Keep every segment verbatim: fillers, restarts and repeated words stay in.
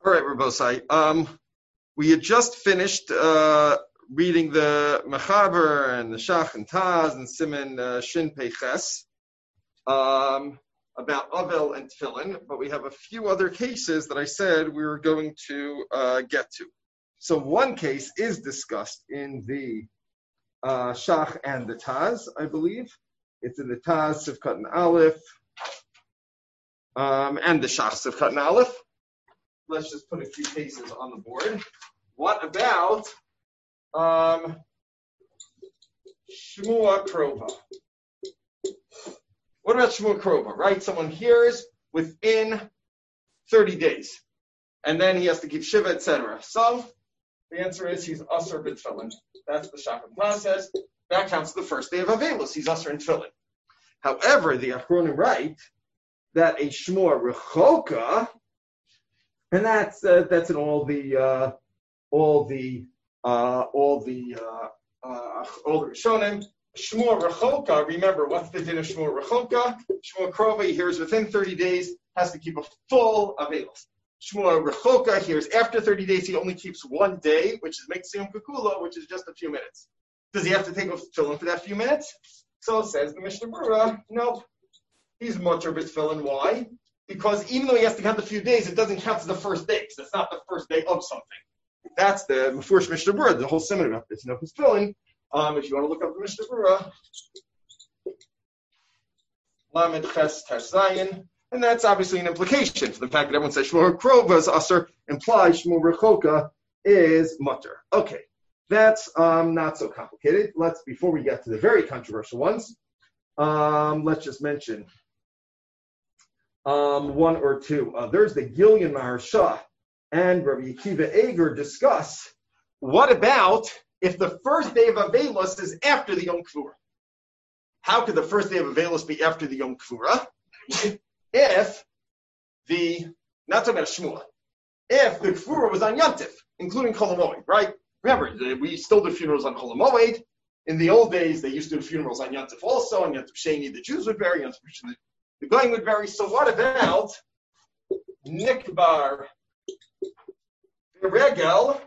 All right, Rabosai. Um, we had just finished uh, reading the Mechaber and the Shach and Taz and Siman uh, Shin Peiches um, about Avel and Tefillin, but we have a few other cases that I said we were going to uh, get to. So one case is discussed in the uh, Shach and the Taz, I believe. It's in the Taz, Sivkat and Aleph, um, and the Shach, Sivkat and Aleph. Let's just put a few cases on the board. What about um, Shmua Krova? What about Shmua Krova, right? Someone hears within thirty days, and then he has to keep Shiva, et cetera. So the answer is he's Asur b'Tefillin. That's the Shachar process. That counts the first day of Avelus. He's Asur in Tefillin. However, the Achronim write that a Shmua Rechoka, and that's uh, that's in all the uh, all the uh, all the uh, uh, all the Rishonim. Shmua Rechoka. Remember, what's the din of Shmua Rechoka? Shmua Krova, he hears within thirty days, has to keep a full Avelus. Shmua Rechoka hears after thirty days, he only keeps one day, which is makes Siyum Kukula, which is just a few minutes. Does he have to take a tefillin for that few minutes? So says the Mishnah Berurah, nope. He's mutter b'tefillin. Why? Because even though he has to count the few days, it doesn't count as the first day, because it's not the first day of something. That's the Mefurish Mishnah Berurah, the whole seminar about this. No tefillin. Um, if you want to look up the Mishnah Berurah, Lamed Ches Tesh Zayin, and that's obviously an implication for the fact that everyone says Shmua Krova is Asur, implies Shmua Rechoka is mutter. Okay, that's um, not so complicated. Let's, before we get to the very controversial ones, um, let's just mention um, one or two. Uh, there's the Gilyon Maharsha and Rabbi Akiva Eger discuss, what about if the first day of Avelus is after the Yom Kippur? How could the first day of Avelus be after the Yom Kippur? If the, not talking about Shmua, if the Kippur was on Yontif, including Chol HaMoed, right? Remember, we still do funerals on Chol HaMoed. In the old days, they used to do funerals on Yontif also, on Yontif Sheni, the Jews would bury, Yontif Sheni, the Goyim would bury. So what about Nikbar Regel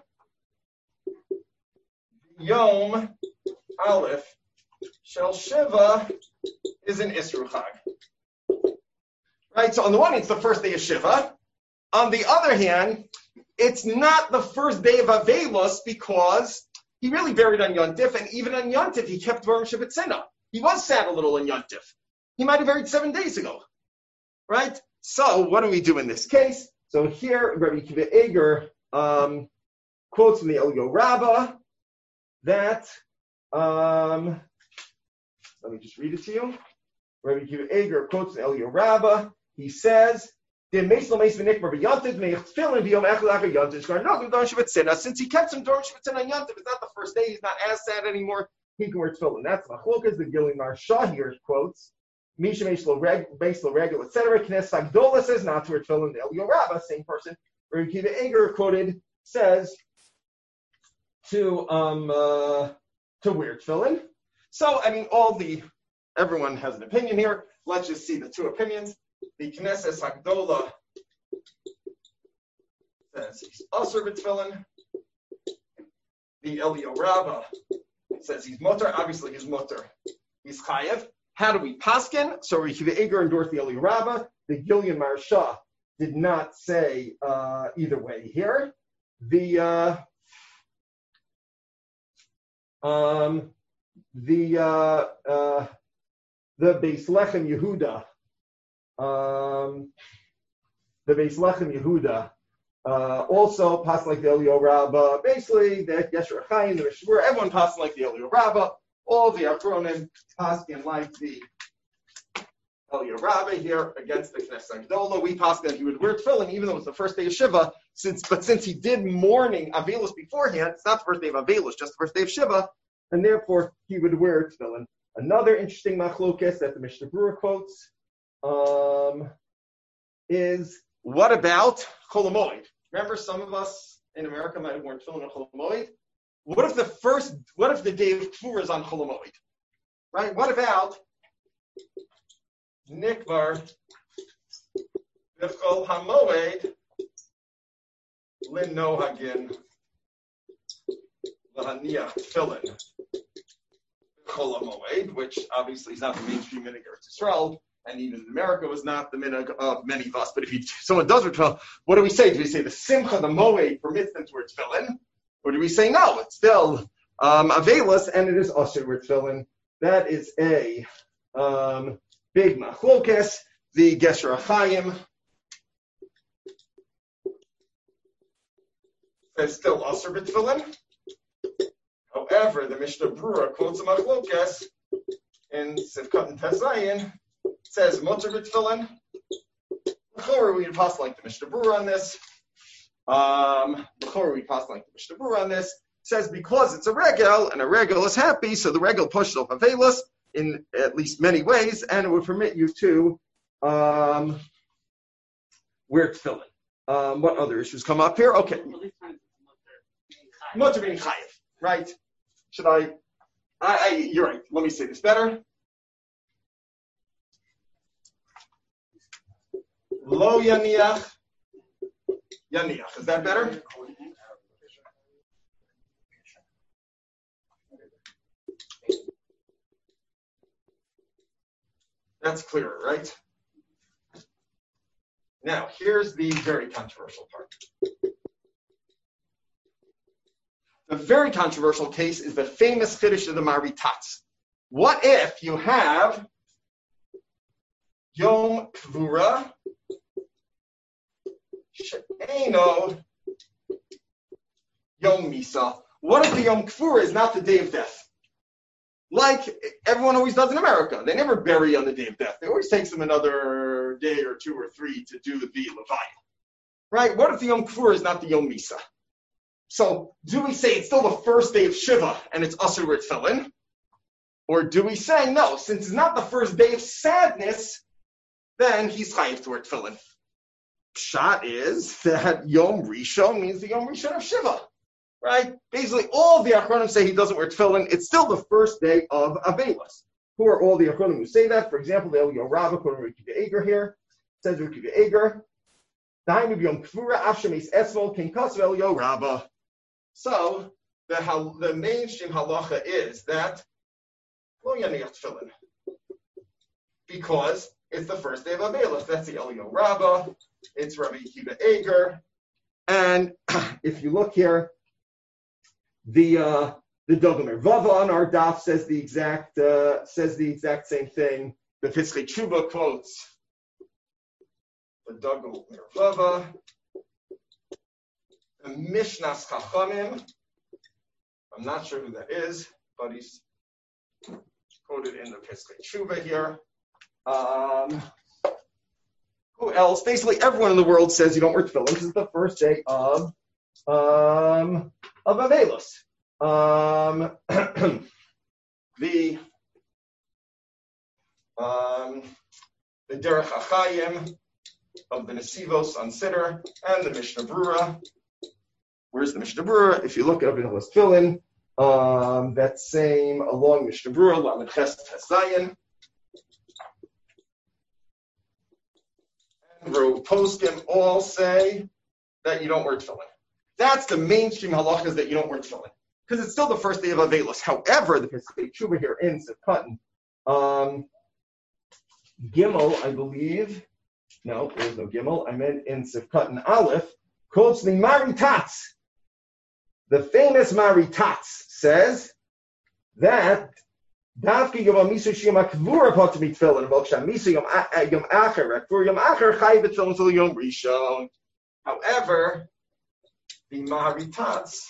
Yom Aleph Shel Shiva is an Isru Chag? Right, so on the one hand, it's the first day of Shiva. On the other hand, it's not the first day of Avelus because he really buried on Yontif, and even on Yontif, he kept Dvarim Shabbatzina. He was sad a little on Yontif. He might have buried seven days ago. Right? So what do we do in this case? So here, Rabbi Akiva Eger um, quotes from the Elio Rabbah that, um, let me just read it to you. Rabbi Akiva Eger quotes from the Elio Rabbah. He says, since he kept some Dorim Shabbatzin on Yontif, it's not the first day, he's not as sad anymore, he can wear tefillin. That's Machlokas, the Gilyon Maharsha here quotes, Misha Meishlo Regel, et cetera. Knes Sagdola says not to wear tefillin. The Elio Rabbah, same person, Rabbi Akiva Eger quoted, says to um uh, to wear tefillin. So, I mean, all the, everyone has an opinion here. Let's just see the two opinions. The Knesset Sagdola says he's Asur b'Tefillin. The Elio Rabbah says he's mutter. Obviously, he's mutter. He's chayev. How do we paskin? So Rabbi Akiva Eger endorsed the Elio Rabbah. The Gilyon Maharsha did not say uh, either way here. The uh, um, the uh, uh, the Beis Lechem Yehuda. Um, the Beis Lechem Yehuda uh, also passed like the Elio Rabbah. Basically, the Yeshua Chaim, the Mishmur, everyone passed like the Elio Rabbah. All the Achronim passing like the Elio Rabbah here against the Knesset Agdola. We passed that he would wear tefillin even though it's the first day of Shiva. Since, but since he did mourning Avelus beforehand, it's not the first day of Avelus, just the first day of Shiva, and therefore he would wear tefillin. Another interesting machlokes that the Mishnah Berurah quotes. Um, is what about Chol HaMoed? Remember, some of us in America might have worn tefillin on Chol HaMoed. What if the first? What if the day of Kippur is on Chol HaMoed? Right? What about Nikbar Chol HaMoed Lin Nohagin Lahaniach Tefillin Chol HaMoed, which obviously is not the mainstream minhag of Israel, and even in America was not the minhag of many of us. But if you, someone does wear tefillin, what do we say? Do we say the Simcha, the Moed, permits them to wear tefillin? Or do we say no, it's still um, Avelis, and it is Asher wear tefillin? That is a um, big machlokes. The Gesher HaChaim says still Asher b'tefillin. However, the Mishnah Brura quotes a machlokes in Sivkot and Tezayin, says Mutter b'tefillin. Before we pass like the Mishnah Brura on this. Um, before we pass like the Mishnah Brura on this, says because it's a regel and a regel is happy, so the regel pushed off Avelis in at least many ways, and it would permit you to um, wear tefillin. Um, what other issues come up here? Okay. Mutter being chayiv, right? Should I, I, I? You're right. Let me say this better. Lo yaniach, yaniach. Is that better? That's clearer, right? Now, here's the very controversial part. The very controversial case is the famous Chiddush of the Maritatz. What if you have Yom Kvura She'eino Yom Misa? What if the Yom Kvura is not the day of death? Like everyone always does in America. They never bury on the day of death. It always takes them another day or two or three to do the Levaya. Right? What if the Yom Kvura is not the Yom Misa? So, do we say it's still the first day of Shiva and it's Asur with Tefillin? Or do we say, no, since it's not the first day of sadness, then he's chayiv to wear Tefillin? Pshat is that Yom Rishon means the Yom Rishon of Shiva, right? Basically, all the Achronim say he doesn't wear Tefillin. It's still the first day of Avelis. Who are all the Achronim who say that? For example, the Eliyahu Rabbah, according to Rikiva Eger here, says Rikiva Eger, Daim Yom Kvura Afshemis Esmol King Kasav Eliyahu Rabbah. So the the mainstream halacha is that lo yaniach tefillin because it's the first day of Avelis. That's the Eliyahu Rabbah. It's Rabbi Akiva Eger. And if you look here, the uh, the Dogomer Vava on our daf says the exact uh, says the exact same thing. The Piskei Tshuva quotes the Dogomer Vava. The Mishnas Chachamim, I'm not sure who that is, but he's quoted in the Piskei Tshuva here. Um, who else? Basically, everyone in the world says you don't wear tefillin because it's the first day of um, of Avelis. Um, the um, the Derech HaChaim of the Nesivos on Siddur and the Mishnah Brura. Where's the Mishnah Brura? If you look up in the list Tefillin, um, that same along Mishnah Brura, Lamed Ches Tes Zayin. And Rav Poskim all say that you don't wear tefillin. That's the mainstream halachas that you don't wear tefillin. Because it's still the first day of Avelis. However, the Piskei Tshuva here in Sivkatan, um, Gimel, I believe, no, there's no Gimel, I meant in Sivkatan Aleph, quotes the Maritatz. The famous Maritatz says that Davki Yom Misa Shiyam Akvura Potem Tefillin, and Volksha Misa Yom Yom Acher, Akvur Yom Acher Chayiv Tefillin until Yom Rishon. However, the Maritatz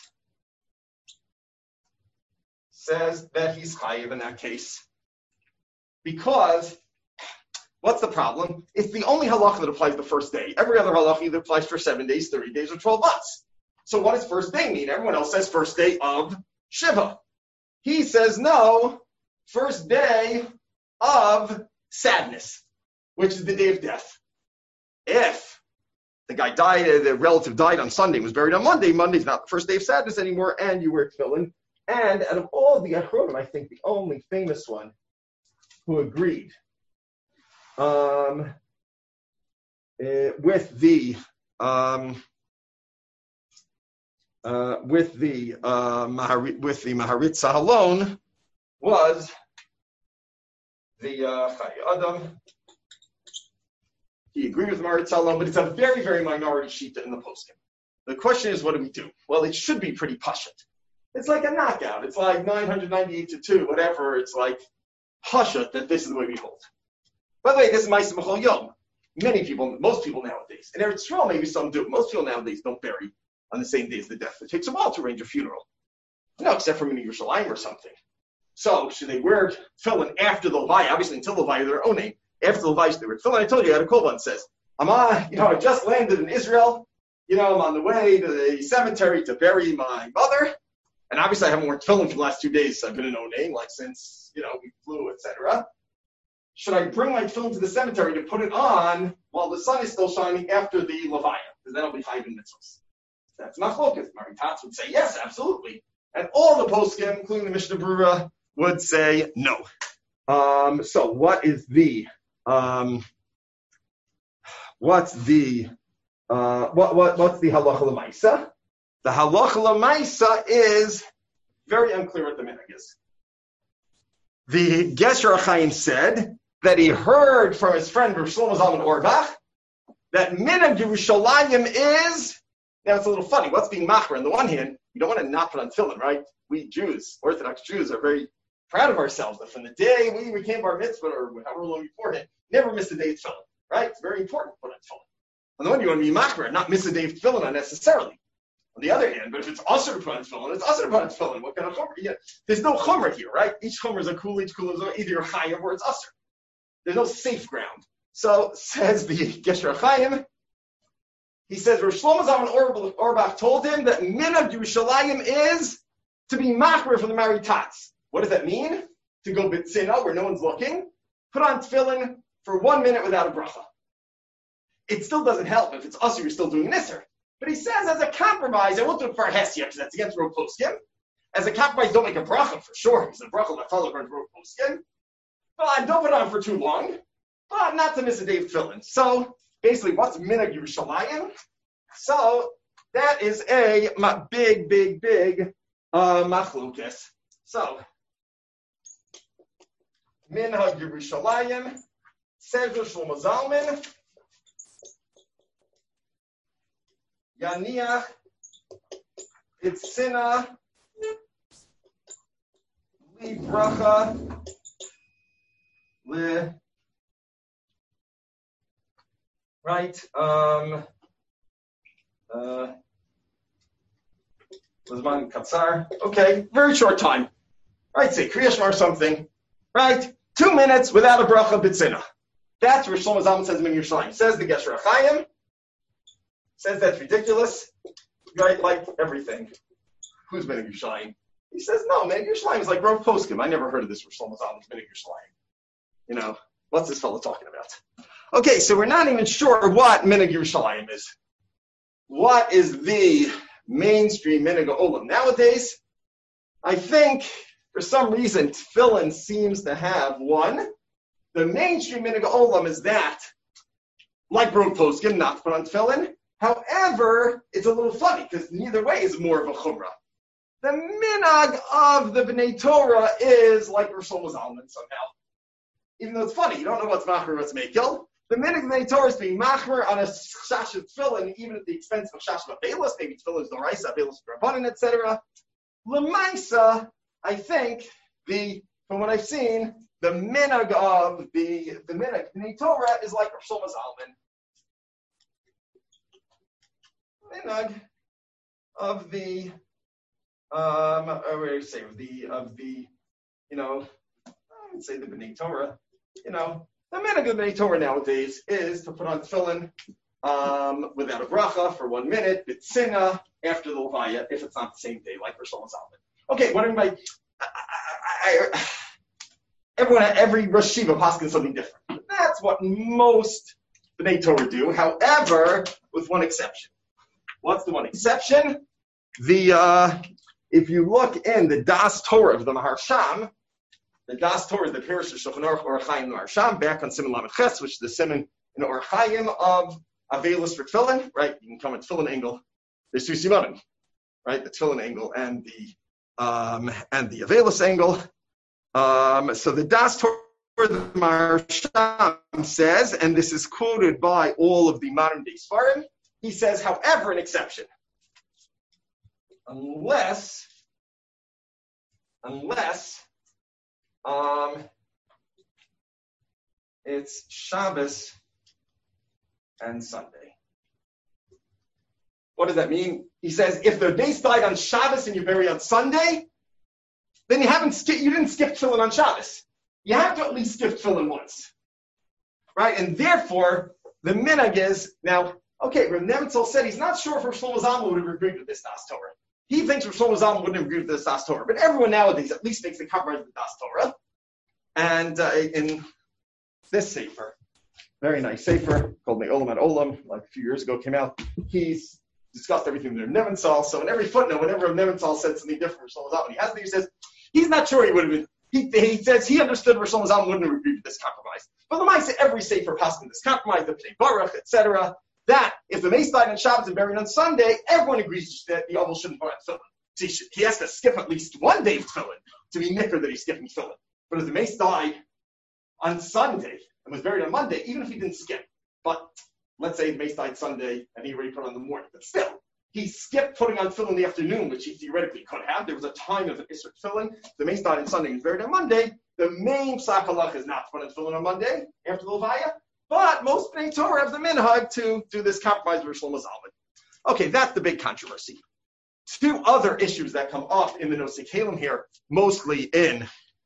says that he's chayiv in that case because what's the problem? It's the only halacha that applies the first day. Every other halacha either applies for seven days, thirty days, or twelve months. So what does first day mean? Everyone else says first day of Shiva. He says no, first day of sadness, which is the day of death. If the guy died, the relative died on Sunday, was buried on Monday, Monday's not the first day of sadness anymore, and you wear tefillin. And out of all the Achronim, I think the only famous one who agreed um, uh, with the um, uh, with the uh, Maharit, with the Maharitza alone was the uh, Chai Adam. He agreed with Maharitza alone, but it's a very, very minority shita in the poskim. The question is, what do we do? Well, it should be pretty pashut. It's like a knockout. It's like nine hundred ninety-eight to two, whatever. It's like pashut that this is the way we hold. By the way, this is Ma'aseh B'chol Yom. Many people, most people nowadays, and Eretz Yisrael maybe some do. Most people nowadays don't bury on the same day as the death. It takes a while to arrange a funeral. No, except for in Yerushalayim or something. So should they wear tefillin after the Levaya? Obviously, until the Levaya, their own name. After the Levaya, they wear tefillin. I told you, I had a Kolban says, "I'm on, you know, I just landed in Israel. You know, I'm on the way to the cemetery to bury my mother, and obviously I haven't worn tefillin for the last two days. So I've been in Onaim, like since you know we flew, et cetera. Should I bring my tefillin to the cemetery to put it on while the sun is still shining after the Levaya? Because then I'll be chayv in mitzvahs." That's machlokas. Maritatz would say yes, absolutely, and all the poskim, including the Mishnah Brura, would say no. Um, so what is the um, what's the uh, what what what's the halacha l'maisa? The halacha l'maisa is very unclear what the minhag is. The Gesher Chaim said that he heard from his friend Rav Shlomo Zalman Auerbach that minhag Yerushalayim is. Now it's a little funny. What's being machmer? On the one hand, you don't want to not put on tefillin, right? We Jews, Orthodox Jews, are very proud of ourselves that from the day we became bar mitzvah or however long beforehand, never missed a day of tefillin, right? It's very important to put on tefillin. On the one, you want to be machmer and not miss a day of tefillin unnecessarily. On the other hand, but if it's usher to put on tefillin, it's usher to put on tefillin. What kind of chumrah? Yeah, there's no chumrah here, right? Each chumrah is a kul, each kul is either chayim or it's usher. There's no safe ground. So says the Gesher Chaim. He says Rav Shlomo Zalman Auerbach told him that minhag Yerushalayim is to be machmer from the Maritatz. What does that mean? To go bitzina where no one's looking, put on tefillin for one minute without a bracha. It still doesn't help if it's usher, you're still doing nisser. But he says as a compromise, I won't do it for a hesia because that's against Rav Poskim. As a compromise, don't make a bracha for sure. Because the bracha will follow Rav Poskim. But don't put it on for too long. But not to miss a day of tefillin. So basically, what's minhag Yerushalayim? So that is a big, big, big uh, machlokes. So minhag Yerushalayim says Rav Shlomo Zalman Yaniach Itzina Li Bracha Li. Right, um, uh, Lizman Katzar. Okay, very short time. Right, say Kriya Shema or something. Right, two minutes without a bracha b'tzina. That's where Shlomo Zalman says in Yerushalayim. Says the Gesher Chaim. Says that's ridiculous. Right, like everything. Who's been in Yerushalayim? He says no, man. Yerushalayim is like Rav Poskim. I never heard of this where Shlomo Zalman's been in Yerushalayim. You know, what's this fellow talking about? Okay, so we're not even sure what minhag Yerushalayim is. What is the mainstream minhag olam nowadays? I think for some reason tefillin seems to have one. The mainstream minhag olam is that, like Rav Poskim, not to put on tefillin. However, it's a little funny because neither way is more of a chumrah. The minhag of the Bnei Torah is like Rav Shlomo Zalman somehow. Even though it's funny, you don't know what's machmer, what's mekil. The minhag of the Torah is being machmer on a shash of tefillin, even at the expense of a shash of abelos, maybe tefillin is noraisa, abelos rabbanan, et cetera. Lemaisa, I think the from what I've seen, the minhag of the the minhag of the Torah is like Rav Shlomo Zalman. Minhag of the um, what do you say of the of the you know, I would say the Bnei Torah, you know. The minhag of the Bnei Torah nowadays is to put on tefillin um, without a bracha for one minute, bitzina, after the Levaya, if it's not the same day, like Rosh Hashanah. Okay, what am I, I, I, I everyone, every Rosh Shiva paskin something different. That's what most Bnei Torah do, however, with one exception. What's the one exception? The uh, if you look in the Das Torah of the Maharsham, the Das Torah is the Parish of Shulchan Aruch Orach Chaim Maharsham, back on Siman Lamed Ches, which is the Siman in Orach Chaim of Avelis for Tefillin, right? You can come at Tefillin angle. There's two Simanim, right? The tefillin angle and the um, and the Avelis angle. Um, so the Das Torah, the Maharsham says, and this is quoted by all of the modern day Sfarim, he says, however, an exception. Unless, unless um, it's Shabbos and Sunday. What does that mean? He says, if the base died on Shabbos and you bury on Sunday, then you haven't sk- you didn't skip tefillin on Shabbos. You have to at least skip tefillin once, right? And therefore, the minhag is now. Okay, Reb Nevitzal said he's not sure if Rav Shlomo Zalman would have agreed with this Das Torah. He thinks Rav Shlomo Zalman wouldn't have agreed with this Das Torah, but everyone nowadays at least makes the compromise with Das Torah. And uh, in this sefer, very nice sefer called Me'olam and Olam, like a few years ago, came out. He's discussed everything with Reb Nevitzal. So in every footnote, whenever Reb Nevitzal said something different from Rav Shlomo Zalman, he has he says he's not sure he would have been. He, he says he understood Rav Shlomo Zalman wouldn't have agreed with this compromise. But the Maisa, every sefer passed in this compromise, the Pnei Baruch, et cetera. That if the mace died on Shabbos and buried on Sunday, everyone agrees that the Oval shouldn't put on tefillin. So he, should, he has to skip at least one day of tefillin to be nicker that he's skipping tefillin. But if the mace died on Sunday and was buried on Monday, even if he didn't skip, but let's say the mace died Sunday and he already put on the morning, but still, he skipped putting on tefillin in the afternoon, which he theoretically could have. There was a time of an Isser tefillin. The mace died on Sunday and was buried on Monday. The main psak halach is not to put on tefillin on Monday after the Levaya. But most Bnei Torah have the minhag to do this compromise with Shlomo Zalman. Okay, that's the big controversy. Two other issues that come up in the Nosei Kalim here, mostly in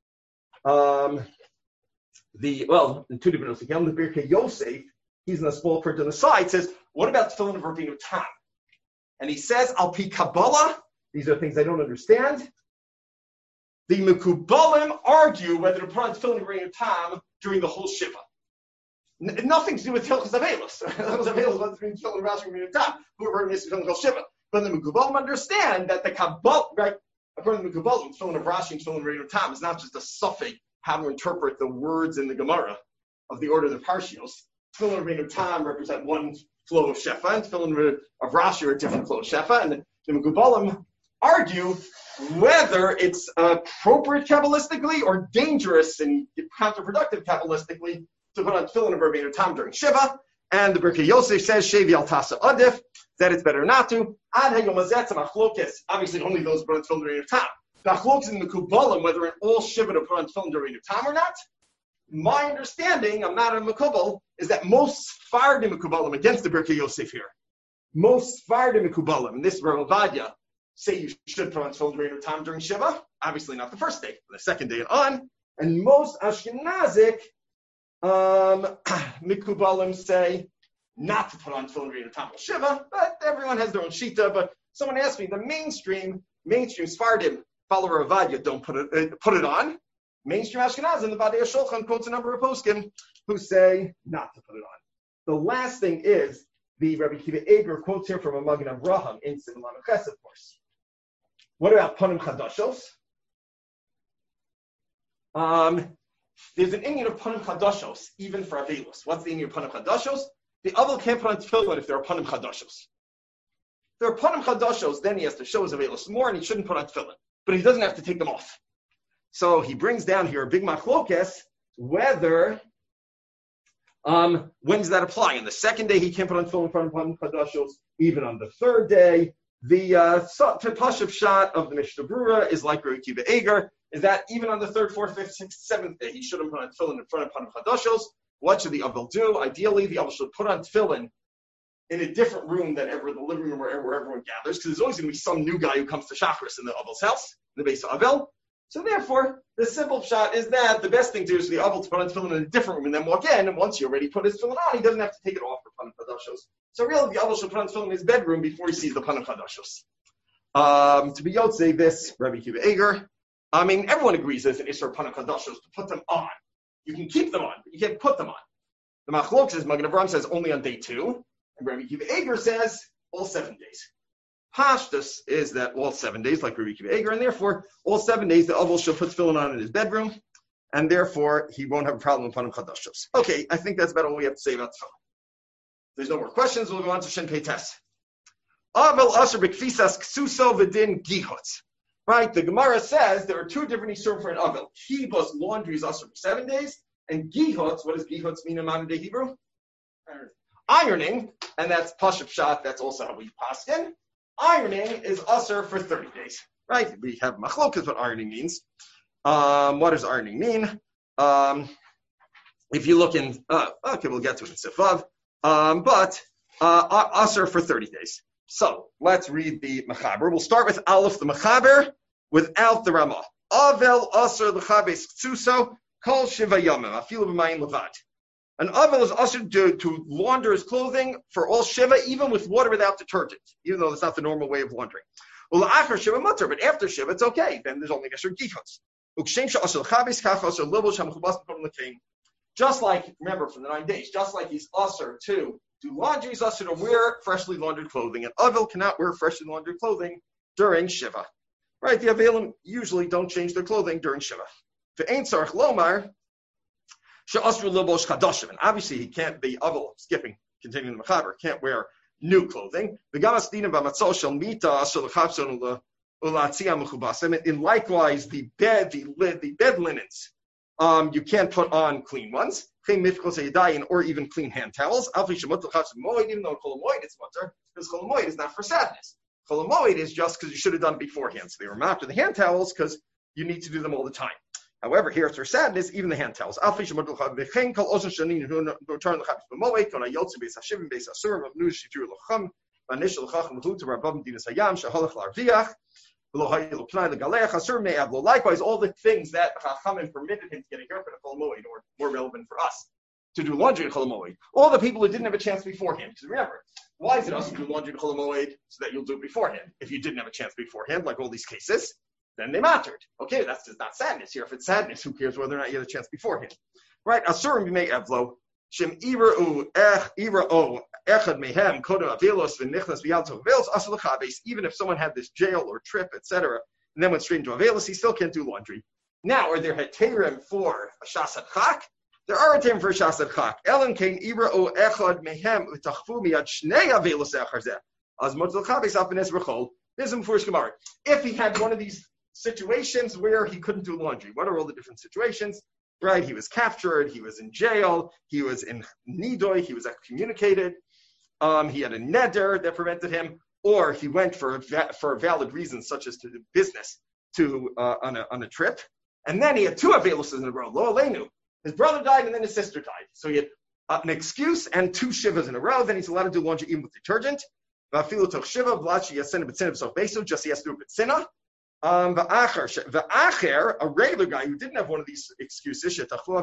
um, the, well, in two different Nosei Kalim, the Birkei Yosef, he's in a small print on the side, says, what about tefillin of Rabbeinu Tam? And he says, Al Pi Kabbalah, these are things I don't understand. The Mekubalim argue whether to put on tefillin of Rabbeinu Tam during the whole Shiva. N- nothing to do with Hilchos Avelos. Hilchos Avelos was between Tefillin and Rashi and Rabbeinu Tam, who were missing Tefillin Kol Shiva. But the Mekubalim understand that the Kabbalah, right, according to the Mekubalim, Tefillin of Rashi and Tefillin of Rabbeinu Tam is not just a suffix how to interpret the words in the Gemara of the order of the Parshios. Tefillin of Rabbeinu Tam represent one flow of Shefa, and Tefillin of Rashi are a different flow of Shefa. And the Mekubalim argue whether it's appropriate Kabbalistically or dangerous and counterproductive Kabbalistically to put on tefillin of Rabbeinu Tam during Shiva, and the Birkei Yosef says Shevi al Tasa Adif, that it's better not to. Ad Hayom Hazeh Machlokes, obviously only those who put on tefillin of Rabbeinu Tam. Machlokes in the Mekubalim, whether in all Shiva to put on tefillin of Rabbeinu Tam or not. My understanding, I'm not a Mekubal, is that most Sfardim Mekubalim against the Birkei Yosef here. Most Sfardim Mekubalim, and this is Rav Ovadia, say you should put on tefillin of Rabbeinu Tam during Shiva. Obviously not the first day, but the second day and on. And most Ashkenazic Um, Mikubalim say not to put on tefillin of Rabbeinu Tam Shiva, but everyone has their own shita. But someone asked me, the mainstream, mainstream Sfardim, follower of Vadia, don't put it uh, put it on. Mainstream Ashkenaz and the Vadei Shulchan quotes a number of poskim who say not to put it on. The last thing is the Rabbi Kiva Eger quotes here from a Magen Avraham in Siman Ches, of course. What about Panim Chadashos? Um. There's an Indian of Panim Chadashos, even for Avelos. What's the Indian of Panim Chadashos? The Avel can't put on tefillin if there are Panim Chadashos. If there are Panim Chadashos, then he has to show his Avelos more, and he shouldn't put on tefillin. But he doesn't have to take them off. So he brings down here a big machlokes, whether, um, when does that apply? On the second day, he can't put on tefillin in Panim Chadashos. Even on the third day, the uh, Pashup shot of the Mishnah Brura is like Rabbi Kiva Eger, is that even on the third, fourth, fifth, sixth, seventh day, he shouldn't put on tefillin in front of Panim Chadashos. What should the Avel do? Ideally, the Avel should put on tefillin in a different room than ever, the living room where, where everyone gathers, because there's always going to be some new guy who comes to Shachris in the Avel's house, in the base of Avel. So therefore, the simple shot is that the best thing to do is for the Avel to put on tefillin in a different room and then walk in, and once he already put his tefillin on, he doesn't have to take it off for Panim Chadashos. So really, the Avel should put on tefillin in his bedroom before he sees the Panim Chadashos. Um, to be Yotzei, this, Rabbi Kiva Eger, I mean, everyone agrees there's an Isser Panim Chadashos to put them on. You can keep them on, but you can't put them on. The Machlok says, Magen Avraham says only on day two, and Rabbi Kiva Eger says all seven days. Pashtus is that all seven days, like Rabbi Kiva Eger, and therefore all seven days the Avel shall put tefillin on in his bedroom, and therefore he won't have a problem with Panim Chadashos. Okay, I think that's about all we have to say about tefillin. If there's no more questions, we'll go on to Shin Pei Tes. Avel Asher B'Kfisas Ksuso V'Din Gihutz. Right? The Gemara says there are two different isurim for an Avel. Kibos, laundry is Asher for seven days, and Gihutz, what does Gihutz mean in modern day Hebrew? Ironing, and that's Pashup Shat, that's also how we paskin. Ironing is Asher for thirty days. Right? We have machlokas what ironing means. Um, what does ironing mean? Um, if you look in, uh, okay, we'll get to it in Sifav, um, but uh, Asher for thirty days. So let's read the Mechaber. We'll start with Aleph, the Mechaber, without the Ramah. Avel Asher l'chabes ksuso kol shiva yamim afilu b'mayim levad. An Avel is ushered to, to launder his clothing for all shiva, even with water without detergent, even though that's not the normal way of laundering. Well, after shiva mutter, but after shiva it's okay. Then there's only Gesher Gihutz. Just like, remember from the nine days, just like he's usher to do laundry, he's usher to wear freshly laundered clothing. And Avel cannot wear freshly laundered clothing during shiva. Right? The Avelim usually don't change their clothing during shiva. For Ein Tzarech Lomar, and obviously he can't be Avel, skipping, continuing the Mechaber, can't wear new clothing. And likewise, the bed, the lid, the bed linens, um, you can't put on clean ones, or even clean hand towels. Even though Cholamoid is mutter, because Cholamoid is not for sadness. Cholamoid is just because you should have done it beforehand. So they were after the hand towels because you need to do them all the time. However, here it's for sadness, even the hand towels. Likewise, all the things that Chachamim permitted him to get a haircut at Chol Moed, or more relevant for us, to do laundry at Chol Moed. All the people who didn't have a chance beforehand. Because remember, why is it us to do laundry at Chol Moed? So that you'll do it beforehand. If you didn't have a chance beforehand, like all these cases, then they mattered. Okay, that's just not sadness here. If it's sadness, who cares whether or not you had a chance beforehand? Right? Asurim b'mei evlo, shem ira'u ech ira'u echad mehem kodem avelos v'nichnas v'yalto avelos asur l'chabes. Even if someone had this jail or trip, et cetera, and then went straight into avelos, he still can't do laundry. Now, are there heterim for a shasad chak? There are heterim for a shasad chak. Elen kein ira'u echad mehem v'tachfu miyad shnei avelos echarzeh. Az mot l'chabes apenes rechol. There's a Mefurish Gemara. If he had one of these situations where he couldn't do laundry. What are all the different situations? Right? He was captured. He was in jail. He was in Nidoy. He was excommunicated. Um, he had a neder that prevented him, or he went for va- for valid reasons such as to do business to uh, on a on a trip, and then he had two aveluses in a row. Lo Aleinu. His brother died, and then his sister died. So he had uh, an excuse and two shivas in a row. Then he's allowed to do laundry even with detergent. Just he has to do it with Um, the acher, a regular guy who didn't have one of these excuses,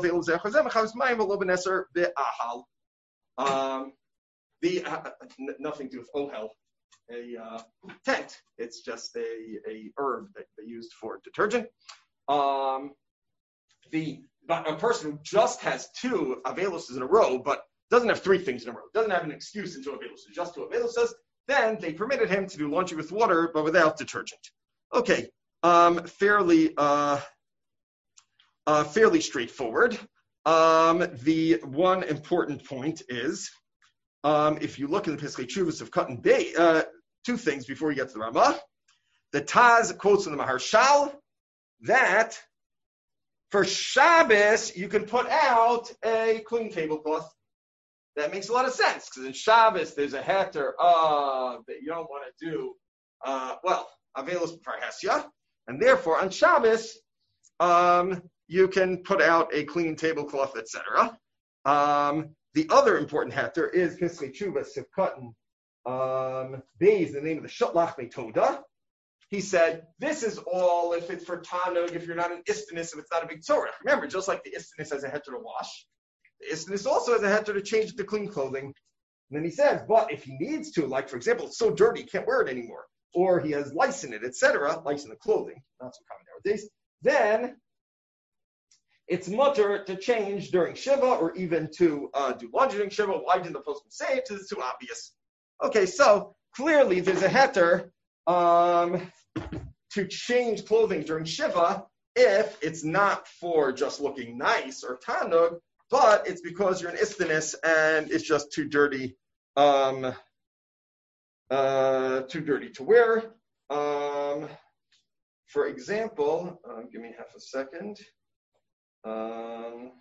um, the uh, nothing to do with ohel, a uh, tent. It's just a, a herb that they used for detergent. Um, the but a person who just has two aveluses in a row, but doesn't have three things in a row, doesn't have an excuse in two aveluses, just two aveluses, then they permitted him to do laundry with water, but without detergent. Okay, um, fairly, uh, uh, fairly straightforward. Um, the one important point is, um, if you look in the Pesachei Tshuvos of Cotton Bay, uh, two things before you get to the Ramah. The Taz quotes from the Maharshal that for Shabbos you can put out a clean tablecloth. That makes a lot of sense because in Shabbos there's a heter uh, that you don't want to do. Uh, well. Avelos Parhesya, and therefore on Shabbos, um, you can put out a clean tablecloth, et cetera. Um, the other important heter is Pesachei Tshuvos Sivkatan um Beis, the name of the Shutlach Metoda. He said, this is all if it's for Tanug, if you're not an Istinus, if it's not a big Tzorech. Remember, just like the Istinus has a heter to wash, the Istinus also has a heter to change to clean clothing. And then he says, but if he needs to, like for example, it's so dirty, he can't wear it anymore, or he has lice in it, et cetera, lice in the clothing, not so common nowadays, then it's mutter to change during Shiva or even to uh, do laundry during Shiva. Why didn't the postman say it? Because it's too obvious. Okay, so clearly there's a heter um, to change clothing during Shiva if it's not for just looking nice or tanug, but it's because you're an istinus and it's just too dirty um, uh, too dirty to wear. Um, for example, uh, give me half a second. Um,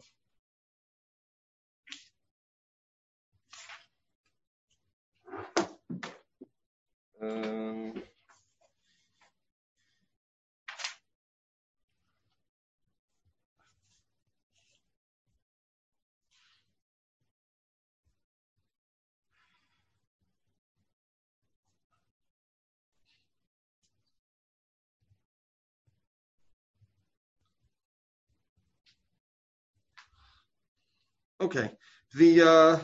um, okay, the uh,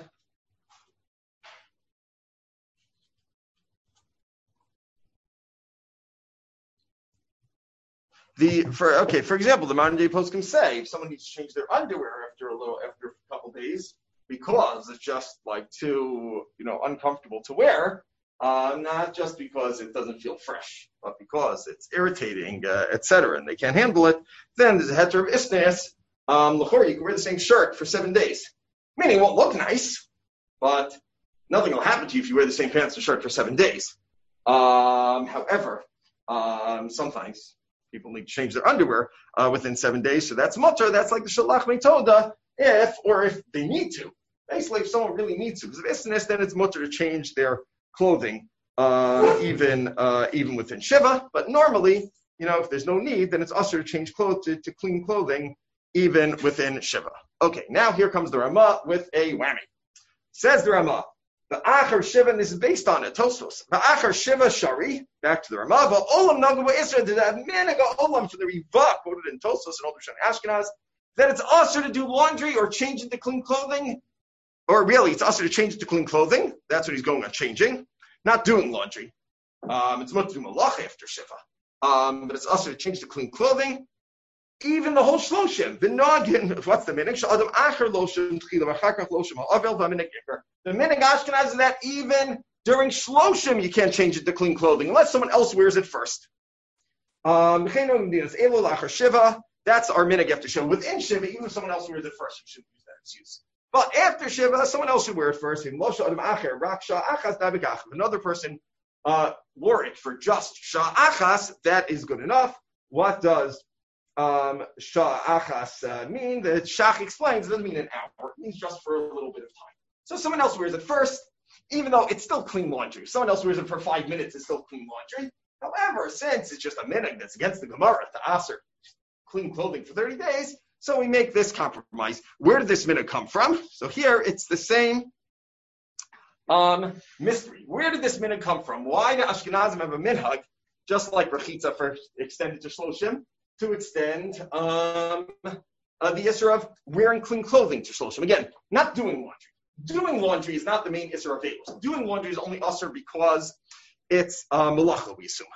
The for okay, for example, the modern day poskim say if someone needs to change their underwear after a little after a couple days because it's just like too you know uncomfortable to wear, uh, not just because it doesn't feel fresh, but because it's irritating, uh, et cetera, and they can't handle it, then there's a heter of isnes. Um, l'chor, you can wear the same shirt for seven days, meaning it won't look nice, but nothing will happen to you if you wear the same pants and shirt for seven days. Um, however, um, sometimes people need to change their underwear uh, within seven days, so that's mutter. That's like the shalach metoda, if or if they need to. Basically, if someone really needs to, because if it's isnes, then it's mutter to change their clothing, uh, even uh, even within shiva. But normally, you know, if there's no need, then it's usher to change clothes to, to clean clothing, even within shiva. Okay, now here comes the Ramah with a whammy. Says the Ramah. The Achar Shiva, and this is based on it, Tosfos. The Achar Shiva Shari, back to the Ramah, but Olam Nagawa Israel did that Managa Olam for the Riva, quoted in Tosfos and Old Rishon Ashkenaz, that it's also to do laundry or change into clean clothing, or really, it's also to change into clean clothing. That's what he's going on changing, not doing laundry. Um, it's much to do malach after Shiva, um, but it's also to change to clean clothing. Even the whole shloshim, the nagin, what's the minig? Sh'adam acher loshim tchilam achakach loshim ha'avel v'aminig iker. The minig Ashkenaz is that even during shloshim you can't change it to clean clothing unless someone else wears it first. Um, that's our minig after shiva. Within shiva, even if someone else wears it first, you shouldn't use that excuse. But after shiva, someone else should wear it first. Another person uh, wore it for just sha'achas. That is good enough. What does Um, Sha'achas uh, mean? The Shach explains it doesn't mean an hour. It means just for a little bit of time. So someone else wears it first, even though it's still clean laundry. If someone else wears it for five minutes, it's still clean laundry. However, since it's just a minhag that's against the Gemara to aser clean clothing for thirty days, so we make this compromise. Where did this minhag come from? So here it's the same um, mystery. Where did this minhag come from? Why do Ashkenazim have a minhag, just like Rechitza for extended to Shloshim, to extend um, uh, the issur of wearing clean clothing to Shloshim? Again, not doing laundry. Doing laundry is not the main issur of Eilos. Doing laundry is only usher because it's uh, malacha, we assume.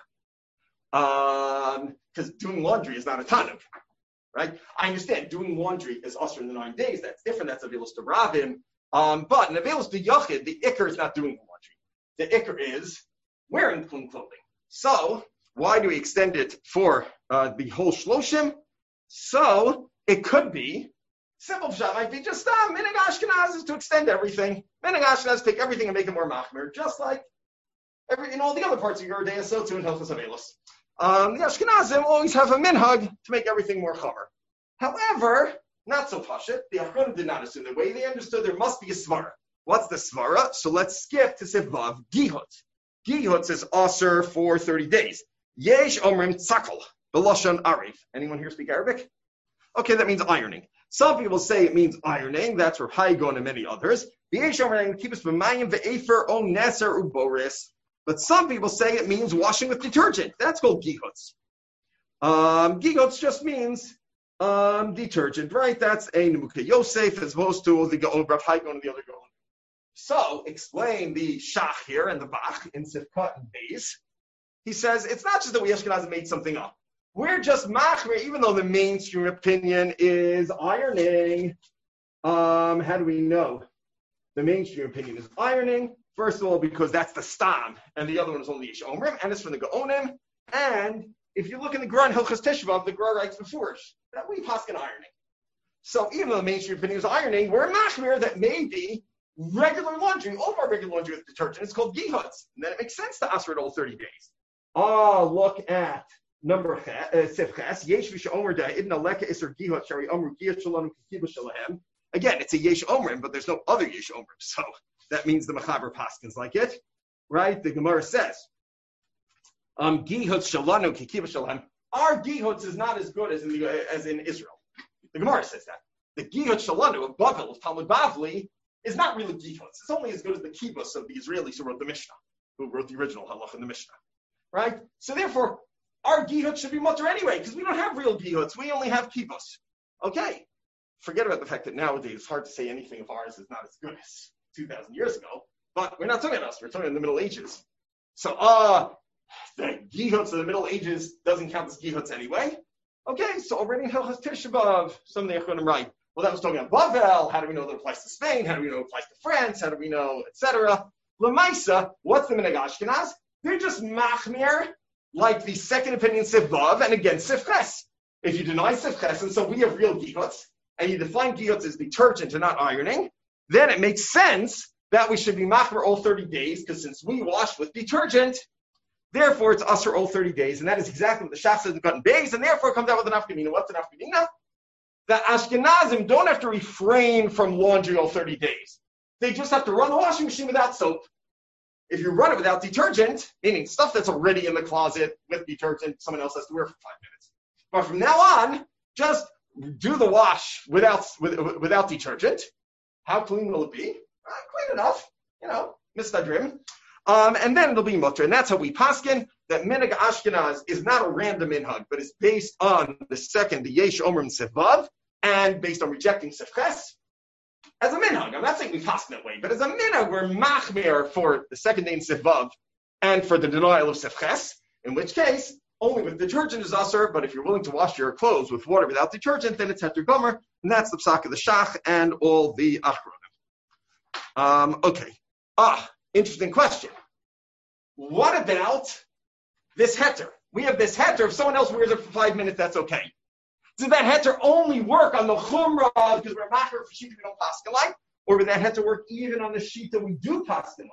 Because um, doing laundry is not a tanuk, right? I understand doing laundry is usher in the nine days. That's different. That's Avelos to Ravim. Um, but in Avelos to Yachid, the ikr is not doing the laundry. The ikr is wearing clean clothing. So why do we extend it for uh, the whole shloshim? So it could be, simple shot might be just, ah, minig Ashkenaz is to extend everything. Minig Ashkenaz take everything and make it more machmir, just like every, in all the other parts of your day, so too in Hilchos Avelos. Um, the Ashkenazim always have a minhag to make everything more chamer. However, not so pashut. The Achronim did not assume the way they understood there must be a svara. What's the svara? So let's skip to Sevav Gihut. Gihut is aser for thirty days. Yesh omrim tzakal, b'lashon arif. Anyone here speak Arabic? Okay, that means ironing. Some people say it means ironing. That's Rav Haigon and many others. Yesh omrim keep us b'mayim ve'efer o neser uboris. But some people say it means washing with detergent. That's called gihutz. Um, gihutz just means um, detergent, right? That's a Nemuka Yosef as opposed to the Gaon, Rav Haigon and the other Gaon. So, explain the Shach here and the Bach in Sifkat and Beis. He says, it's not just that we Ashkenazim made something up. We're just machmir, even though the mainstream opinion is ironing. Um, how do we know? The mainstream opinion is ironing. First of all, because that's the Stam, and the other one is only Yesh Omrim, and it's from the Gaonim. And if you look in the Gra in Hilchos Teshuvah, the Gra writes before that we paskin ironing. So even though the mainstream opinion is ironing, we're machmir that maybe regular laundry, all of our regular laundry with detergent, is called gihutz. And then it makes sense to ask for it all thirty days. Oh, look at number sifches. Yesh v'she'omer da'idna leka iser gihutz shari omru gihutz shalanu k'kibu shalahem. Again, it's a yesh omrim, but there's no other yesh omrim. So that means the mechaber paskins like it, right? The Gemara says, um, gihutz shalanu k'kibu shalahem. Our gihutz is not as good as in the, as in Israel. The Gemara says that. The gihutz shalanu of Bavel, of Talmud Bavli, is not really gihutz. It's only as good as the kibbutz of the Israelis who wrote the Mishnah, who wrote the original halach in the Mishnah, right? So therefore, our gihutz should be mutter anyway, because we don't have real gihutz. We only have kibbutz. Okay. Forget about the fact that nowadays it's hard to say anything of ours is not as good as two thousand years ago, but we're not talking about us. We're talking about the Middle Ages. So, uh, the gihutz of the Middle Ages doesn't count as gihutz anyway. Okay, so already in Hilchos Tisha B'Av, some of the Yechonim write, well, that was talking about Bavel. How do we know that it applies to Spain? How do we know it applies to France? How do we know, et cetera? Lamaisa, what's the Minhag Ashkenaz? They're just machmir, like the second opinion Sif Vav, and again Sif Ches. If you deny Sif Ches, and so we have real gihutz, and you define gihutz as detergent and not ironing, then it makes sense that we should be machmir all thirty days, because since we wash with detergent, therefore it's usher all thirty days, and that is exactly what the Shach says in Cotton Bays, and therefore it comes out with an afkamina. What's an afkamina? That Ashkenazim don't have to refrain from laundry all thirty days. They just have to run the washing machine without soap. If you run it without detergent, meaning stuff that's already in the closet with detergent, someone else has to wear for five minutes. But from now on, just do the wash without with, without detergent. How clean will it be? Uh, clean enough, you know, mistadrim. Um, and then it'll be mutter. And that's how we paskin, that minhag Ashkenaz is not a random minhag, but is based on the second, the yesh omrim sefvav, and based on rejecting sefches, as a minhag. I'm not saying we paskin that way, but as a minhag, we're machmir for the second day in sefvav, and for the denial of sefches, in which case, only with detergent is usher, but if you're willing to wash your clothes with water without detergent, then it's heter gomer, and that's the psak of the shach and all the achronim. Um, okay. Ah, interesting question. What about this heter? We have this heter. If someone else wears it for five minutes, that's okay. Does that heter only work on the chumrah because we're macher for shita we don't paskin like, or would that heter work even on the shita we do paskin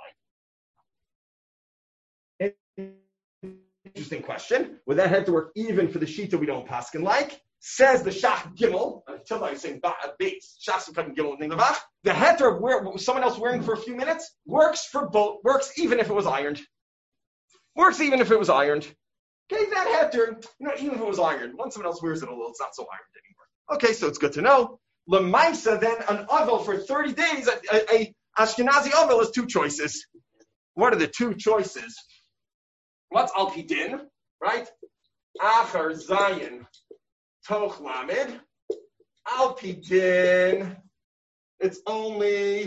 like? Interesting question. Would that heter work even for the shita we don't paskin like? Says the Shach Gimel. Until now, you're saying base. Shach Gimel Ningavach. The heter of wear, someone else wearing for a few minutes works for both. Works even if it was ironed. Works even if it was ironed. Okay, that heter, you know, even if it was ironed. Once someone else wears it, although it's not so ironed anymore. Okay, so it's good to know. Lemaisa, then an avel for thirty days, a, a, a Ashkenazi avel is two choices. What are the two choices? What's al pidin, right? Achar Zayin Toch Lamed. Al pidin. It's only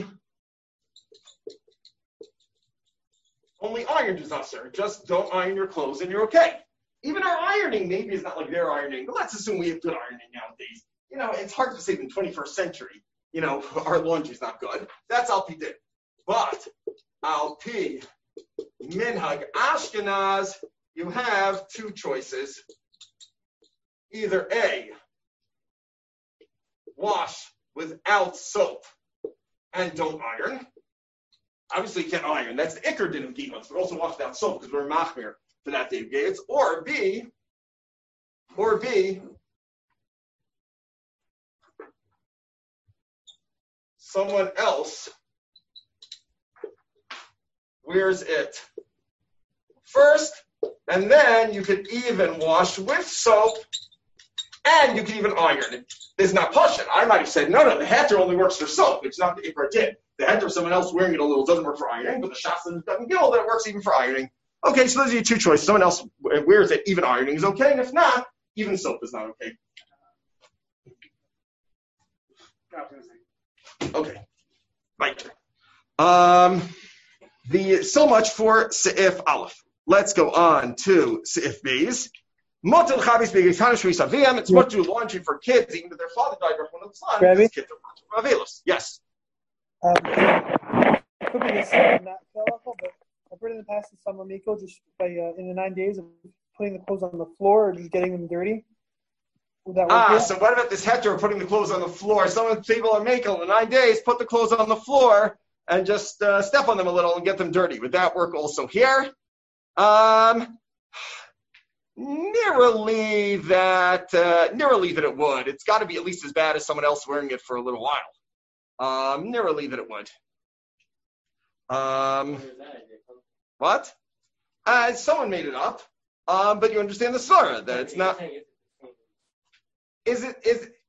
only ironed is usher. Just don't iron your clothes and you're okay. Even our ironing maybe is not like their ironing, but let's assume we have good ironing nowadays. You know, it's hard to say in the twenty-first century, you know, our laundry's not good. That's al pidin. But al pi minhag Ashkenaz, you have two choices. Either A, wash without soap and don't iron. Obviously, you can't iron. That's the ikar din of gihutz, but also wash without soap because we're machmir for that day of gates. Or B, or B, someone else wears it first, and then you could even wash with soap, and you can even iron it. It's not pashut. I might have said, no, no, the heter only works for soap. It's not the ikar din. The heter of someone else wearing it a little doesn't work for ironing, but the shastan doesn't give all that it works even for ironing. Okay, so those are your two choices. Someone else wears it, even ironing is okay, and if not, even soap is not okay. Okay, right. Um, the so much for Seif Aleph. Let's go on to Seif Beis. Motel Chavis Begekanu Shvi Saviyam. It's what to do laundry for kids, even if their father died or one of the son. Because kids are Ravelos. Yes. Um, could be the same, not but I've heard in the past in summer Miko just by uh, in the nine days of putting the clothes on the floor or just getting them dirty. Would that work? Ah, here? So what about this heter of putting the clothes on the floor? Some of the people are making in the nine days, put the clothes on the floor. and just uh, step on them a little and get them dirty. Would that work also here? Um, nearly that, uh, nearly that it would. It's got to be at least as bad as someone else wearing it for a little while. Um, nearly that it would. Um, what? Uh, someone made it up. Um, but you understand the svara that it's not. Is it? Is it?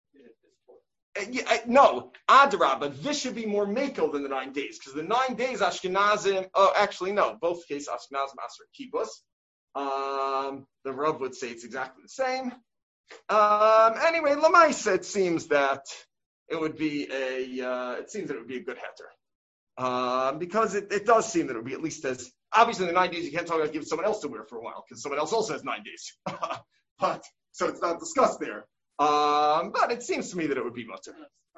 Uh, yeah, I, no, Adarab, but this should be more makel than the nine days because the nine days Ashkenazim. Oh, actually, no. Both cases Ashkenazim Asr Kibbutz. Um, the Rav would say it's exactly the same. Um, anyway, Lamaisa, it seems that it would be a. Uh, it seems that it would be a good heter. Um, because it, it does seem that it would be at least as obviously in the nine days you can't talk about giving someone else to wear for a while because someone else also has nine days. But so it's not discussed there. Um, but it seems to me that it would be mutter.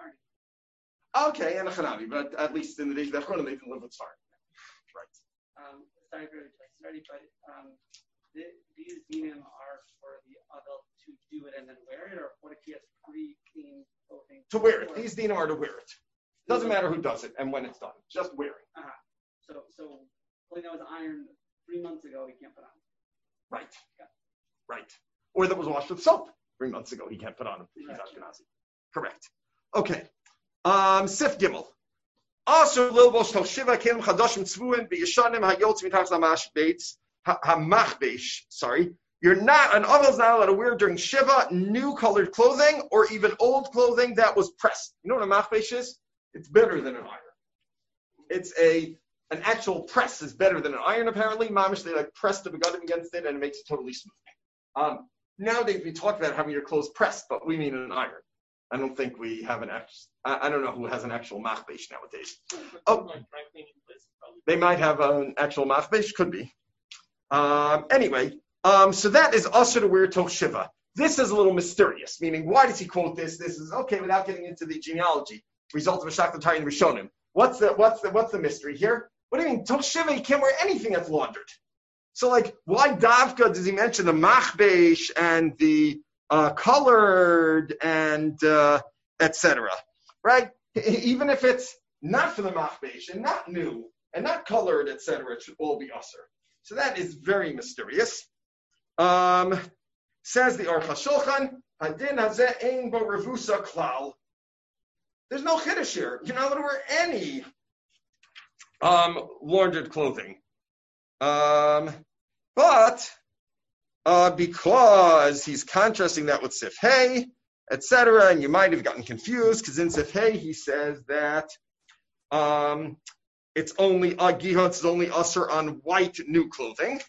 Okay, and a chanavi, but at least in the days of the Achronim they can live with fire. Right. Um, sorry for sorry, but um, the, these dinim are for the adult to do it and then wear it, or what if he has pretty clean clothing? To wear it. These dinim are to wear it. Doesn't matter who does it and when it's done. Just wearing. Uh-huh. So, so clothing that was ironed three months ago, he can't put on. Right. Yeah. Right. Or that was washed with soap three months ago, he can't put on. He's Ashkenazi. Correct. Okay. Um, Sif Gimel. Also, Lilbosh Tol Shiva Kelim Chadoshim Tzvuin B'Yeshanim Hayotz Mitach Lamash Beitz Hamachbesh. Sorry. You're not, an Avel is not allowed to wear during Shiva new colored clothing or even old clothing that was pressed. You know what a machbesh is? It's better than an iron. It's a, an actual press is better than an iron apparently. Mamish, they like press the begadim against it and it makes it totally smooth. Um, nowadays we talk about having your clothes pressed, but we mean an iron. I don't think we have an actual, I, I don't know who has an actual machbesh nowadays. Oh, they might have an actual machbesh, could be. Um, anyway, um, so that is also to wear Toch Shiva. This is a little mysterious, meaning why does he quote this? This is okay without getting into the genealogy. Result of a Shakhtari and Rishonim. What's the what's the what's the mystery here? What do you mean? Toch Shiva, he can't wear anything that's laundered. So like, why Davka does he mention the machbesh and the uh, colored and uh, et cetera. Right? Even if it's not for the machbesh and not new and not colored, et cetera, it should all be usher. So that is very mysterious. Um, says the Aruch HaShulchan, Hadin hazeh ein bo revusa klal. There's no chiddush here. You're not allowed to wear any um, laundered clothing. Um, but uh, because he's contrasting that with Sif Hey, et cetera, and you might have gotten confused because in Sif Hey he says that um, it's only uh, Gihotz is only usher on white new clothing.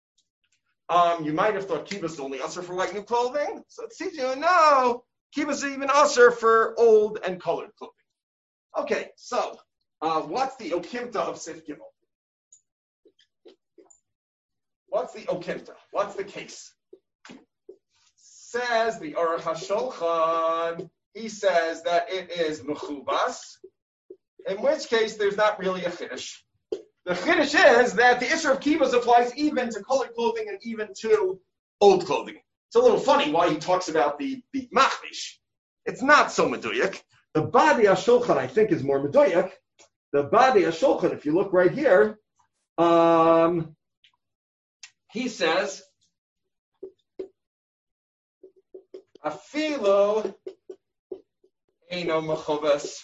Um, you might have thought Kibbutz is only usher for white new clothing. So it seems you know. Kibbutz is even usher for old and colored clothing. Okay, so uh, what's the okimta of Sif Gimel? What's the okimta? What's the case? Says the Aruch HaShulchan, he says that it is mechubas, in which case there's not really a chiddush. The chiddush is that the issur of kibbutz applies even to colored clothing and even to old clothing. It's a little funny why he talks about the, the machbesh. It's not so meduyak. The Badi HaShulchan, I think, is more meduyak. The Badi HaShulchan, if you look right here, um, he says, Afilo eino mechubas.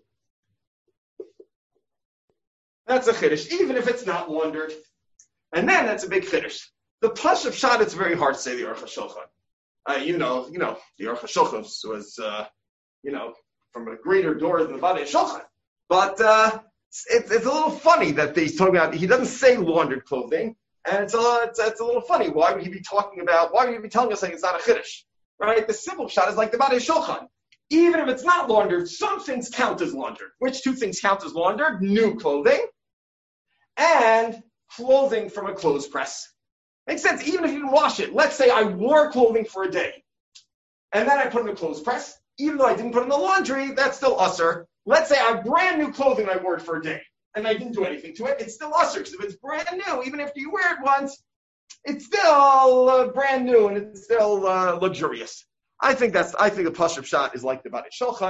That's a chiddush, even if it's not laundered. And then that's a big chiddush. The Pashup Pshat, it's very hard to say the Aruch HaShulchan. Uh, you know, you know, the Aruch HaShulchan was, uh, you know, from a greater door than the Badi HaShulchan. But uh, it's, it's a little funny that he's talking about, he doesn't say laundered clothing, and it's a, it's, it's a little funny. Why would he be talking about, why would he be telling us saying it's not a chiddush? Right? The simple Pshat is like the Badi HaShulchan. Even if it's not laundered, some things count as laundered. Which two things count as laundered? New clothing and clothing from a clothes press. Makes sense, even if you didn't wash it. Let's say I wore clothing for a day, and then I put it in the clothes press. Even though I didn't put it in the laundry, that's still usher. Let's say I have brand new clothing I wore it for a day, and I didn't do anything to it. It's still usher, because if it's brand new, even after you wear it once, it's still uh, brand new, and it's still uh, luxurious. I think that's. I think the Pashup Pshat is like the Badi HaShulchan.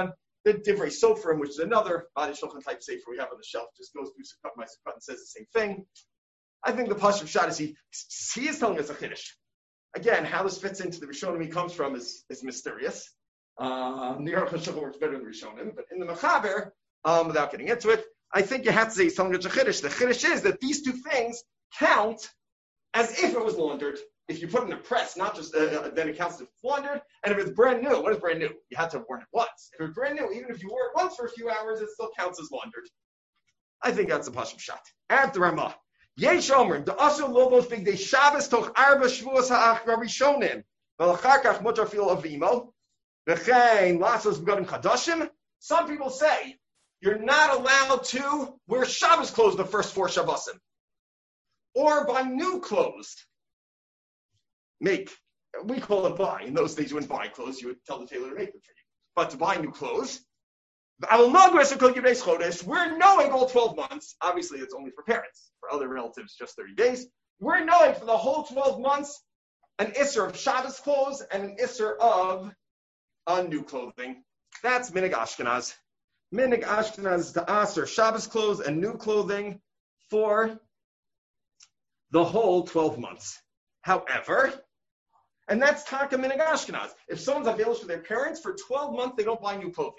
the Divrei Sofrim, which is another Badi Shulchan type sefer we have on the shelf, just goes through Sukkot my Sukkot and says the same thing. I think the Pashup Shad is he, he is telling us a Chiddush. Again, how this fits into the Rishonim he comes from is, is mysterious. Um, the Aruch HaShulchan works better than the Rishonim, but in the Mechaber, um, without getting into it, I think you have to say he's telling us a Chiddush. The Chiddush is that these two things count as if it was laundered. If you put it in a press, not just, uh, then it counts as laundered. And if it's brand new, what is brand new? You had to have worn it once. If it's brand new, even if you wore it once for a few hours, it still counts as laundered. I think that's a Pashup Shad. At the Ramah. Yesh Omrim, the Asur Lobos Big Day Shabbos Toch Arba Shvuos Ha'ach Ravishonim, Velachar Kach Mutar Fil Avimo, V'chein Lasos Begadim Chadashim. Some people say you're not allowed to wear Shabbos clothes the first four Shabbosim, or buy new clothes. Make, we call it buy. In those days, you wouldn't buy clothes; you would tell the tailor to make them for you. But to buy new clothes. We're knowing all twelve months. Obviously, it's only for parents. For other relatives, just thirty days. We're knowing for the whole twelve months an isser of Shabbos clothes and an isser of uh, new clothing. That's Minig Ashkenaz. Minig Ashkenaz is to aser Shabbos clothes and new clothing for the whole twelve months. However, and that's Taka Minig Ashkenaz. If someone's available for their parents, for twelve months, they don't buy new clothing.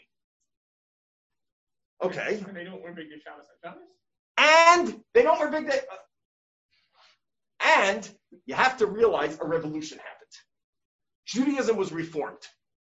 Okay. And they don't wear big day Shabbos on Shabbos? And they don't wear big day. And you have to realize a revolution happened. Judaism was reformed.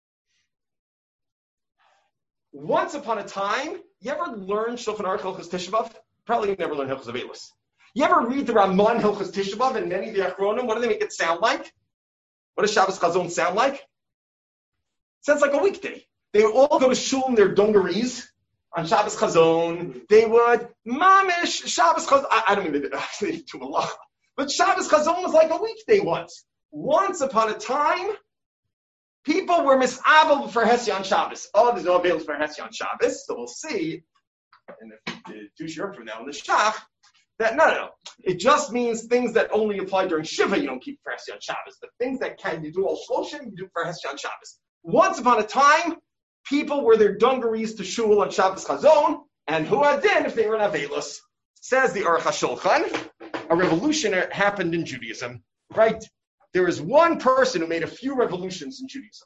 Once upon a time, you ever learn Shulchan Aruch Hilchos Tisha B'Av? Probably you never learned Hilchos Avelos. You ever read the Ramban Hilchos Tisha B'Av and many of the Achronim? What do they make it sound like? What does Shabbos Chazon sound like? It sounds like a weekday. They all go to shul in their dungarees. On Shabbos Chazon, they would, mamish, Shabbos Chazon, I, I don't mean to do a lot, but Shabbos Chazon was like a weekday once. Once upon a time, people were misabel for Hesyan Shabbos. Oh, there's no available for Hesyan Shabbos, so we'll see, and if we do shir from now in the Shach, that no, no, no. It just means things that only apply during Shiva, you don't keep for Hesyan Shabbos. The things that can, you do all Shloshim, you do for Hesyan Shabbos. Once upon a time, people wear their dungarees to shul on Shabbos Chazon, and who adin if they were in Avelos. Says the Aruch HaShulchan, a revolution happened in Judaism, right? There is one person who made a few revolutions in Judaism.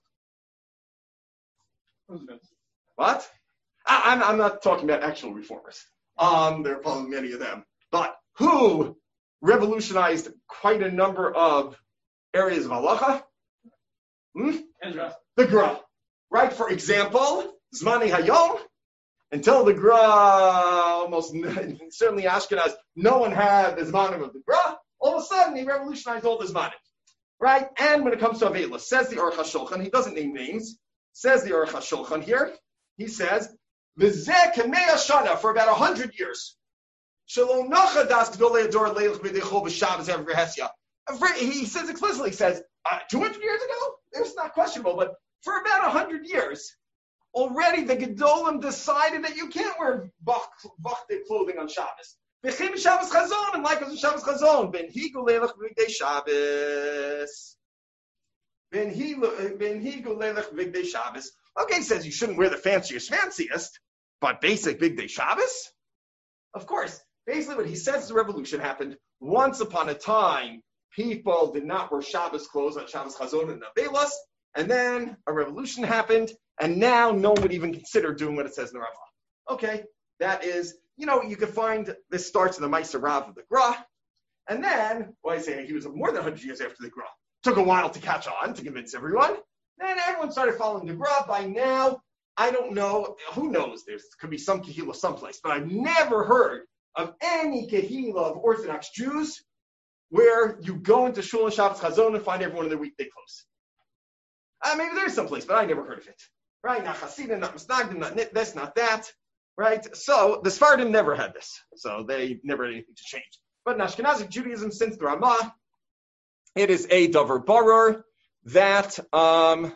What? I, I'm, I'm not talking about actual reformers. Um, there are probably many of them. But who revolutionized quite a number of areas of halacha? Hmm? The Gra. Right, for example, Zmani Hayom, until the Gra, almost certainly Ashkenaz, no one had the Zmanim of the Gra. All of a sudden, he revolutionized all the Zmanim. Right? And when it comes to Avelos, says the Aruch HaShulchan, he doesn't name names, says the Aruch HaShulchan here, he says, V'zeh k'mei shana, for about a hundred years. Shalom nacha das gdolei ador leilach b'deichol b'Shabbos ever v'hesya. He says explicitly, he says, uh, two hundred years ago? It's not questionable, but for about a hundred years, already the Gedolim decided that you can't wear bachted clothing on Shabbos. V'chim Shabbos Chazon, and likewise on Shabbos Chazon. Ben higu leilach v'gdei Shabbos. Ben higu leilach v'gdei Shabbos. Okay, he says you shouldn't wear the fanciest, fanciest, but basic big Shabbos? Of course. Basically what he says the revolution happened. Once upon a time, people did not wear Shabbos clothes on Shabbos Chazon and Avelos. And then a revolution happened, and now no one would even consider doing what it says in the Ramah. Okay, that is, you know, you can find, this starts in the Ma'aser Rav of the Gra, and then, well, I say he was more than one hundred years after the Gra. Took a while to catch on, to convince everyone. Then everyone started following the Gra. By now, I don't know, who knows, there could be some Kehillah someplace, but I've never heard of any Kehillah of Orthodox Jews where you go into Shul and Shabbos Chazon and find everyone in their weekday clothes. Uh, maybe there's someplace, but I never heard of it. Right? Not Hasidim, not Misnagdim, not this, not that. Right? So the Sephardim never had this. So they never had anything to change. But in Ashkenazic Judaism, since the Ramah, it is a davar barur that um,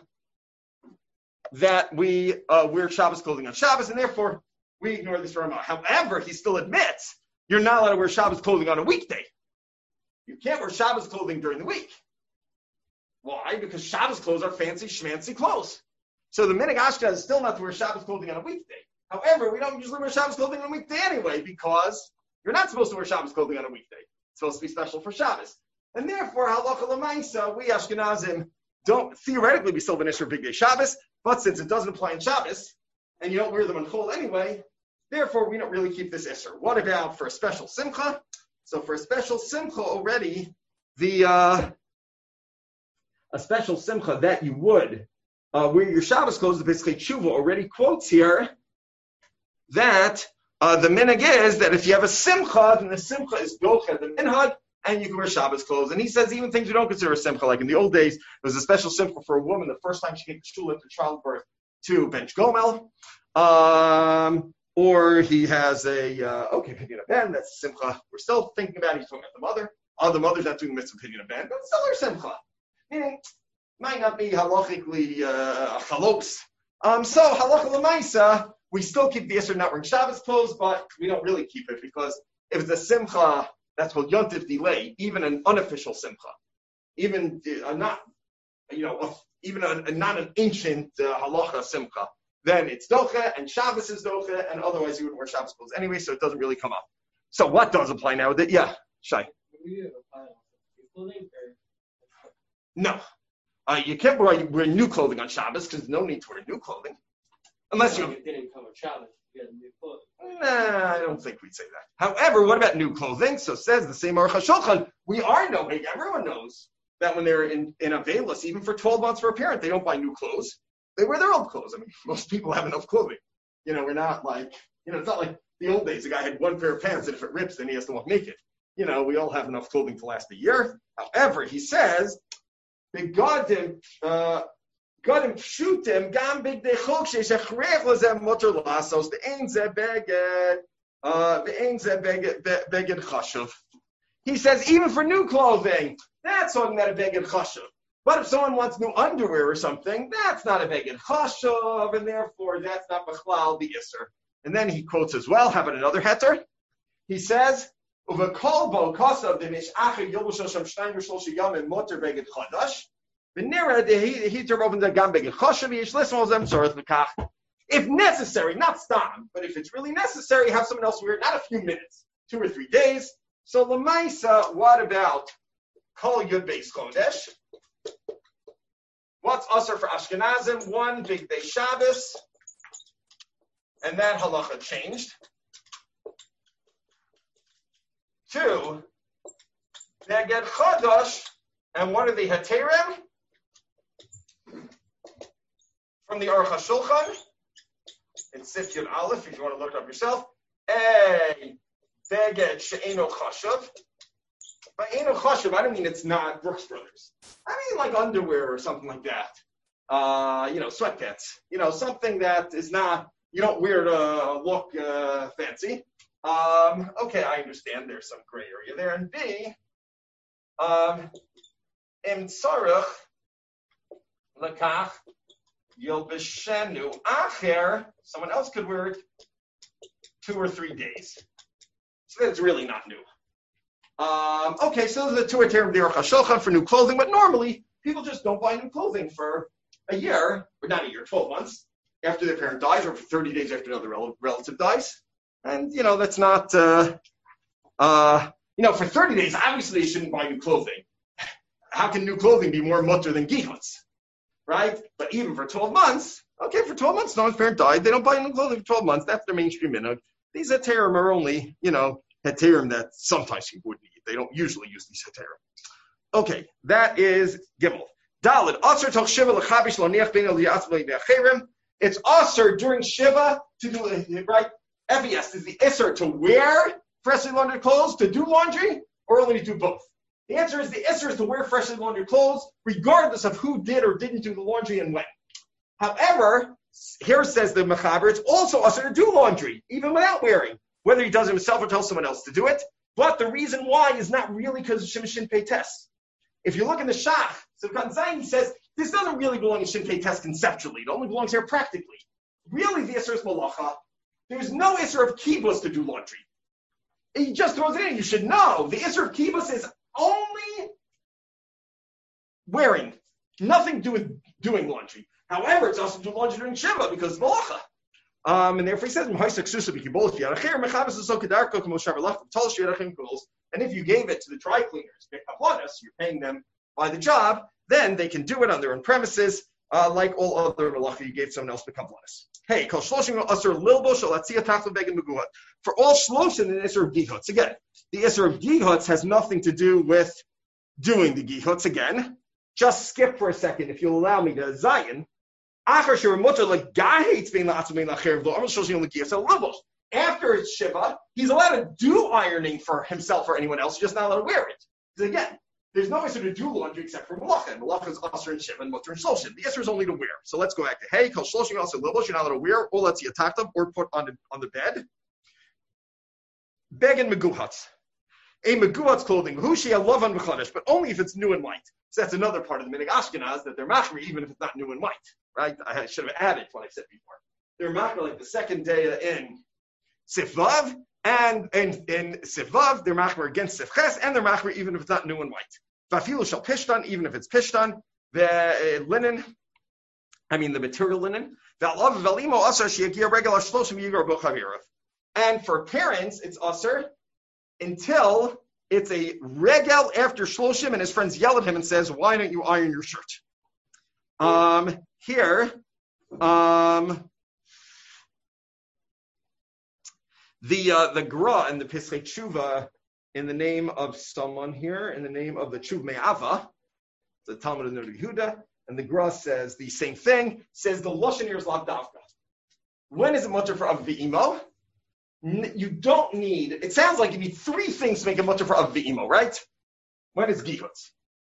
that we uh, wear Shabbos clothing on Shabbos, and therefore we ignore this Ramah. However, he still admits you're not allowed to wear Shabbos clothing on a weekday. You can't wear Shabbos clothing during the week. Why? Because Shabbos clothes are fancy schmancy clothes. So the Minhag Ashkenaz is still not to wear Shabbos clothing on a weekday. However, we don't usually wear Shabbos clothing on a weekday anyway, because you're not supposed to wear Shabbos clothing on a weekday. It's supposed to be special for Shabbos. And therefore, halacha l'maisa, we Ashkenazim don't, theoretically, we still have an issue of big day Shabbos, but since it doesn't apply in Shabbos, and you don't wear them on Chol anyway, therefore, we don't really keep this Isser. What about for a special Simcha? So for a special Simcha already, the uh, a special Simcha that you would uh, wear your Shabbos clothes, basically Tshuva already quotes here that uh, the minhag is that if you have a Simcha, then the Simcha is docha the minhag, and you can wear Shabbos clothes. And he says even things we don't consider a Simcha, like in the old days, there was a special Simcha for a woman the first time she came to shul after childbirth to bench Gomel. Um, Or he has a, uh, okay, Pidyon Ben, that's Simcha. We're still thinking about it. He's talking about the mother. Oh, the mother's not doing the mitzvah Pidyon Ben, but still there's Simcha. Meaning, might not be halachically uh, chalos. Um, so, halacha l'maisa, we still keep the Isser not wearing Shabbos clothes, but we don't really keep it, because if it's a Simcha, that's called Yontif delay, even an unofficial Simcha, even uh, not, you know, uh, even a, a, not an ancient uh, halacha Simcha, then it's docha, and Shabbos is docha, and otherwise you wouldn't wear Shabbos clothes anyway, so it doesn't really come up. So what does apply now? That yeah, Shai. No, uh, you can't wear, wear new clothing on Shabbos because there's no need to wear new clothing, unless you. It didn't come with Shabbos. You had new clothing. Nah, I don't think we'd say that. However, what about new clothing? So says the same Aruch HaShulchan. We are knowing, everyone knows that when they're in in a veilus, even for twelve months for a parent, they don't buy new clothes. They wear their old clothes. I mean, most people have enough clothing. You know, we're not like, you know, it's not like the old days. The guy had one pair of pants, and if it rips, then he has to walk naked. You know, we all have enough clothing to last a year. However, he says, "Begadim, uh, gadim pshutim, gam big dechok she'shechrech lazem motor lasos the ein ze beged, uh, the ein ze beged beged chashuv." He says, even for new clothing, that's talking about a beged chashuv. But if someone wants new underwear or something, that's not a beged chashuv, and therefore that's not bechlal the isser. And then he quotes as well. How about another heter? He says, "Uva kolbo kosav demish acher yobushel shem shnayim v'shlosh yamim motor beged chadash v'nira dehitir oven the gam beged chashuv yish lismol zem tzoreth v'kach." If necessary, not stam, but if it's really necessary, have someone else wear it. Not a few minutes, two or three days. So l'maisa, what about kol yud beis chodesh? What's usher for Ashkenazim? One, big day Shabbos, and that halacha changed. Two, Neged Chodosh, and what are the Heterim? From the Aruch HaShulchan, it's Sif Yud Aleph, if you want to look it up yourself. A, Beged She'eno Chashuv. By Eno Chashuv, I don't mean it's not Brooks Brothers. I mean like underwear or something like that. Uh, you know, sweatpants. You know, something that is not, you don't wear to look uh, fancy. Um, okay, I understand there's some gray area there. And B, um, Im Tzarech Lekach Yilbeshenu Acher, someone else could wear it two or three days. So that's really not new. Um, okay, so those are the two heterim of the Aruch HaShulchan for new clothing, but normally people just don't buy new clothing for a year, or not a year, twelve months after their parent dies, or for thirty days after another rel- relative dies. And, you know, that's not, uh, uh, you know, for thirty days, obviously you shouldn't buy new clothing. How can new clothing be more mutter than gihuts, right? But even for twelve months, okay, for twelve months, no one's parent died, they don't buy new clothing for twelve months. That's their mainstream minhag. These heterim are only, you know, heterim that sometimes people would need. They don't usually use these heterim. Okay, that is Gimel. Daled, Aser toch Shiva l'chabish lo niach bein el yatzmei be'acherim. It's Aser during Shiva to do, right? F E S, is the Isser to wear freshly laundered clothes, to do laundry, or only to do both? The answer is the Isser is to wear freshly laundered clothes, regardless of who did or didn't do the laundry and when. However, here says the Mechaber, it's also Aser to do laundry, even without wearing, whether he does it himself or tells someone else to do it. But the reason why is not really because of Shimshin Pei Tes. If you look in the Shach, so Zayin says, this doesn't really belong in Shin Pei Tes conceptually. It only belongs here practically. Really, the Isser is Malacha. There's no Isser of Kibbutz to do laundry. He just throws it in. You should know. The Isser of Kibbutz is only wearing. Nothing to do with doing laundry. However, it's also doing laundry during Shiva because it's malacha. Um, and therefore he says, and if you gave it to the dry cleaners, you're paying them by the job, then they can do it on their own premises, uh, like all other malacha you gave someone else become blanas. Hey, for all shloshim and isser of gihuts. Again, the isser of gihuts has nothing to do with doing the gihuts again. Just skip for a second, if you'll allow me, to Zion. After it's Shiva, he's allowed to do ironing for himself or anyone else, just not allowed to wear it. Because again, there's no issue to do laundry except for malacha. And malacha is asr and Shiva and mutter and shloshim. The issue is only to wear. So let's go back to hey, kol shloshim also libos, you're not allowed to wear, or let's yatak them, or put on the, on the bed. Beg and meguhats. A meguhat's clothing, hushi alavan v'chadash, but only if it's new and white. So that's another part of the Minhag Ashkenaz, that they're machri even if it's not new and white, right? I should have added what I said before. They're machri like the second day in Sifvav, and in, in Sifvav, they're machri against Sifches, and they're machri even if it's not new and white. Vafilu shal pishtan, even if it's pishtan, the uh, linen, I mean the material linen. And for parents, it's usher until it's a regel after shloshim, and his friends yell at him and says, "Why don't you iron your shirt?" Um, here, um, the uh, the Gra and the Pesach Tshuva in the name of someone here, in the name of the Tshuv Me'ava, the Talmud of Nuri Yehuda, and the Gra says the same thing. Says the lashon here is lav davka. When is it mutter for av v'imo? You don't need, it sounds like you need three things to make a mutter for av v'imo, right? When is gihutz?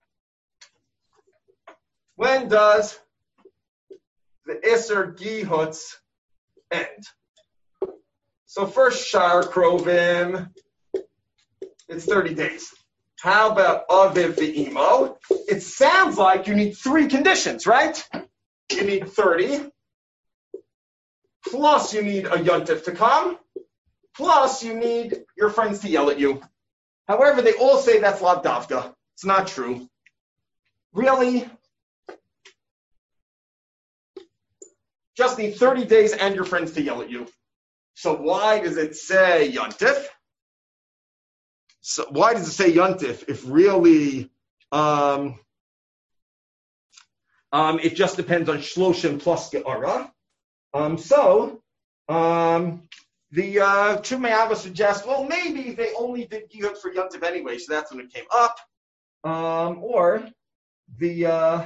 When does the iser gihutz end? So first shar krovim, it's thirty days. How about aviv v'imo? It sounds like you need three conditions, right? You need thirty, plus you need a yontif to come, plus you need your friends to yell at you. However, they all say that's lav davka. It's not true. Really? Just need thirty days and your friends to yell at you. So why does it say yontif? So why does it say yontif if really um, um, it just depends on shloshim plus ge'ara? Um, so um, the uh, Tshuv Me'ava suggests, well, maybe they only did gihut for yontif anyway, so that's when it came up. Um, or the uh,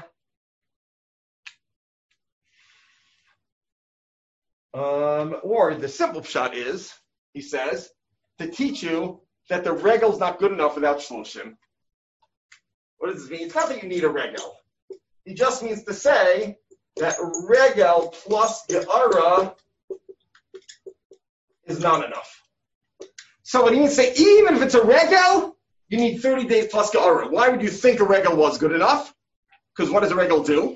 um, or the simple pshat is, he says, to teach you that the regel is not good enough without shloshim. What does this mean? It's not that you need a regel. He just means to say that regel plus ge'ara is not enough. So what he means to say, even if it's a regel, you need thirty days plus ge'ara. Why would you think a regel was good enough? Because what does a regel do?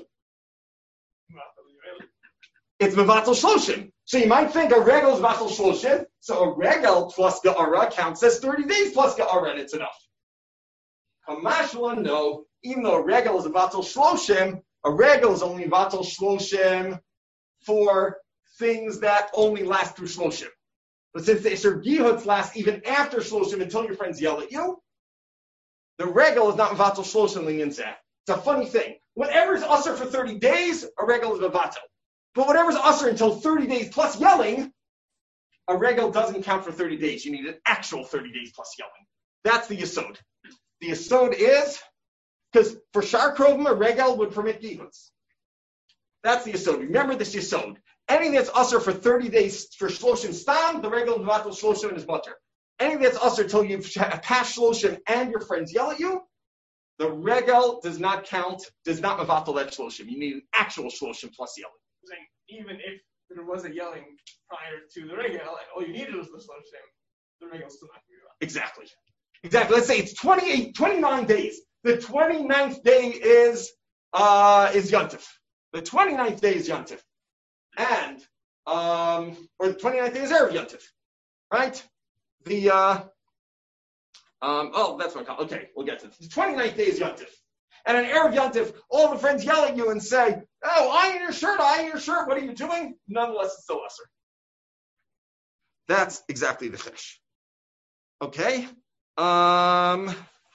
It's mevatel shloshim. So you might think a regel is mevatel shloshim, so a regel plus ge'ara counts as thirty days plus ge'ara, and it's enough. Kamashla, no. Even though a regel is a mevatel shloshim, a regel is only mevatel shloshim for things that only last through shloshim. But since the Isser Gihuts last even after shloshim until your friends yell at you, the regel is not mevatel shloshim linyanzeh. It's a funny thing. Whatever is usher for thirty days, a regel is mevatel. But whatever's usher until thirty days plus yelling, a regel doesn't count for thirty days. You need an actual thirty days plus yelling. That's the yesod. The yesod is, because for shar krovim, a regel would permit gihuts. That's the yesod. Remember this yesod. Anything that's usher for thirty days for shloshim stam, the regel is mevatel shloshim and is mutter. Anything that's usher until you've passed shloshim and your friends yell at you, the regel does not count, does not mevatel that shloshim. You need an actual shloshim plus yelling. Even if there was a yelling prior to the regel, and all you needed was the shloshim, the regel's still not going to be right. Exactly. Exactly. Let's say it's twenty-eight, twenty-nine days. The twenty-ninth day is uh, is Yontif. The twenty-ninth day is Yontif. And, um, or the twenty-ninth day is Erev Yontif. Right? The, uh, um, oh, that's what I call it. Okay, we'll get to it. The twenty-ninth day is Yontif. And on Erev Yontif, all the friends yell at you and say, Oh, iron your shirt, iron your shirt. What are you doing? Nonetheless, it's still lesser. That's exactly the fish. Okay. Um.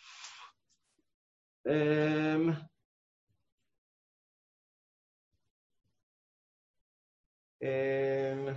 Um. Um.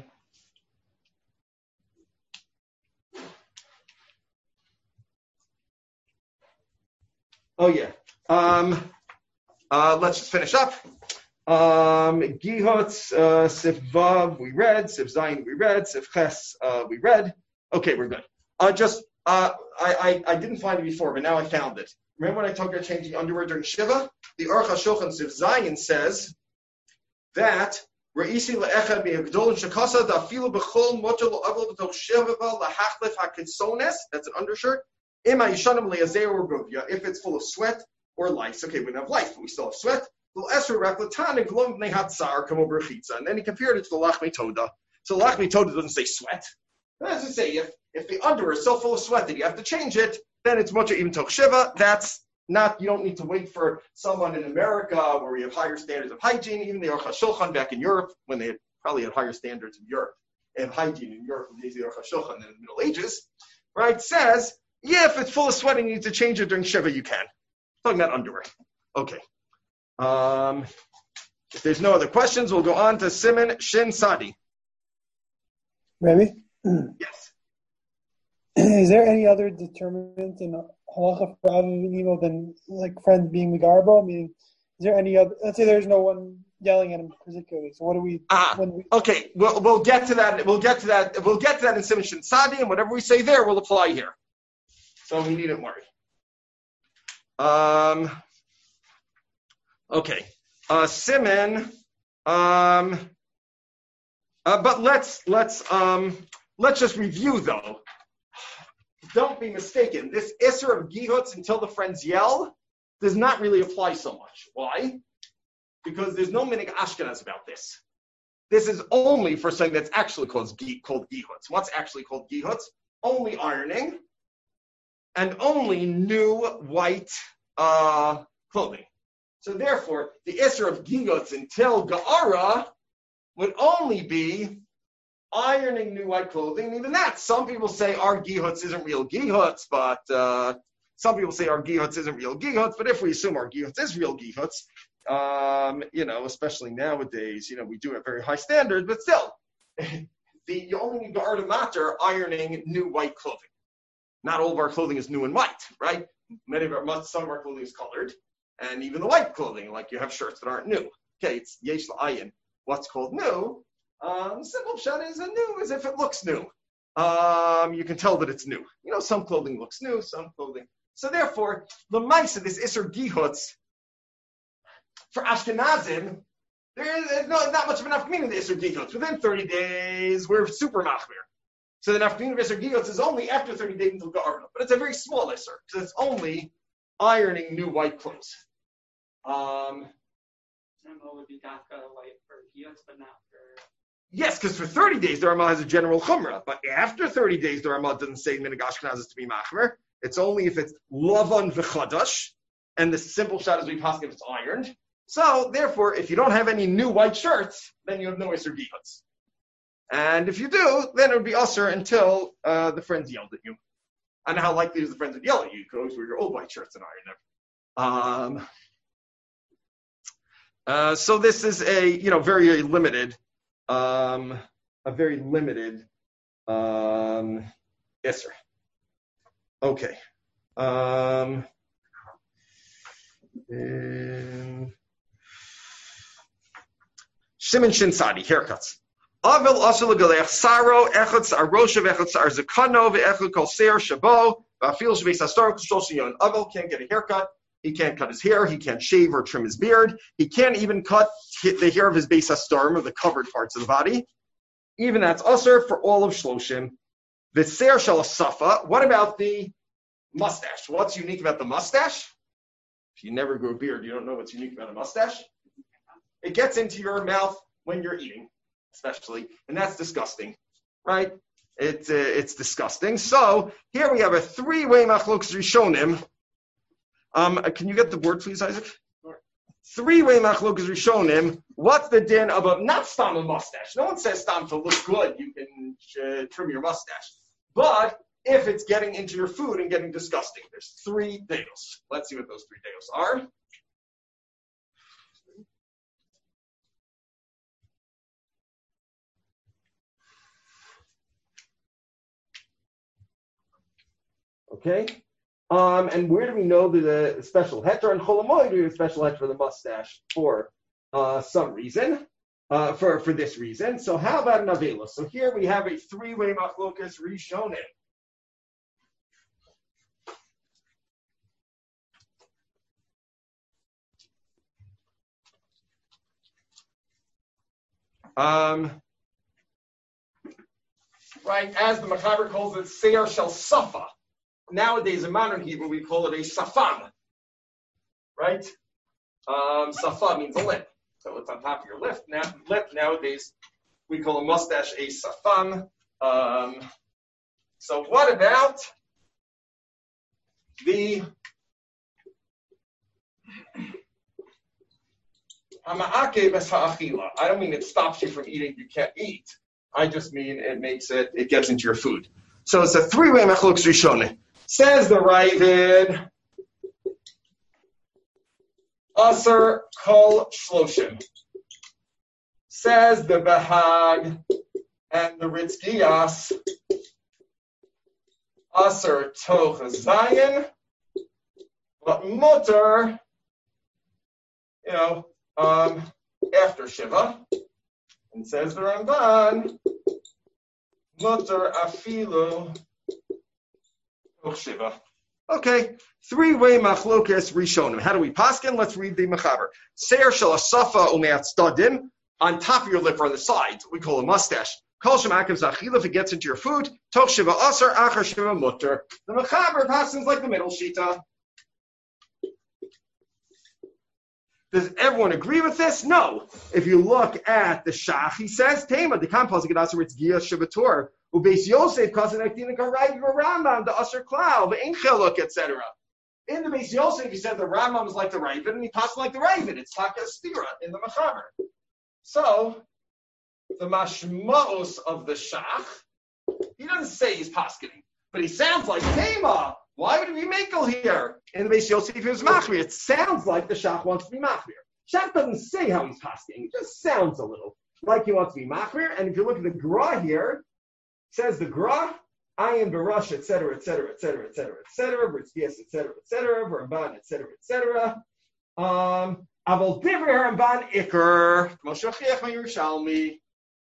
Oh yeah. Um. Uh. Let's just finish up. Um, Gihotz, uh, Sif Vav, we read. Sif Zayin, we read. Sif Ches, uh, we read. Okay, we're good. Uh, just, uh, I, I, I didn't find it before, but now I found it. Remember when I talked about changing underwear during Shiva? The Aruch HaShulchan Sif Zayin says that Re'isi le'echad me'agdol shekasa da'afilu b'chol motel lo'avol b'toch Shiva lahachlef ha'kitzones. That's an undershirt. Ima yishanim le'azeh or guvya. If it's full of sweat or lice. Okay, we don't have lice, but we still have sweat. And then he compared it to the Lachmi Toda. So Lachmi Toda doesn't say sweat. It doesn't say if, if the underwear is so full of sweat that you have to change it, then it's much even Toch Shiva. That's not, you don't need to wait for someone in America where we have higher standards of hygiene. Even the Aruch HaShulchan back in Europe, when they had, probably had higher standards in Europe and hygiene in Europe in the days of the Aruch HaShulchan in the Middle Ages, right, says, yeah, if it's full of sweat and you need to change it during Shiva, you can. Talking about underwear. Okay. Um, if there's no other questions, we'll go on to Siman Shin Sadi. Maybe? Yes. Is there any other determinant in halacha for Av Nimo than like friend being Megarbo? I mean, is there any other? Let's say there's no one yelling at him particularly. So what do we? Ah, when we okay. We'll we'll get to that. We'll get to that. We'll get to that in Siman Shin Sadi, and whatever we say there will apply here. So we needn't worry. Um. Okay, uh, Siman, um, uh, but let's let's um, let's just review though. Don't be mistaken. This Isser of Gihutz until the friends yell does not really apply so much. Why? Because there's no minig Ashkenaz about this. This is only for something that's actually called called Gihutz. What's actually called Gihutz? Only ironing, and only new white uh, clothing. So therefore, the Isser of Gihutz until Ga'ara would only be ironing new white clothing. And even that, some people say our Gihutz isn't real Gihutz, but uh, some people say our Gihutz isn't real Gihutz. But if we assume our Gihutz is real Gihutz, um, you know, especially nowadays, you know, we do have very high standards, but still, the, you only need Ga'ara matter ironing new white clothing. Not all of our clothing is new and white, right? Many of our, some of our clothing is colored. And even the white clothing, like you have shirts that aren't new. Okay, it's yesh la'ayin. What's called new? Um, simple pshat is a new as if it looks new. Um, you can tell that it's new. You know, some clothing looks new, some clothing. So therefore, the mice of this Isser Gihutz for Ashkenazim, there is no, not much of enough meaning in the Isser Gihutz. Within thirty days, we're super machmir. So the nafkamina of Isser Gihutz is only after thirty days until Ga'arna. But it's a very small Isser, because it's only ironing new white clothes. Um, would be Dafka white for Gihutz, but not for... Yes, because for thirty days the Ramah has a general chumrah, but after thirty days the Ramah doesn't say minig Ashkenaz is to be machmer. It's only if it's lavan v'chadash, and the simple shot is we pass if it's ironed. So therefore, if you don't have any new white shirts, then you have no Isser Gihutz. And if you do, then it would be usher until uh, the friends yelled at you. I don't know how likely is the friends would yell at you. You could always wear your old white shirts and iron them. Um, uh, so this is a you know very, very limited, um, a very limited um, Isser. Okay. Um, um, Siman Shin Sadi, haircuts. Avel asel galech saro echad sarosha vechad sar zakano veechad kol ser shabo vafil shveis astar k'shoshiyon. Avel can't get a haircut. He can't cut his hair. He can't shave or trim his beard. He can't even cut the hair of his beis hastarim, or the covered parts of the body. Even that's usher for all of shloshim. The ser shel safa. What about the mustache? What's unique about the mustache? If you never grew a beard, you don't know what's unique about a mustache. It gets into your mouth when you're eating, especially, and that's disgusting, right? It, uh, it's disgusting. So here we have a three-way machlokes rishonim. Um, can you get the word, please, Isaac? Three-way machlokas rishonim. What's the din about not stam a mustache? No one says stam to look good. You can uh, trim your mustache. But if it's getting into your food and getting disgusting, there's three deos. Let's see what those three deos are. Okay. Um, and where do we know that the special heter and cholamoid we have a special heter for the mustache for uh, some reason, uh, for, for this reason. So how about an avela? So here we have a three-way machlokas rishonim. Um, right, as the Machaber calls it, seir shel safa. Nowadays, in modern Hebrew, we call it a safam, right? Um, safa means a lip, so it's on top of your lip. Now, lip nowadays, we call a mustache a safam. Um, so, what about the hama'ake bes ha'achila? I don't mean it stops you from eating; you can't eat. I just mean it makes it; it gets into your food. So it's a three-way machlokas rishonim. Says the Ravid, Aser Kol Shloshim. Says the Bahag and the Ritzkiyas, Aser Toch Zayin, but Mutter, you know, um, after Shiva. And says the Ramban, Mutter Afilu Shiva. Okay, three-way machlokas rishonim. How do we paskin? Let's read the mechaber. Seir shel asafa umeatzdadim, on top of your lip or on the sides. We call a mustache. Kol shemakim zachila, if it gets into your food. Toch shiva asar achar shiva mutter. The mechaber paskins like the middle shita. Does everyone agree with this? No. If you look at the Shach, he says, Tema, the composite asar it's gia shivator. Ubeis Yosef kasanektinik arrived Rambam, the Asher Klau, the Incheluk, et cetera. In the Beis Yosef, he said the Rambam is like the Ravid, and he passed like the Ravid. It's Taka Stira in the Machaber. So, the Mashmaos of the Shach, he doesn't say he's paskening, but he sounds like Tema. Why would we make here? In the Beis Yosef, he was Machmir. It sounds like the Shach wants to be Machmir. Shach doesn't say how he's paskening. It just sounds a little like he wants to be Machmir. And if you look at the Gra here, says the Gra, Ayin Barash, et cetera, et cetera, et cetera, et cetera, et cetera, Britzkias, et cetera, et cetera, Ramban, et cetera, et cetera. Um, Aval Divrei Ramban Iker, Moshachiach Yerushalmi.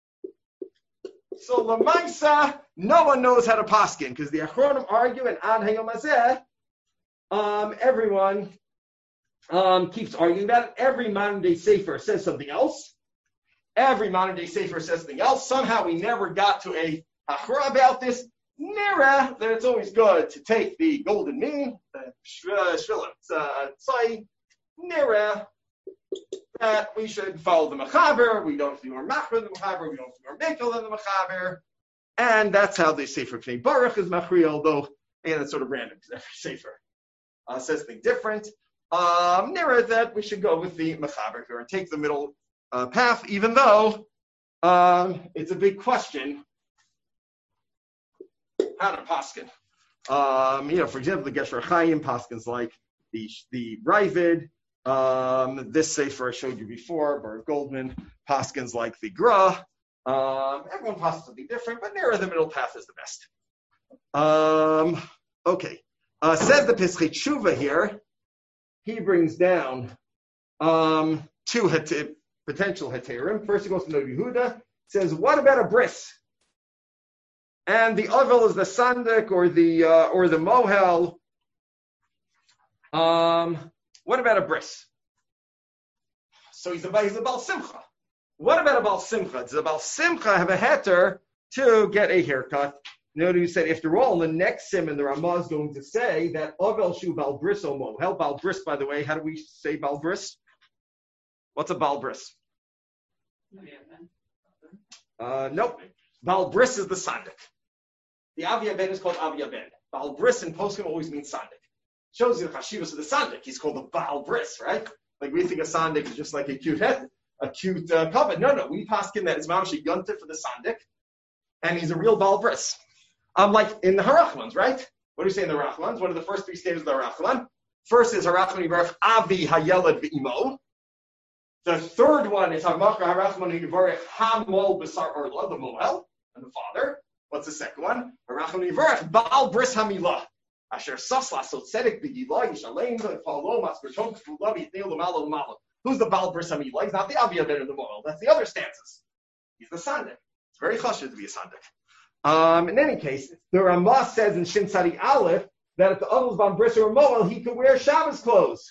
So Lamaisa, no one knows how to paskin because the Achronim argue and Ad Hayom Hazeh, um, everyone um, keeps arguing about it. Every modern day sefer says something else. Every modern day sefer says something else. Somehow we never got to a Achra about this. Nira, that it's always good to take the golden mean, the Shvila Tzai, Nira, that we should follow the Mechaber. We don't do more Machber than the Mechaber. We don't do more Mekel than the Mechaber. And that's how the Sefer Pnei Baruch is Machri, although, and it's sort of random because every Sefer uh, says something different. Um, Nira, that we should go with the Mechaber here and take the middle uh, path, even though um, it's a big question. How to paskin? Um, you know, for example, the Gesher Chaim paskins like the the Ravid. Um, this sefer I showed you before, Baruch Goldman paskins like the Gra. Um, everyone paskins something different, but nearer the middle path is the best. Um, okay, uh, says the Pischei Tshuva here. He brings down um, two het- potential heterim. First, he goes to Noda Yehuda. Says, what about a bris? And the Avel is the Sandik or the uh, or the Mohel. Um, what about a bris? So he's a, he's a Baal Simcha. What about a Baal Simcha? Does a Baal Simcha have a heter to get a haircut? Notice you said, after all, in the next sim, and the Ramah is going to say that Avel Shu Baal Bris O Mohel. Baal Bris, by the way, how do we say Baal Bris? What's a Baal Bris? Uh, nope. Baal Bris is the Sandik. The Avia Ben is called Avia Ben. Baal Bris in Poskim always means Sandik. Shows you the Chashivas of the Sandik. He's called the Baal Bris, right? Like we think a sandik is just like a cute head, a cute uh, covet. No, no, we paskin that it's mamashi yontif for the sandik, and he's a real Baal Bris. Um, like in the Harachmans, right? What do you say in the Harachmans? What are the first three stages of the Harachman? First is Harachman Yivarech Avi Hayelad V'Imo. The third one is Hamachra Harachman Yivarech Hamol B'Sar Orla, the Moel, and the father. What's the second one? Harachman Yivarech Baal Bris Hamilah. Asher Sasla So Tzedek B'Gilah Yishalein V'Falo Masberton K'Fulav Yitnei L'Malo L'Malo. Who's the Baal Bris Hamilah? He's not the Avi Aben or the Moel. That's the other stanzas. He's the Sandik. It's very chashuv to be a Sandik. Um, in any case, the Ramah says in Shin Tzadi Aleph that if the Avos Baal Bris or Moel, he could wear Shabbos clothes.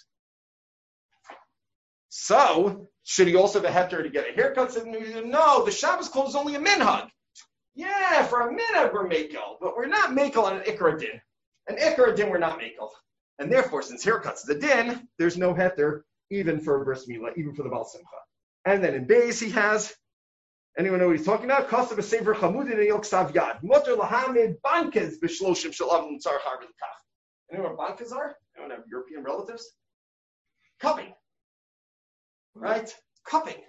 So, should he also have a heter to get a haircut? No, the Shabbos clothes is only a minhag. Yeah, for a minhag we're makel, but we're not makel on an ikra din. An ikra din we're not makel. And therefore, since haircuts is a din, there's no heter even for a bris milah, even for the Baal Simcha. And then in Beis he has, anyone know what he's talking about? Kostav Sefer Chamudin and Yok Sav Yad. Motor Lahamid Bankes B'Shloshim Shalav Tzar Har B'Kach. Anyone know what bankes are? Anyone have European relatives? Cupping. Right? Cupping.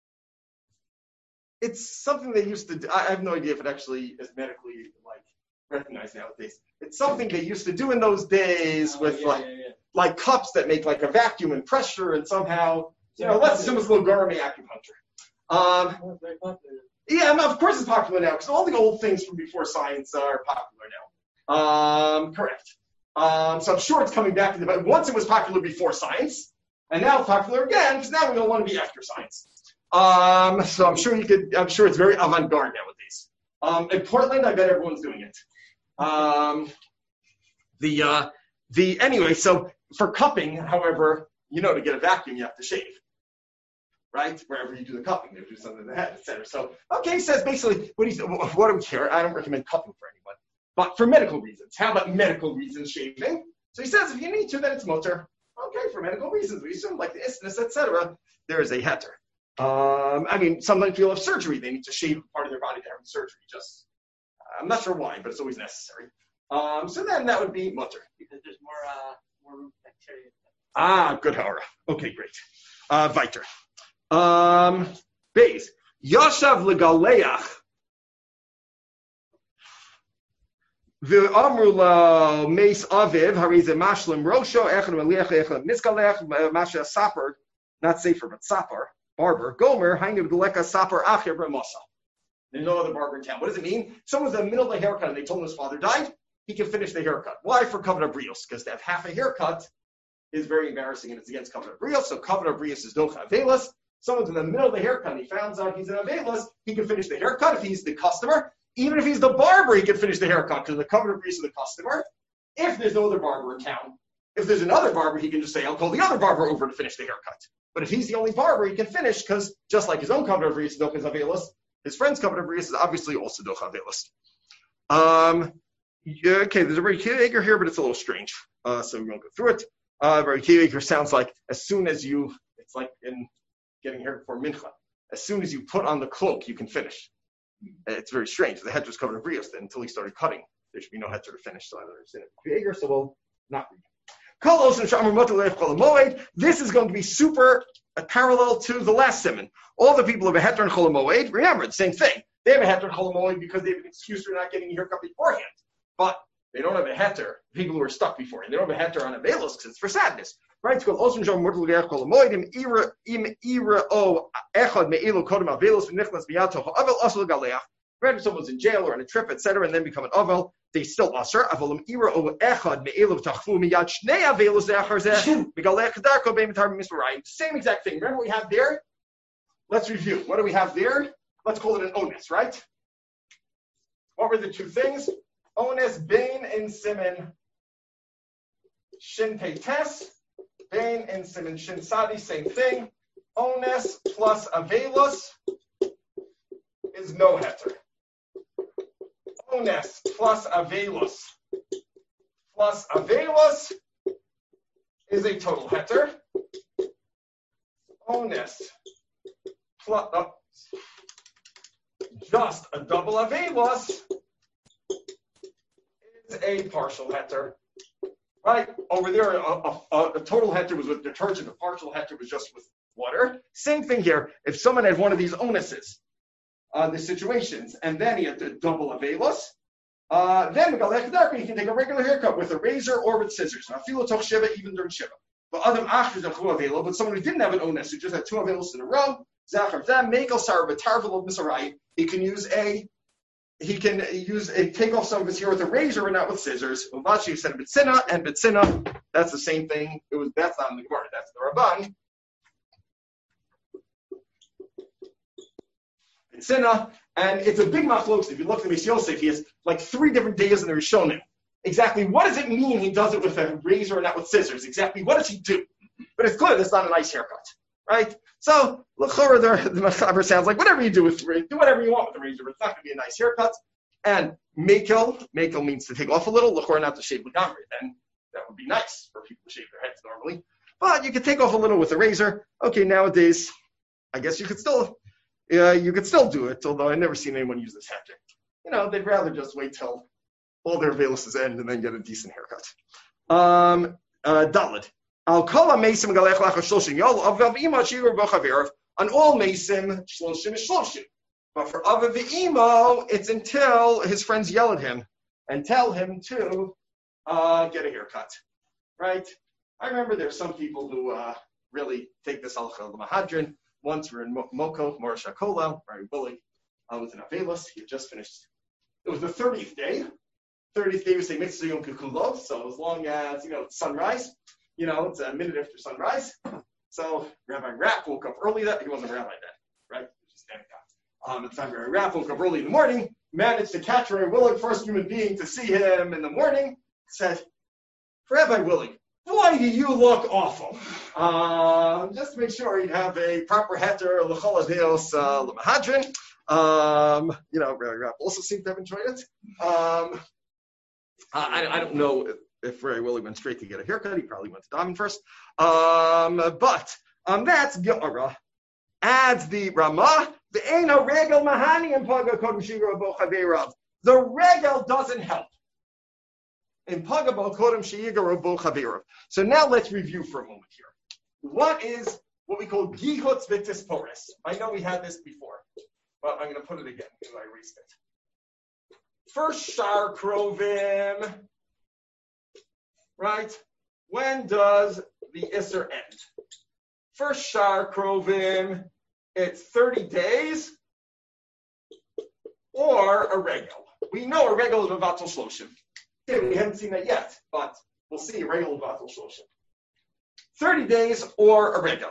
It's something they used to do. I have no idea if it actually is medically like recognized nowadays. It's something they used to do in those days oh, with yeah, like, yeah, yeah. like cups that make like a vacuum and pressure and somehow, you know, let's assume it's a little gourmet acupuncture. Um, yeah, of course it's popular now because all the old things from before science are popular now. Um, correct. Um, so I'm sure it's coming back to the, but once it was popular before science, and now it's popular again because now we don't want to be after science. Um, so I'm sure you could, I'm sure it's very avant-garde nowadays. Um, in Portland, I bet everyone's doing it. Um, the, uh, the, anyway, so for cupping, however, you know, to get a vacuum, you have to shave. Right? Wherever you do the cupping, they do something in the head, et cetera. So, okay, he says basically, what, he's, what do we care? I don't recommend cupping for anyone. But for medical reasons. How about medical reasons shaving? So he says if you need to, then it's mutter. Okay, for medical reasons. We assume like the isthmus, et cetera, there is a heter. Um, I mean, sometimes people have surgery. They need to shave part of their body to have surgery. Just, I'm not sure why, but it's always necessary. Um, so then that would be mutter. Because there's more, uh, more bacteria. Ah, good hara. Okay, great. Uh, weiter. Um, Beis. Yashav legaleach. V'amru la meis aviv harize mashlim rosho echad meliach echad miskalech masha sapar, not safer but sapar, barber gomer hainu b'deleka sapar acher b'masa. There's no other barber in town. What does it mean? Someone's in the middle of the haircut and they told him his father died. He can finish the haircut. Why? For covenant brios, because to have half a haircut is very embarrassing and it's against covenant brios. So covenant brios is docha avelas. Someone's in the middle of the haircut and he finds out he's in avelas. He can finish the haircut if he's the customer. Even if he's the barber, he can finish the haircut because the covenant brios of the customer. If there's no other barber in town, if there's another barber, he can just say, "I'll call the other barber over to finish the haircut." But if he's the only barber, he can finish because just like his own covenant brios is docha avelas, his friend's covenant brios is obviously also docha avelas. Um. Yeah, okay, there's a very key acre here, but it's a little strange. Uh, so we won't go through it. Uh, very key acre sounds like as soon as you, it's like in getting here for mincha. As soon as you put on the cloak, you can finish. It's very strange. The heter is covered in brios. Then until he started cutting, there should be no heter to finish. So I don't understand it. Acre, so we'll not read. This is going to be super uh, parallel to the last simon. All the people have a heter and chol moed. Remember the same thing. They have a heter and chol moed because they have an excuse for not getting a haircut beforehand. But they don't have a heter. People who are stuck before, and they don't have a heter on a velos because it's for sadness, right? It's called Osman Jom Murtal Gerach Kol Moedim Ira Im Ira O Echad Me'ilu Kodem Avelos V'Nichlas Miyato Ha'Avel Asel Galeach. Right, if someone's in jail or on a trip, et cetera, and then become an Avel, they still usher. Avelim Ira O Echad Me'ilu V'Tachfu Miyad Shnei Avelos De'achar Zeh Megaleach Darko Beim Tar Mismarayim. Same exact thing. Remember what we have there? Let's review. What do we have there? Let's call it an onus, right? What were the two things? Onus, Bain, and Simon, Shin Peites, Bain, and Simon, Shin Sadi, same thing. Onus plus Avelos is no heter. Onus plus Avelos plus Avelos is a total heter. Onus plus, oh, just a double Avelos is a partial heter. right? Over there, a, a, a, a total heter was with detergent, a partial heter was just with water. Same thing here. If someone had one of these onuses, uh, the situations, and then he had to double avelos, uh, then he can take a regular haircut with a razor or with scissors. Now, filo toch shiva, even during shiva. But adam achri zachu avelo, but someone who didn't have an onus, who just had two avelos in a row, zachar them mekel sar b'tarvel of misarai, he can use a He can use a take off some of his hair with a razor and not with scissors. Uvachi said bitzina and bitzina. That's the same thing. It was that's not in the Gemara. That's the Rabban. Bitzina, and it's a big machlokes. If you look at the Beis Yosef, he has like three different days in the Rishonim. Exactly what does it mean he does it with a razor and not with scissors? Exactly what does he do? But it's clear that's not a nice haircut, right? So, l'chora, the, the Machaber sounds like whatever you do with do whatever you want with the razor, but it's not going to be a nice haircut. And makel, makel means to take off a little, l'chora not to shave l'gamri. Then that would be nice for people to shave their heads normally. But you could take off a little with a razor. Okay, nowadays, I guess you could still, uh, you could still do it. Although I've never seen anyone use this heter. You know, they'd rather just wait till all their velos end and then get a decent haircut. Um, uh, Daled. Al kol ha-mesim galech lach ha-shloshim yol avav v'imo shigur b'chavirav. On all mesim, shloshim is shloshim. But for avav v'imo, it's until his friends yell at him and tell him to uh, get a haircut. Right? I remember there's some people who uh, really take this halakha of the Mahadran. Once we were in Mo- Moko, Morisha Kola, very willing. I was in Avelis. He had just finished. It was the thirtieth day. thirtieth day we say mitzvah yom kikulov. So as long as, you know, it's sunrise, you know, it's a minute after sunrise. So Rabbi Rapp woke up early that he wasn't a rabbi then, right? He was just standing up. Um, at the time Rabbi Rapp woke up early in the morning, managed to catch Rabbi Willing, first human being to see him in the morning, said, Rabbi Willing, boy, do you look awful. Uh, just to make sure he'd have a proper heter, l'chol adeos l'mahadrin. Um, you know, Rabbi Rapp also seemed to have enjoyed it. Um, I, I don't know if, if Rabbi Willing went straight to get a haircut. He probably went to Daven first. Um, but um, that's Gemara. Adds the Ramah. The Eino Regel Mahani and Paga Kodem Shigur Bo Chaverav. The regel doesn't help. In Paga Bo Kodem Shigur Bo Chaverav. So now let's review for a moment here. What is what we call Gihutz Vitis Poris? I know we had this before, but I'm going to put it again because I erased it. First Shar Krovim, right? When does the Isser end? First Shar Krovim, it's thirty days or a regel. We know a regel is Mevatel Shloshim. Okay, we haven't seen that yet, but we'll see a regel is Mevatel Shloshim. thirty days or a regel.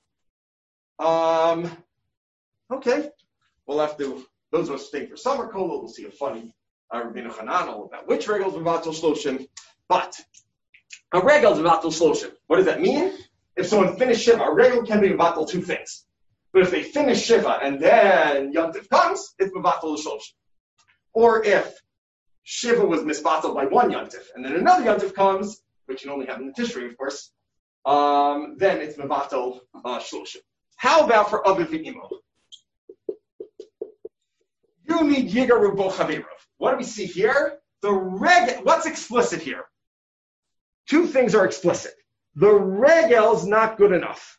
Um, okay, we'll have to, those of us staying for summer kola, we'll see a funny Uh, Rabbeinu Hanan, all about which regel is Mevatel Shloshim, but a regel is Mevatel Shloshim. What does that mean? If someone finished Shiva, a regel can be Mevatel two things. But if they finish Shiva and then Yontif comes, it's Mevatel Shloshim. Or if Shiva was misbatel by one Yontif and then another Yontif comes, which can only happen in Tishrei, of course, um, then it's Mevatel uh, Shloshim. How about for Aviv V'imo? You need Yigar Rubo Chaverav. What do we see here? The regel, what's explicit here? Two things are explicit. The regel's not good enough.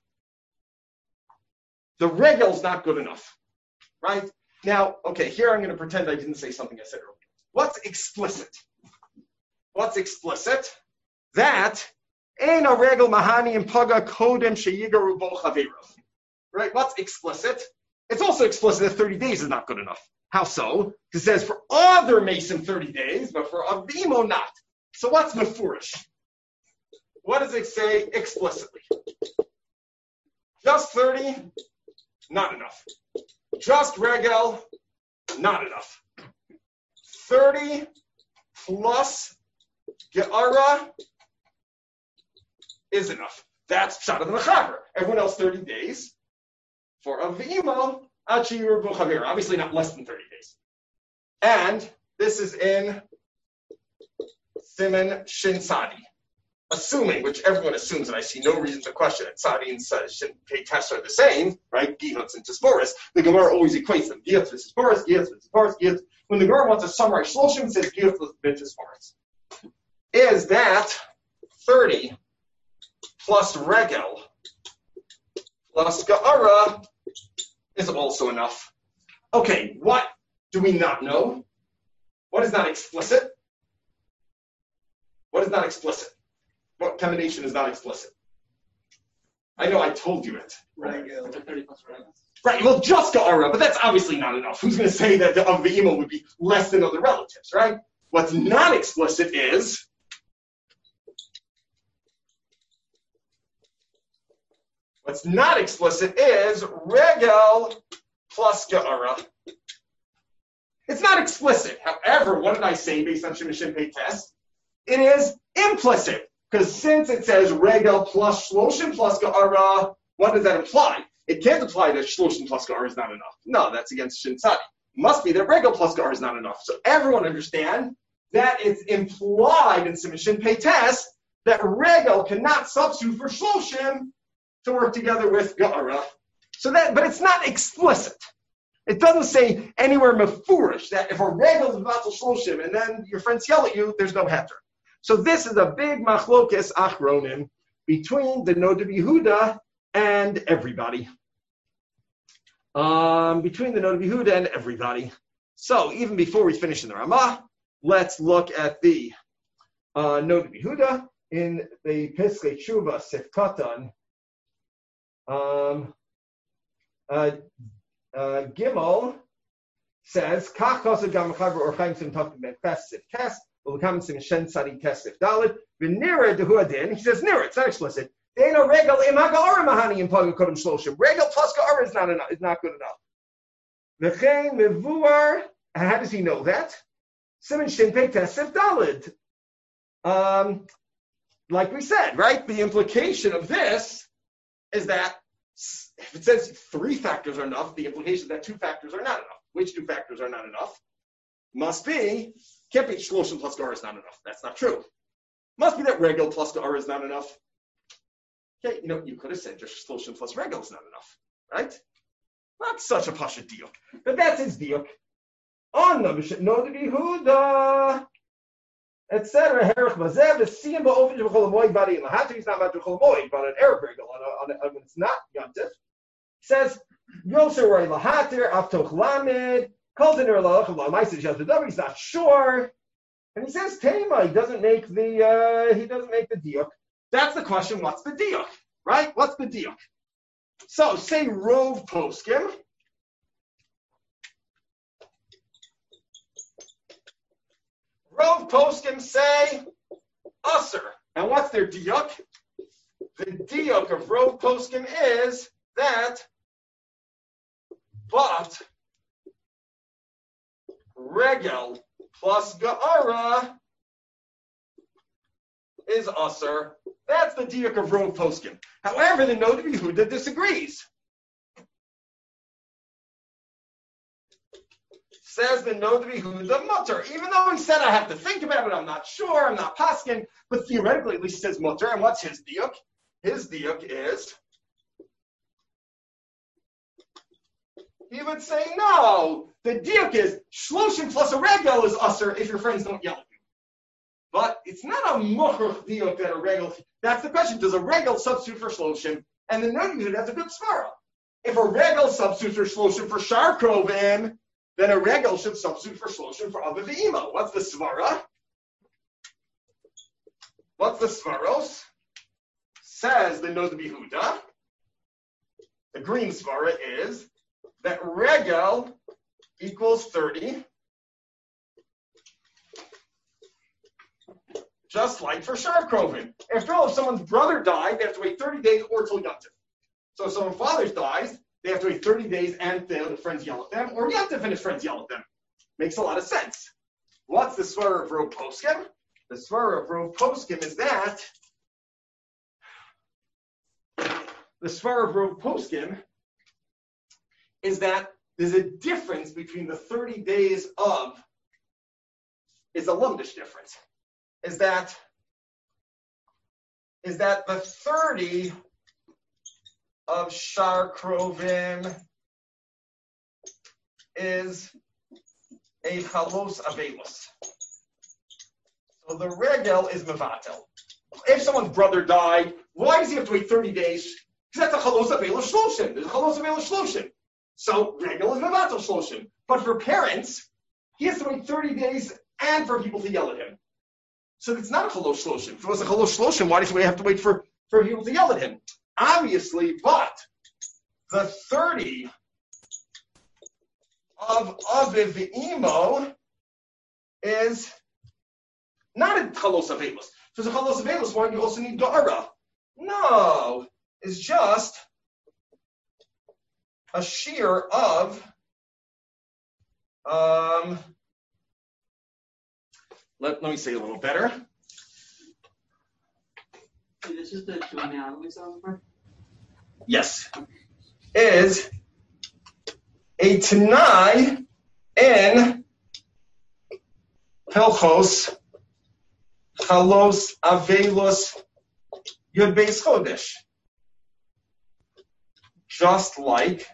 The regel's not good enough. Right? Now, okay, here I'm going to pretend I didn't say something I said earlier. What's explicit? What's explicit? That ain't a regel mahani and paga kodem sheyigaru bo chaverav. Right? What's explicit? It's also explicit that thirty days is not good enough. How so? It says for other Mason thirty days, but for Avimo not. So what's mefurish? What does it say explicitly? Just thirty, not enough. Just regel, not enough. thirty plus ge'ara is enough. That's Pshat of the Mechaber. Everyone else thirty days. For Avimo, obviously not less than thirty days. And this is in Siman Shin Sadi. Assuming, which everyone assumes, and I see no reason to question it, Sadi and Shin Pei Tesh are the same, right? Gihutz and Tisboris. The Gemara always equates them. Gihutz with Tisboris, Gihutz with Tisboris, Gihutz. When the Gemara wants to summarize Shloshim, it says Gihutz with Tisboris. Is that thirty plus regel plus ga'ara is also enough. Okay, what do we not know? What is not explicit? What is not explicit? What combination is not explicit? I know I told you it. Regel. thirty plus regel. Right, well, just ga'ara, but that's obviously not enough. Who's going to say that the of the emo would be less than other relatives, right? What's not explicit is What's not explicit is regel plus ga'ara. It's not explicit. However, what did I say based on Shimon Shin Pei test? It is implicit. Because since it says regel plus shloshim plus ga'ara, what does that imply? It can't imply that shloshim plus ga'ara is not enough. No, that's against Shin Tzadi. Must be that regel plus ga'ara is not enough. So everyone understand that it's implied in Shimon Shin Pei test that regel cannot substitute for shloshim to work together with ga'ara. So that, but it's not explicit. It doesn't say anywhere mefurish that if a regel is about to shloshim and then your friends yell at you, there's no heter. So this is a big machlokes achronim between the Nod of Yehuda and everybody. Um, between the Nod of Yehuda and everybody. So even before we finish in the Ramah, let's look at the uh, Nod of Yehuda in the Piskei Tshuva Sif Katan. Um, uh, uh, Gimel says, Kach kosed gam chaver or chaim sim tafim ben ches sif kes, ulukam sim shen tzadi kes sif dalid, v'nira dehu adin, he says nira, it's not explicit, deino regel im ha'ga'ara mahani im pagim kodem shloshim, regel plus ga'ara is not enough, is not good enough. V'chein mevuar, how does he know that? Simin shin pei tes sif dalid. Um, like we said, right, the implication of this is that if it says three factors are enough, the implication is that two factors are not enough. Which two factors are not enough? Must be, can't be shloshim plus ga'ara is not enough. That's not true. Must be that regel plus ga'ara is not enough. Okay, you know, you could have said just shloshim plus regel is not enough, right? Not such a pasha diuk. But that's his diuk. On the Nod of Yehuda, et cetera. Herich Mazev, the Siyam Ba'ofen Shebechol Moed Badi Lahatir, he's not about Shebechol Moed, but an Arab regel, on, on, on, when it's not Yantif, says, Yosher Roy Lahatir, Avtoch Lamed, Koldener Lalach Lamaisa Jazadav, he's not sure. And he says, Tema, he doesn't make the, uh, he doesn't make the diuk. That's the question, what's the diuk? Right? What's the diuk? So, say Rov Poskim. Rov Poskim say Usser. And what's their diuk? The diuk of Rov Poskim is that but regel plus ga'ara is Usser. That's the diuk of Rov Poskim. However, the Nod of Yehuda disagrees. Says the Nod of Yehuda mutter. Even though he said I have to think about it, I'm not sure, I'm not paskin, but theoretically at least he says mutter. And what's his diuk? His diuk is, he would say no. The diuk is shloshim plus a regel is usher if your friends don't yell at you. But it's not a muchach diuk that a regel. That's the question. Does a regel substitute for shloshim? And the Nod of Yehuda has a good svara. If a regel substitutes for shloshim for shar krovim, then a regel should substitute for shloshim for other ve'ima. What's the svara? What's the svaros? Says the Nod of Yehuda. The green svara is that regel equals thirty, just like for shar krovim. After all, if someone's brother died, they have to wait thirty days or till yantif. So if someone's father dies, they have to wait thirty days and the friends yell at them, or Yantif and his friends yell at them. Makes a lot of sense. What's the svara of Rov Poskim? The svara of Rov Poskim is that the svara of Rov Poskim is that there's a difference between the thirty days of, is a lumdish difference. Is that is that the thirty of shar krovim is a chalos avelus. So the regel is mevatel. if someone's brother died, why does he have to wait thirty days? Because that's a chalos avela shloshim. There's a chalos avela shloshim. So regel is mevatel shloshim. But for parents, he has to wait thirty days and for people to yell at him. So it's not a chalos shloshim. If it was a chalos shloshim, why does he have to wait for, for people to yell at him? Obviously, but the thirty of Aviv V'imo is not a chalos avelos. If it's a chalos avelos, why do you also need ga'ara? No, it's just a shear of um. Let, let me say a little better. This is the two now we saw before? Yes. Is a Tanai in Hilchos Chalos Avelos Yud Beis Chodesh. Just like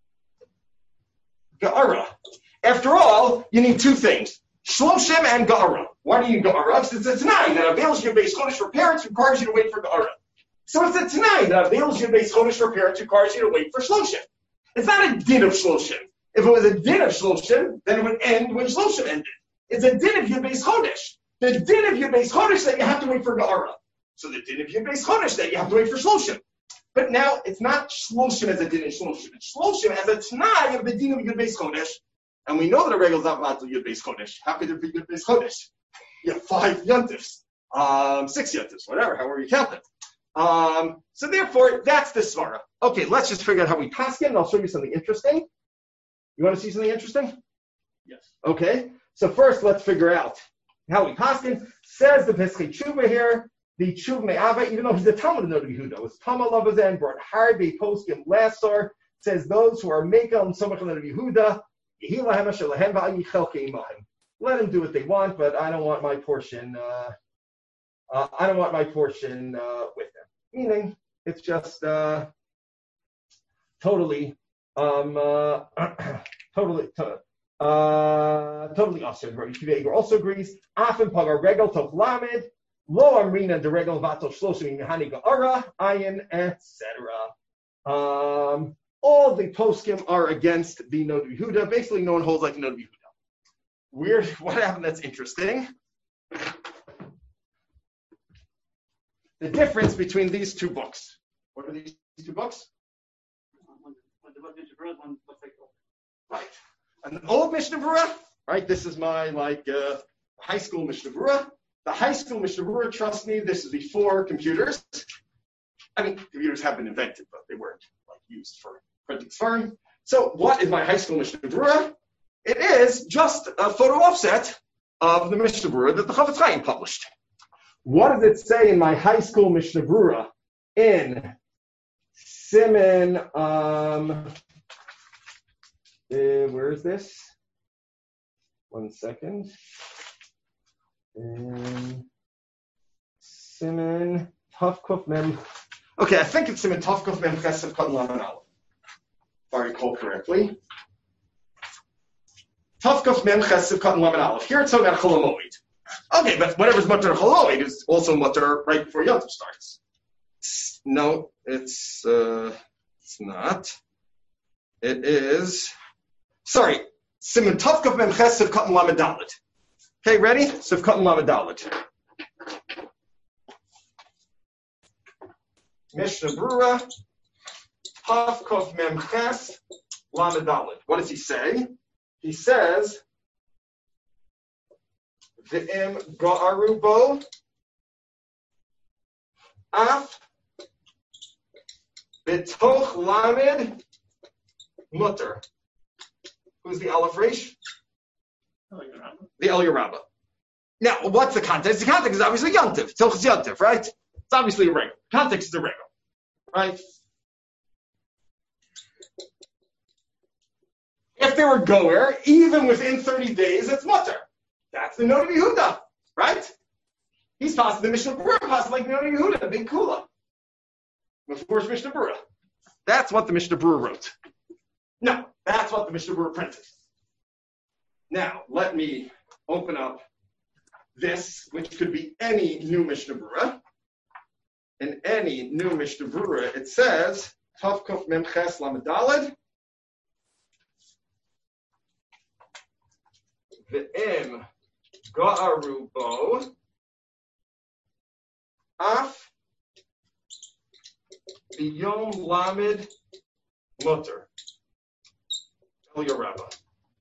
Ga'ara. After all, you need two things. Shloshim and Ga'ara. Why do you need Ga'ara? Because it's a Tanai that Avelos Yud Beis Chodesh for parents requires you to wait for Ga'ara. So it's a Tanai that Avelos Yud Beis Chodesh for parents requires you to wait for Shloshim. It's not a din of Shloshim. If it was a din of Shloshim, then it would end when Shloshim ended. It's a din of Yud Beis Chodesh. The din of Yud Beis Chodesh that you have to wait for Ga'ara. So the din of Yud Beis Chodesh that you have to wait for Shloshim. But now it's not Shloshim as a din of Shloshim. It's Shloshim as a Tanai of the din of Yud Beis Chodesh. And we know that a regel is not vatal Yud Beis Chodesh. How could there be Yud Beis Chodesh? You have five yontifs, um, six yontifs, whatever, however you count them. Um, so therefore, that's the svara. Okay, let's just figure out how we paskin, and I'll show you something interesting. You want to see something interesting? Yes. Okay, so first let's figure out how we paskin. Says the Pesachei Tshuva here, the Tshuva Me'ava, even though he's a Talmud of Noda Yehuda, was Tama Lavazen, brought Harbe Poskim Lasar, says those who are Mekel and Somach Noda Yehuda, Yehilahem Ashalahem Va'ayi Chelkei Imahim. Let them do what they want, but I don't want my portion. Uh, uh, I don't want my portion uh, with them. Meaning, it's just uh, totally, um, uh, totally, to, uh, totally awesome. Rabbi Akiva also agrees. Afin pagar regel tov lamed lo amrina de regel vatal shloshim mehani ga'ara ayin et cetera. Um, all the poskim are against the Noda Yehuda. Basically, no one holds like the Noda Yehuda. Weird. What happened that's interesting? The difference between these two books. What are these two books? Right. An old Mishnah Berurah, right? This is my like uh, high school Mishnah Berurah. The high school Mishnah Berurah, trust me, this is before computers. I mean, computers have been invented, but they weren't like used for printing sfarim. So, what is my high school Mishnah Berurah? It is just a photo offset of the Mishnah Berurah that the Chafetz Chaim published. What does it say in my high school Mishnah Berurah in Siman, um, uh, where is this? One second. Um, Siman Tavkuf Mem. Okay, I think it's Siman Tavkuf Mem Chesed Katan Lamed Aleph, if I recall correctly. Tavkuf Mem Chesed Katan Lamed Aleph. Here it's talking about Chol HaMoed. Okay, but whatever's mutter Chol HaMoed is also mutter right before Yom Tov starts. No, it's uh, it's not. It is. Sorry, Siman Tavkuf Mem Chesed Katan Lamed Dalet. Okay, ready? So Katan Lamed Dalet. Mishnah Berurah, Tavkuf Mem Ches Lamed Dalet. What does he say? He says, V'im ga'aru bo af b'toch lamed mutter. Who's the Aleph Reish? The El Yerabba. Now, what's the context? The context is obviously Yontif. Tilch's Yontif, right? It's obviously a regular. Context is a regular, right? If they were goer, even within thirty days, it's mutter. That's the Noda Yehuda, right? He's passed the Mishnah Berurah, passed like Noda Yehuda, big kula. Of course, Mishnah Berurah. That's what the Mishnah Berurah wrote. No, that's what the Mishnah Berurah printed. Now, let me open up this, which could be any new Mishnah Berurah. in any new Mishnah Berurah, it says, Tav Kuf Mem Ches Lamed Daled, V'im Ga'aru Bo, Af B'yom Lamed Mutter. El Yorabah.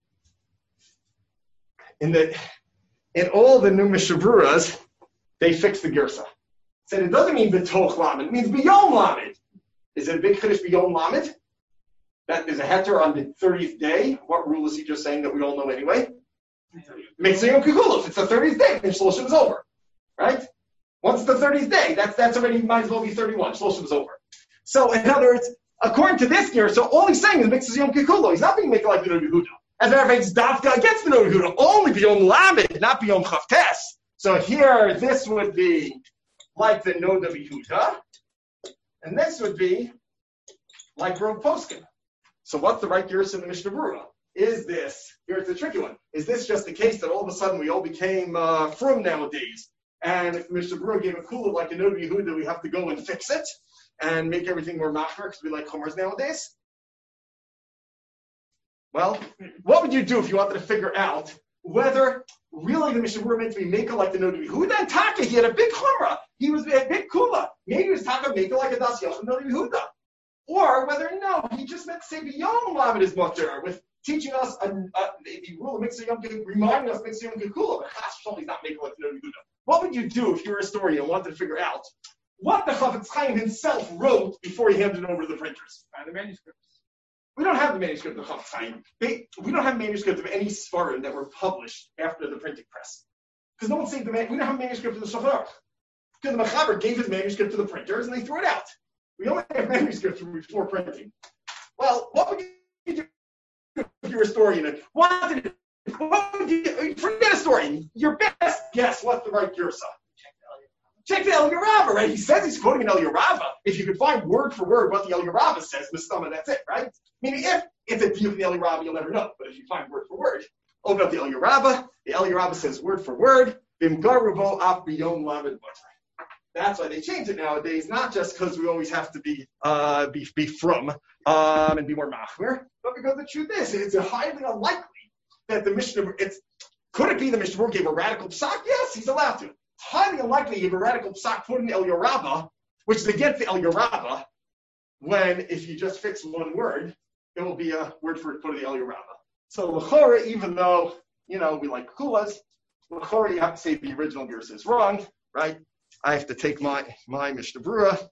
In the in all the new Mishnah Berurahs, they fix the girsa. Said it doesn't mean b'toch lamed, it means b'yom lamed. Is it a big chiddush b'yom lamed? That is a heter on the thirtieth day. What rule is he just saying that we all know anyway? Mitzvah Yom Kippur. If it's the thirtieth day, then Shloshim is over, right? Once it's the thirtieth day, that's that's already might as well be thirty-one. Shloshim is over. So in other words, according to this here, so all he's saying is Mitzvah Yom Kippur. He's not being made like the Noda Yehuda. As a matter of fact, it's dafka against the Noda Yehuda, only b'yom lamed, not b'yom chavtes. So here, this would be like the Noda Yehuda, and this would be like Rav Poskin. So what's the right gears in the Mishnah Berurah? Is this, here's the tricky one, is this just the case that all of a sudden we all became uh, frum nowadays, and if Mishnah Berurah gave a kula like a Noda Yehuda, we have to go and fix it and make everything more machmer because we like chumras nowadays? Well, what would you do if you wanted to figure out whether really the Mishnah Berurah meant to be maker like the Noda Yehuda and Taka? He had a big chumrah. He was a big kula. Maybe he was Taka maker like a Das Yochel Noda Yehuda. Or whether, no, he just meant to say b'yom lamed is mutter, with teaching us a, a, the, the rule of Mitzvah Yom Kippur, reminding us Mitzvah Yom Kippur, but Chas V'Shalom he's not maker like the Noda Yehuda. What would you do if you're a historian and wanted to figure out what the Chafetz Chaim himself wrote before he handed it over to the printers? Uh, the manuscripts. We don't have the manuscript of Chafetz Chaim. They, we don't have manuscript of any Sfarim that were published after the printing press. Because no one saved the man. We don't have a manuscript of the Shulchan Aruch. Because the Mechaber gave his manuscript to the printers and they threw it out. We only have manuscripts from before printing. Well, what would you do if you're a historian? What, did, what would you, forget a historian. Your best guess, what's the right girsa? Check the El Yorabah, right? He says he's quoting an El Yorabah. If you could find word for word what the El Yorabah says, Mistama, that's it, right? Meaning if it's a deal from the El Yorabah, you'll never know. But if you find word for word, open up the El Yorabah. The El Yorabah says word for word, Bim Garubo Af B'yom Lamed Mutter. That's why they change it nowadays, not just because we always have to be uh, be, be from um, and be more machmer, but because the truth is, it's highly unlikely that the Mishnah, it's, could it be the Mishnah gave a radical psak? Yes, he's allowed to. Highly unlikely he gave a radical psak put in El Yorabah, which is against the El Yorabah, when if you just fix one word, it will be a word for put in the El Yorabah. So l'chora, even though, you know, we like kulas, l'chora you have to say the original verse is wrong, right? I have to take my, my Mishnah Berurah,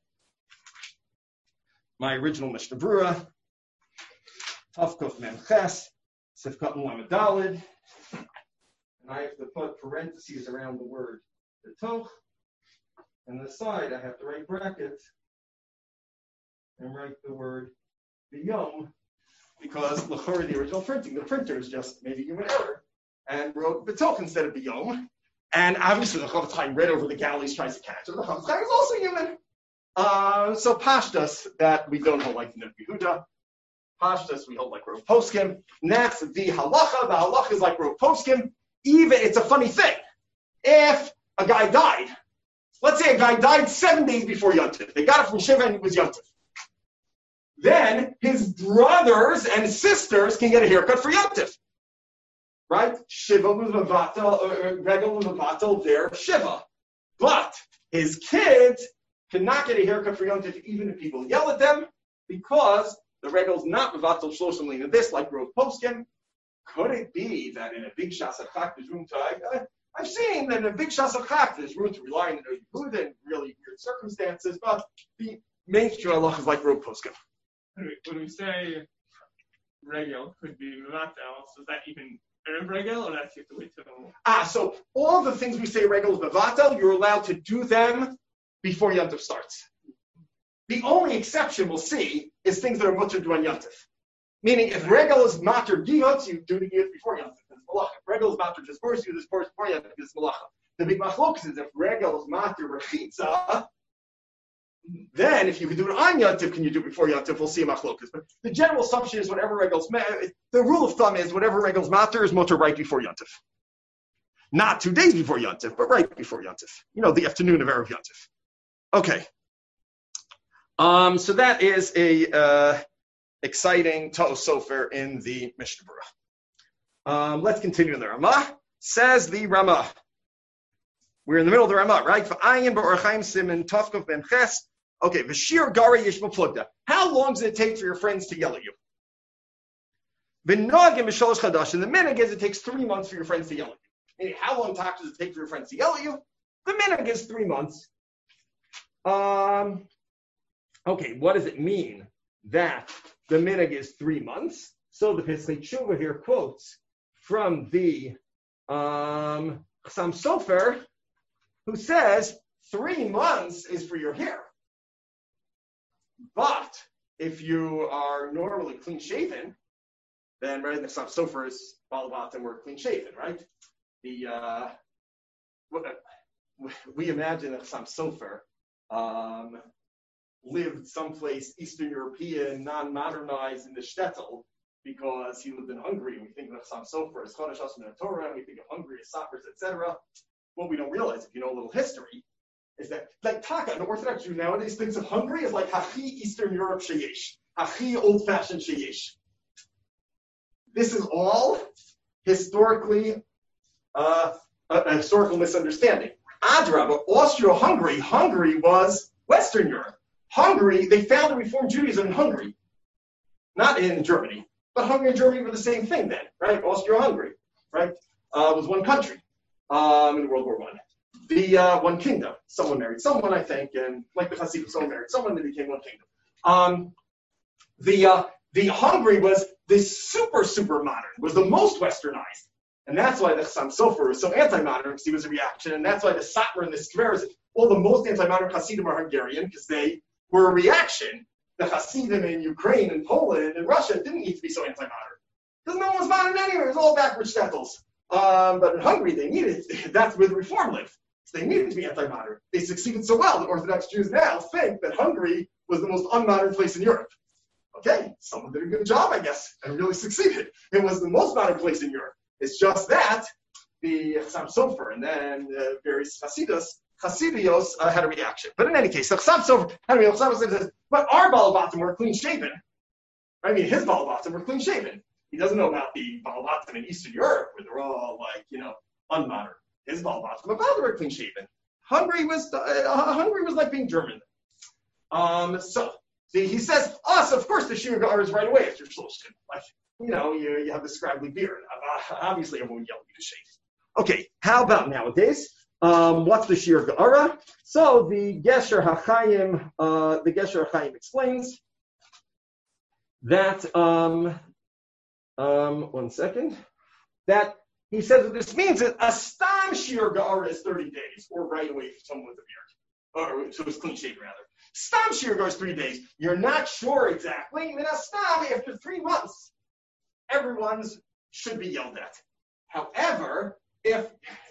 my original Mishnah Berurah, Tavkuf Mem Ches, Sifkat Lamed Daled, and I have to put parentheses around the word B'toch, and the side I have to write brackets and write the word B'yom, because l'chora the original printing, the printers just made a human error and wrote B'toch instead of B'yom. And obviously the Chafetz Chaim read over the galleys, tries to catch it. The Chafetz Chaim is also human. Uh, so Pashtas, that we don't hold like the Noda Yehuda. Pashtas, we hold like Rav Poskim. And that's the halacha. The halacha is like Rav Poskim. Even, it's a funny thing. If a guy died, let's say a guy died seven days before Yontif. They got it from Shiva and it was Yontif. Then his brothers and sisters can get a haircut for Yontif. Right? Shiva was Mavatal, Regel was Mavatal, their Shiva. But his kids cannot get a haircut for Yom Tov even if people yell at them, because the Regel's not Mavatal Shloshim Lina. This, like Rav Poskim, could it be that in a big Shas Chak there's room to, I, I've seen that in a big Shas Chak there's room to rely on the Noda Yehuda in really weird circumstances, but the mainstream Allah is like Rav Poskim. When we say Regel could be Mavatal, so is that even Erev Regel, or that's you have to wait till? Ah, so all the things we say Regel is Mavatal, you're allowed to do them before Yom Tov starts. The only exception we'll see is things that are mutter to on Yom Tov. Meaning, if Regel is matter giyot, you do the giyot before Yom Tov. It's malacha. If Regel is matter just first, you do this first before Yom Tov. It's malacha. The big machlokes is if Regel is matter rechitza, then if you can do it on Yom Tov, can you do it before Yom Tov? We'll see a machlokes. But the general assumption is whatever Regel's matter, the rule of thumb is whatever Regel's matter is mutter right before Yom Tov. Not two days before Yom Tov, but right before Yom Tov. You know, the afternoon of Erev Yom Tov. Okay. Um, so that is a uh, exciting To'os Sofer in the Mishnah Berurah. Um, let's continue in the Ramah. Says the Ramah. We're in the middle of the Ramah, right? V'ayin ba'or chaim simin tofkov ben ches. Okay, v'shir gari yish b'plugda. How long does it take for your friends to yell at you? V'nogim b'sholosh chadash. And the minhag is it takes three months for your friends to yell at you. Meaning, how long does it take for your friends to yell at you? The minhag is three months. Um. Okay, what does it mean that the minhag is three months? So the Pesach Tshuva here quotes from the um, Chassam Sofer, who says three months is for your hair. But if you are normally clean shaven, then right, the Chassam Sofer's Balabatim were clean shaven, right? The uh, we imagine that Chassam Sofer um, lived someplace Eastern European, non-modernized in the shtetl, because he lived in Hungary. We think of Chassam Sofer as Chodesh Hashem Torah, and we think of Hungary as Sapers, et cetera. What we don't realize, if you know a little history, is that, like Taka, an Orthodox Jew nowadays thinks of Hungary as like Hachi Eastern Europe Sheyesh, Hachi old-fashioned Sheyesh. This is all historically uh, a, a historical misunderstanding. Adrabah, Austro-Hungary, Hungary was Western Europe. Hungary, they founded Reform Judaism in Hungary, not in Germany, but Hungary and Germany were the same thing then, right? Austria-Hungary, right, uh, was one country um, in World War One. The uh, one kingdom. Someone married someone, I think, and like the Hasidim, someone married someone, they became one kingdom. Um, the uh, the Hungary was this super super modern, was the most westernized, and that's why the Chassam Sofer was so anti-modern, because he was a reaction, and that's why the Satmar and the Skveres, all the most anti-modern Hasidim are Hungarian, because they were a reaction. The Hasidim in Ukraine and Poland and Russia didn't need to be so anti-modern. Because no one was modern anyway. It was all backwards shtetls. Um, but in Hungary, they needed, that's where the Reform lived. So they needed to be anti-modern. They succeeded so well that Orthodox Jews now think that Hungary was the most unmodern place in Europe. Okay, someone did a good job, I guess, and really succeeded. It was the most modern place in Europe. It's just that the Chassam Sofer and then uh, various Hasidus, Hasidios uh, had a reaction. But in any case, the Chassam Sofer had a reaction. Chassam Sofer says, but our Balabatim were clean shaven. I mean, his Balabatim were clean shaven. He doesn't know about the Balabatim in Eastern Europe, where they're all like, you know, unmodern. His Balabatim, but they were clean shaven. Hungary was, uh, Hungary was like being German. Um, so see, he says, us, of course, the Shir Gar is right away after Shloshim. Like, you know, you, you have the scraggly beard. Uh, obviously, everyone yelled you to shave. Okay, how about nowadays? Um, what's the Shir Ga'ara? So the Gesher HaChaim, uh, the Gesher HaChaim explains that, um, um, one second, that he says that this means that a Stam Shir Ga'ara is thirty days, or right away for someone with a beard, or so it's clean shaven rather. Stam Shir Ga'ara is three days. You're not sure exactly. Min Stam, after three months, everyone's should be yelled at. However, if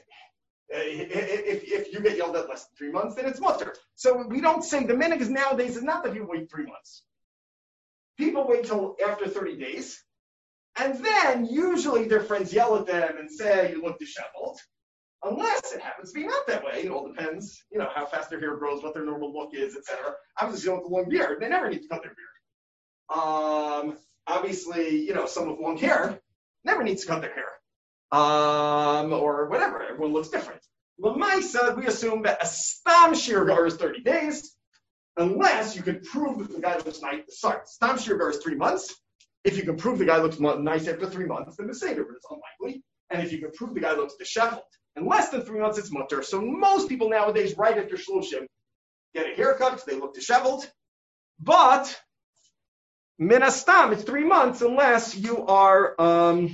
If, if you get yelled at less than three months, then it's mutter. So we don't say the minhag is nowadays is not that people wait three months. People wait till after thirty days, and then usually their friends yell at them and say you look disheveled, unless it happens to be not that way. It all depends, you know, how fast their hair grows, what their normal look is, et cetera. Obviously, with a long beard, they never need to cut their beard. Um, obviously, you know, someone with long hair never needs to cut their hair. Um, or whatever. Everyone looks different. L'maisa, we assume that a Stam Shir Gar is thirty days, unless you can prove that the guy looks nice. Sorry, Stam Shir Gar is three months. If you can prove the guy looks nice after three months, then the Seder, but it's unlikely. And if you can prove the guy looks disheveled, in less than three months, it's mutter. So most people nowadays, right after Shloshim, get a haircut because they look disheveled. But Min Hastam, it's three months unless you are. Um,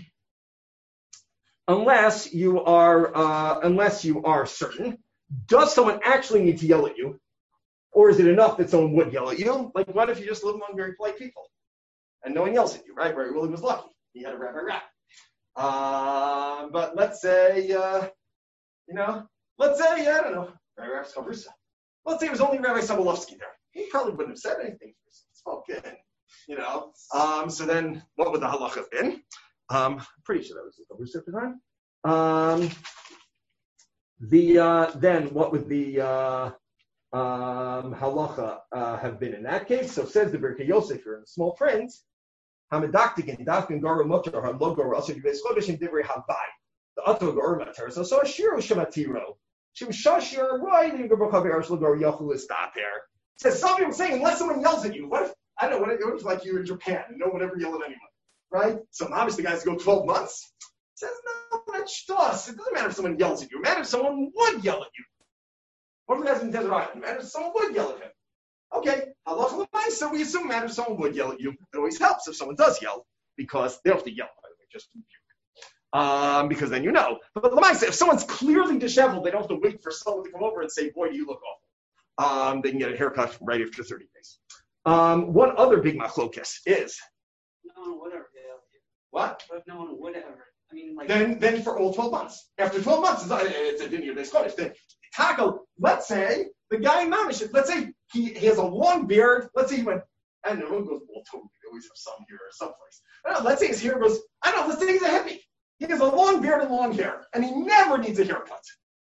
Unless you are, uh, unless you are certain, does someone actually need to yell at you, or is it enough that someone would yell at you? Like, what if you just live among very polite people and no one yells at you, right? Rabbi Willie was lucky; he had a rabbi rat. Uh, but let's say, uh, you know, let's say, I don't know, Rabbi Chavrusa. Let's say it was only Rabbi Sobolovsky there. He probably wouldn't have said anything. Spoken, you know. Um, so then, what would the halacha have been? Um, I'm pretty sure that was the Chavrusa at the time. Um, the uh, then what would the uh, um, halacha uh, have been in that case. So says the Birkei Yosef here in the Small Print. Hamedaktikin, Dafkin Garu Mutter, Halogo, also you base Chodesh in Divrei Havai. The Otto Garu Matter. So so Ashiro Shamatiro. Shim Shashir, why didn't go Bakavi Arshal Garu Yachul stop here? Says some people saying unless someone yells at you, what if I don't know what if it was like you're in Japan and no one ever yelled at anyone, right? So obviously the guys go twelve months. Says no, that's us. It doesn't matter if someone yells at you. It matters if someone would yell at you. What if the guy's in Desert Island? It matters if someone would yell at him. Okay, halacha l'maisa, so we assume it matters if someone would yell at you. It always helps if someone does yell, because they don't have to yell, by the way, just puke. Um, because then you know. But l'maisa, if someone's clearly disheveled, they don't have to wait for someone to come over and say, boy, do you look awful. Um, they can get a haircut right after thirty days. Um, one other big machlokes is. No one would ever yell at you. What? What if no one would ever? I mean, like. Then, then for all twelve months. After twelve months, it's, it's a dinner days Scottish. Then, tackle, let's say, the guy in Mamish, let's say he, he has a long beard. Let's say he went, I don't know, everyone goes, well, totally, they always have some here or someplace. I don't know, let's say his hair goes, I don't know, let's say he's a hippie. He has a long beard and long hair, and he never needs a haircut.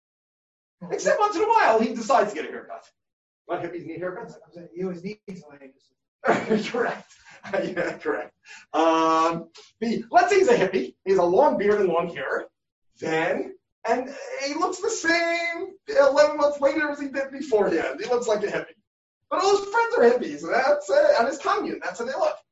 Except once in a while, he decides to get a haircut. What hippies need haircuts? He always needs one. Correct. Yeah, correct. Um, the, let's say he's a hippie. He has a long beard and long hair. Then, and he looks the same eleven months later as he did beforehand. He looks like a hippie. But all his friends are hippies. And that's uh, on his commune. That's how they look.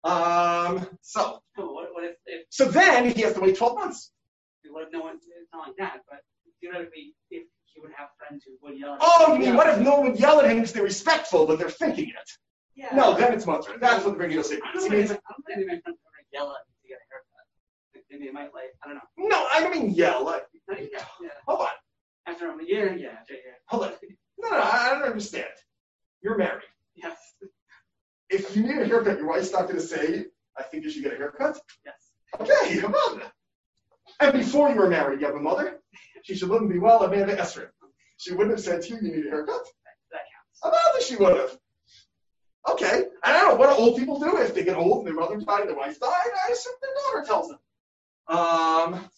Um, so, what, what if, if, so then he has to wait twelve months. what if no one, it's not like that, but theoretically, if he would have friends who would yell at him. Oh, you mean, what if no one would yell at him because they're respectful, but they're thinking it? Yeah. No, then it's mutter. That's what the Birkei Yosef I means. don't He think means, any of my friends would ever yell at me to get a haircut. Maybe they might like, I don't know. no, I don't mean yell. Like, Not even, yeah. hold on. After a year, yeah, after a year. Hold on. No, no, I don't understand. You're married. Yes. If you need a haircut, your wife's not going to say, I think you should get a haircut? Yes. Okay, come on. And before you were married, you have a mother? She should live and be well, Amanda Esrin. She wouldn't have said to you, you need a haircut? That counts. About she would have. Okay. I don't know. What do old people do if they get old and their mother died and their wife died? I assume their daughter tells them. Um,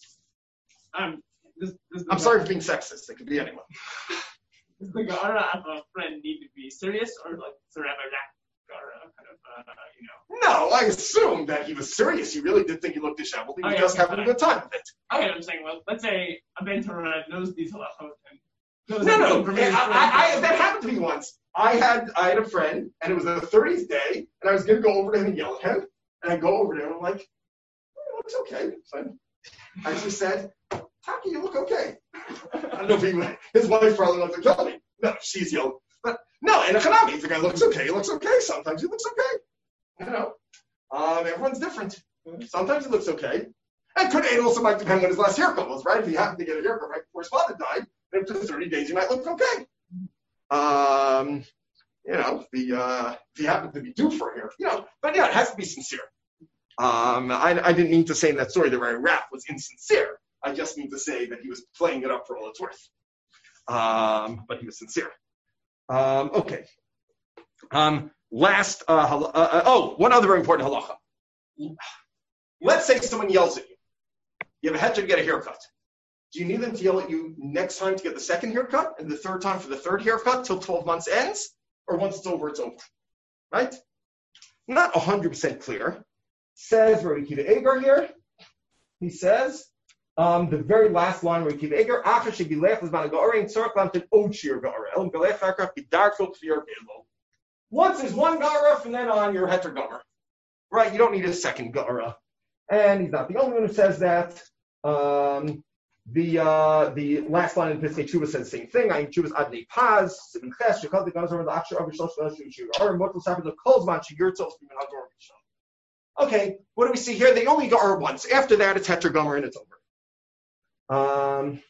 Um, this, this I'm sorry for being sexist. It could be anyone. Does the Gara of a friend need to be serious or like forever that Gara kind of, uh, you know? No, I assume that he was serious. He really did think he looked disheveled. He was Okay, just okay, having a good time with it. Okay, I'm saying, well, let's say a Ben Torah knows these halachot and knows No, that no, information I, is I, I, very that happened to me once. I had I had a friend, and it was the thirtieth day, and I was going to go over to him and yell at him, and I go over to him, and I'm like, oh, it looks okay. So I just said, Taki, you look okay. I don't know if he, his wife probably wants to kill me. No, she's yelled. But no, in a Hanami, if the guy looks okay, he looks okay. Sometimes he looks okay. You know, um, everyone's different. Sometimes he looks okay. And could it also might depend when his last haircut was, right? If he happened to get a haircut right before his father died, then after thirty days he might look okay. Um, you know, the uh, if he happened to be due for a haircut, you know, but yeah, it has to be sincere. Um, I, I didn't mean to say in that story that Ray Rapp was insincere. I just mean to say that he was playing it up for all it's worth. Um, but he was sincere. Um, okay. Um, last, uh, uh, uh, oh, one other very important halacha. Let's say someone yells at you. You have a heter to get a haircut. Do you need them to yell at you next time to get the second haircut and the third time for the third haircut till twelve months ends? Or once it's over, it's over? Right? Not one hundred percent clear. Says Rabbi Akiva Eger here. He says, um, the very last line, Rabbi Akiva Eger, Acher shegilech l'zman ha'ga'ara, tzorach lamten od shir ga'ara, el galech ha'kach b'darko k'fir b'elo. Once there's one ga'ara, from then on, you're heter gomer. Right? You don't need a second ga'ara. And he's not the only one who says that. Um, the uh, the last line in Piskei Tshuva says the same thing. I Tshuva's adnei paz, sibin ches, shekal the gazor the aksher avish shlosh shlosh shlosh or motel sapper the kol zman sheyurtzos b'min hador b'sham. Okay, what do we see here? They only go once. After that, it's heter gomer and it's over. Um.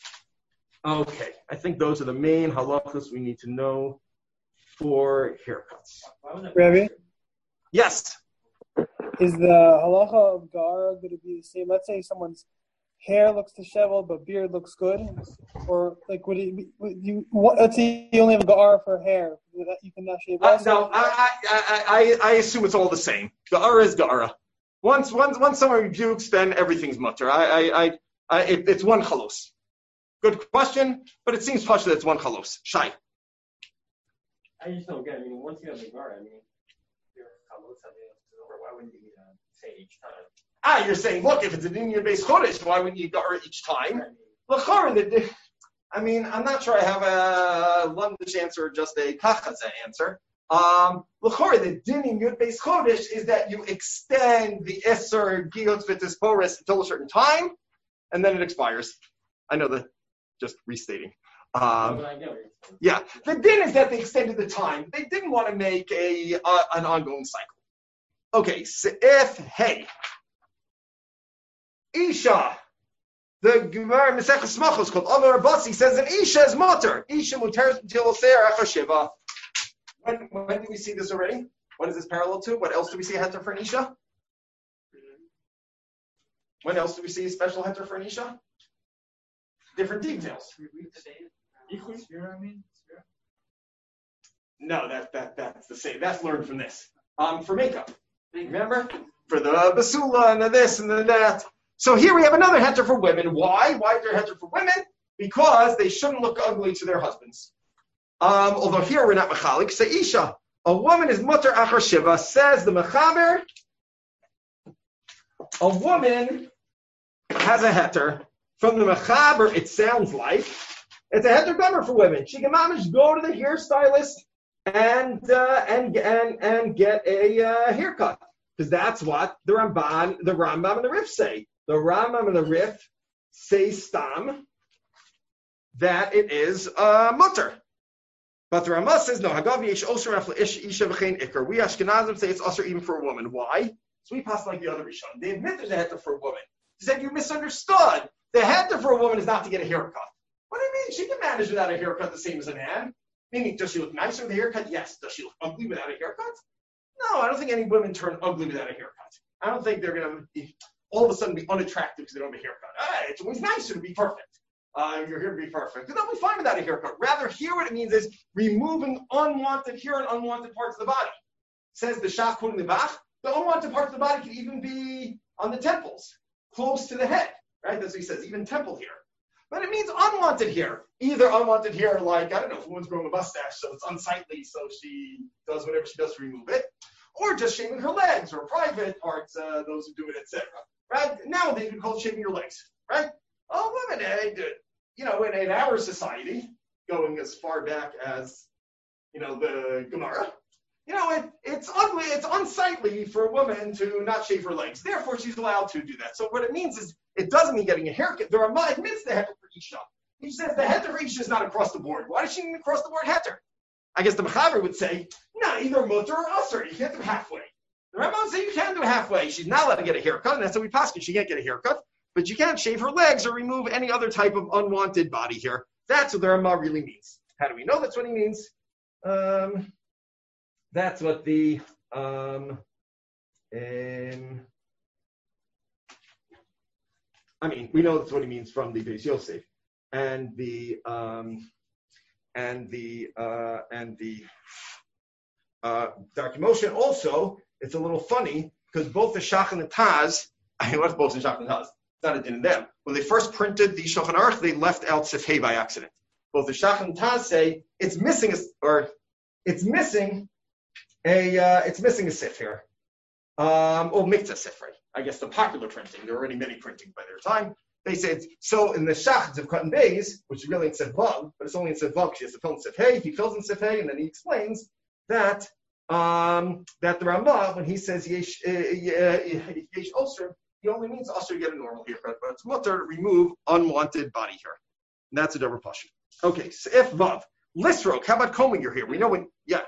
Okay, I think those are the main halachas we need to know for haircuts. Rabbi, Yes. is the halacha of gara going to be the same? Let's say someone's hair looks disheveled, but beard looks good, or like would it be? Would you what, let's say you only have gara for hair. That you can now shave. Uh, no, I, I, I, I assume it's all the same. Ga'ara is ga'ara. Once, once, once someone rebukes, then everything's mutter. I, I, I, I it, it's one chalos. Good question, but it seems partially that it's one chalos. Shai. I just don't get it. I mean, once you have the Gemara, I mean, you're Chalutz, over. Why wouldn't you uh, say it each time? Ah, you're saying, look, if it's an Indian-based Chodesh, why wouldn't you Gemara each time? L'chara, the I mean, I'm not sure I have a Londonish answer or just a Kachaza answer. Um, L'chora, the din in Yud Beis Chodesh is that you extend the Esser Giyot V'Tis Boris until a certain time, and then it expires. I know that, just restating. Um, yeah, the din is that they extended the time. They didn't want to make a uh, an ongoing cycle. Okay, so if, hey, Isha, the Gemara Mesechus Smachos called Amar Abbasi says an Isha is mutter. Isha muteres until Seir Achar Shiva. When, when do we see this already? What is this parallel to? What else do we see a heter for an Isha? When else do we see a special heter for an Isha? Different details. No, that that that's the same. That's learned from this. Um, for makeup, remember, for the basula and the this and the that. So here we have another heter for women. Why? Why is there a heter for women? Because they shouldn't look ugly to their husbands. Um, although here we're not mechalik. Say Isha, a woman is mutter achar shiva. Says the mechaber, a woman has a heter. From the mechaber, it sounds like it's a heter gomer for women. She can manage go to the hairstylist and uh, and and and get a uh, haircut, because that's what the Ramban, the Rambam, and the Rif say. The Rambam and the Rif say stam that it is uh, mutter, but the Ramah says no. Hagav yesh osher afle isha v'chein ikar. We Ashkenazim say it's osher even for a woman. Why? So we pass like the other Rishon. They admit there's a heter for a woman. They said you misunderstood. The heter for a woman is not to get a haircut. What do you mean? She can manage without a haircut the same as a man. Meaning, does she look nicer with a haircut? Yes. Does she look ugly without a haircut? No, I don't think any women turn ugly without a haircut. I don't think they're going to all of a sudden be unattractive because they don't have a haircut. Ah, it's always nicer to be perfect. Uh, you're here to be perfect. They'll be fine without a haircut. Rather, here what it means is removing unwanted hair and unwanted parts of the body. Says the Shach in the Bach, the unwanted parts of the body can even be on the temples, close to the head. Right? That's what he says, even temple hair. But it means unwanted hair. Either unwanted hair, like, I don't know, if a woman's growing a mustache, so it's unsightly, so she does whatever she does to remove it. Or just shaving her legs, or private parts, uh, those who do it, et cetera. Right? Nowadays, we call it shaving your legs. Right? Oh, women, eh, you know, in, in our society, going as far back as, you know, the Gemara, you know, it, it's ugly, it's unsightly for a woman to not shave her legs. Therefore, she's allowed to do that. So what it means is, it doesn't mean getting a haircut. The Ramah admits the heter for Isha. He says the heter for Isha is not across the board. Why does she need across the board heter? I guess the Mechaber would say, no, either mutter or usher. You can't do halfway. The Ramah would say you can do halfway. She's not allowed to get a haircut, and that's how we pass it. She can't get a haircut, but you can't shave her legs or remove any other type of unwanted body hair. That's what the Ramah really means. How do we know that's what he means? Um, that's what the um, um, I mean, we know that's what he means from the Beis Yosef, and the um, and the uh, and the uh, Darkei Moshe. Also, it's a little funny because both the Shach and the Taz. I mean, what's both the Shach and the Taz? It's not a din in them. When they first printed the Shulchan Aruch, they left out Sif Hey by accident. Both the Shach and the Taz say it's missing a, or it's missing a uh, it's missing a Sif here. Um, or Mikta Sifrei. I guess the popular printing, there were already many printing by their time. They said, so in the Shach of Cotton Bays, which is really in Sif Vav, but it's only in Sif Vav because he has to fill in Sif Hey, he fills in Sif Hey, and then he explains that um, that the Ramah, when he says Yesh, uh, yesh Osir, he only means Osir to get a normal haircut, but it's mutter to remove unwanted body hair. And that's a double passion. Okay, so if Vav. Lisrok, how about combing your hair? We know when, yeah.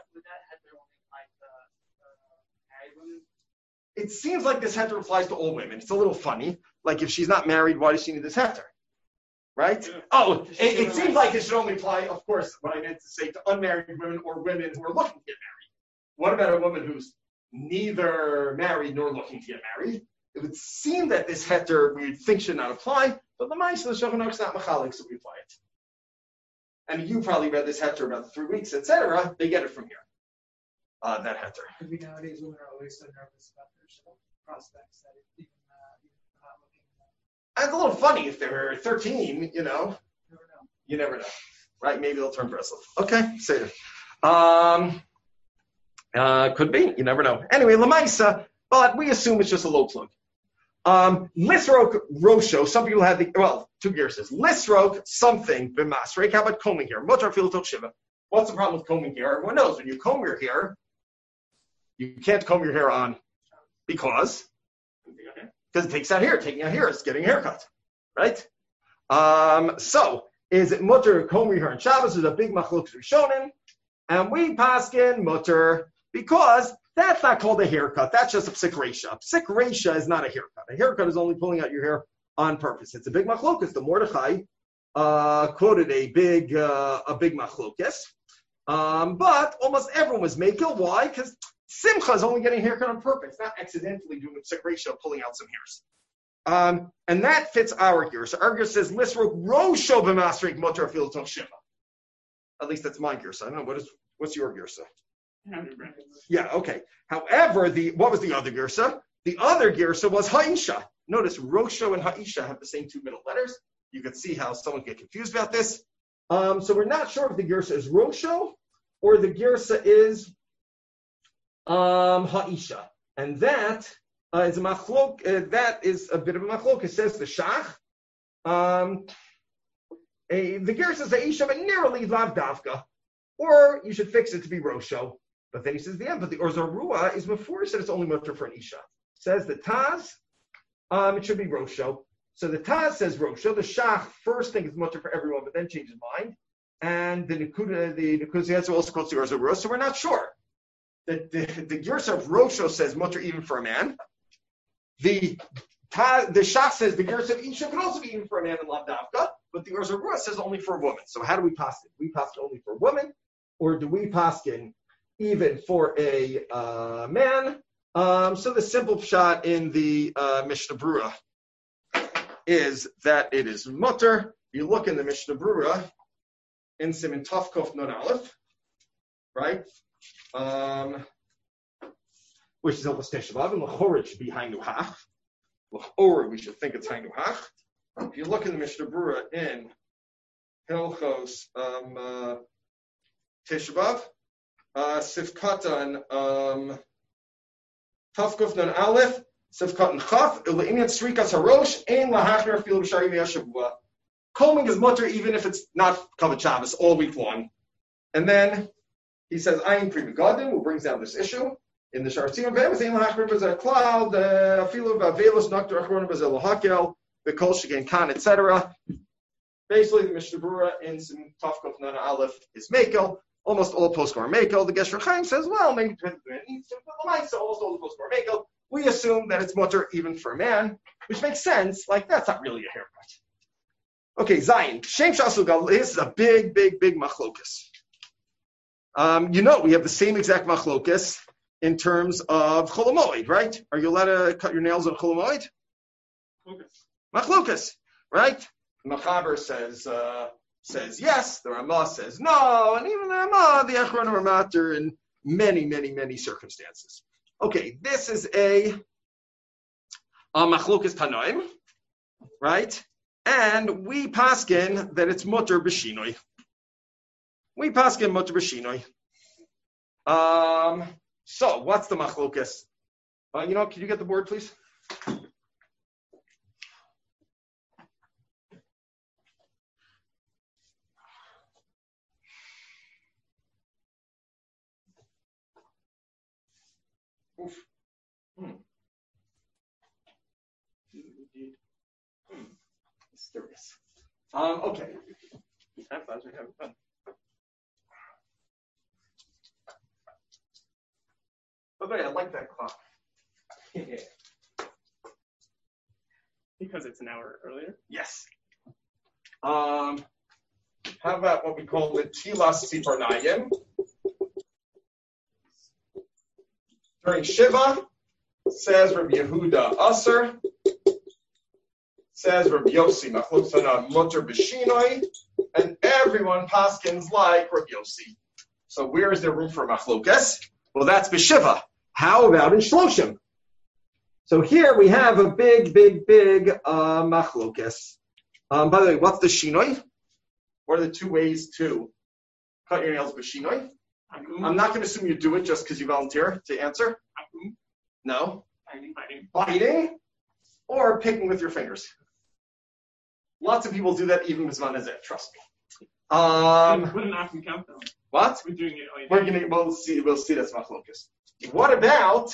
It seems like this heter applies to all women. It's a little funny. Like, if she's not married, why does she need this heter? Right? Yeah. Oh, it, it seems like it should only apply, of course, what I meant to say, to unmarried women or women who are looking to get married. What about a woman who's neither married nor looking to get married? It would seem that this heter we would think should not apply, but the Ma'aseh of the Shulchan Aruch is not machalik, so we apply it. And you probably read this heter about three weeks, et cetera. They get it from here. Uh, that heter. Maybe nowadays women are always so nervous about their prospects that even, uh, even not looking. And it's a little funny if they're thirteen, you know. You never know. You never know, right? Maybe they'll turn bristle. Okay, say it. Um, uh, could be. You never know. Anyway, Lamaisa, but we assume it's just a low plug. Um, Lisrok Rosho, some people have the, well, two gears. Lisrok something, b'masrek. How about combing here? Motar fil toch shiva. What's the problem with combing here? Everyone knows when you comb your hair, you can't comb your hair on because because it takes out hair. Taking out hair is getting a haircut, right? Um, so is it mutter comb your hair on Shabbos? Is a big machlokes rishonim, and we paskin mutter because that's not called a haircut. That's just a psik reisha. Psik reisha is not a haircut. A haircut is only pulling out your hair on purpose. It's a big machlokes. The Mordechai uh, quoted a big uh, a big machlokes. Um, but almost everyone was makil. Why? Because Simcha is only getting a haircut on purpose, not accidentally doing a psik reisha, pulling out some hairs. Um, and that fits our gear. So our gear says, Lisrok Rosho b'masrik motor fil toch shiva. At least that's my gear. So I don't know, what is, what's your gear, sir? Yeah, okay. However, the what was the other gear, sir? The other gear, sir, was Ha'isha. Notice Rosho and Ha'isha have the same two middle letters. You can see how someone get confused about this. Um, so we're not sure if the girsa is Rosho or the girsa is um, Ha'isha. And that uh, is a machlok, uh, that is a bit of a machlok. It says the Shach. Um, a, the girsa is Ha'isha, but narrowly lav davka. Or you should fix it to be Rosho. But then he says the end, but the Orzarua is before he said it's only mutter for an Isha. Says the Taz, um, it should be Rosho. So the Taz says Rosho. The Shach first thinks it's mutter for everyone, but then changes mind. And the Nikuda, the Nikuda also calls the Orzarua. So we're not sure. The the, the Gersa of Rosho says mutter even for a man. The Taz, the Shach says the Gersa of Isha can also be even for a man in Lavdavka, but the Orzarua says only for a woman. So how do we pass it? We pass it only for a woman, or do we pass it even for a uh, man? Um, so the simple shot in the uh, Mishnah Brura is that it is mutter. You look in the Mishnah Brura in Siman Tov Kof Nun Aleph, right? Um, which is almost Teshavav, and L'chorah should be Hainu Hach. L'chorah, we should think it's Hainu Hach. If you look in the Mishnah Brura in Hilchos um, uh, Teshavav, Uh, Sifkatan, um, Tafkuf Nun Aleph, Sifkatan Chaf, Ila'inyan Srikas Harosh, Ein Lahachner Fil B'Shari Me'ashavua. Combing is mutter even if it's not Kavod Shabbos all week long. And then he says, Ayin Pri Begadim, who brings down this issue in the Shartzim Ve'emes, Ein Lahachner B'Zeh Klal, the Afilu Ba'Velos Noctor Achron B'Zeh Lahakel, B'Kol Shegen Kan, et cetera. Basically, the Mishnah Brura in Tafkuf Nun Aleph is Mekel. Almost all post-Gemara Mekel. The Gesher Chaim says, well, maybe almost all the post-Gemara Mekel. We assume that it's mutter even for a man, which makes sense. Like, that's not really a haircut. Okay, Zayin. Shem Shasul Gal, this is a big, big, big machlokus. Um, you know, we have the same exact machlokus in terms of cholamoid, right? Are you allowed to cut your nails on cholamoid? Machlokus, right? Machaber says, uh, says yes, the Ramah says no, and even the Ramah, the Echron are matter in many, many, many circumstances. Okay, this is a, a machlokas tanoim, right? And we paskin that it's mutter b'shinoi. We paskin mutter b'shinoi. Um, so what's the machlokas? Uh, you know, can you get the board, please? Oof. Hmm. Hmm. Mysterious. Um, okay. Have fun. We're having fun. Okay, I like that clock. Because it's an hour earlier? Yes. Um, how about what we call the Tilas Siparnayim? During Shiva, says Rabbi Yehuda Aser, says Rabbi Yossi Machlokes Mutter B'Shinoi, and everyone paskins like Rabbi Yossi. So where is there room for Machlokes? Well, that's B'Shiva. How about in Shloshim? So here we have a big, big, big uh, Machlokes. Um, by the way, what's the Shinoi? What are the two ways to cut your nails B'Shinoi? I'm not going to assume you do it just because you volunteer to answer. No. Biting. Biting. Biting or picking with your fingers. Lots of people do that even Mizman Hazeh, trust me. Um, Wouldn't akum count though? what? We're doing it all We're gonna we'll see we'll see that's machlokas. What about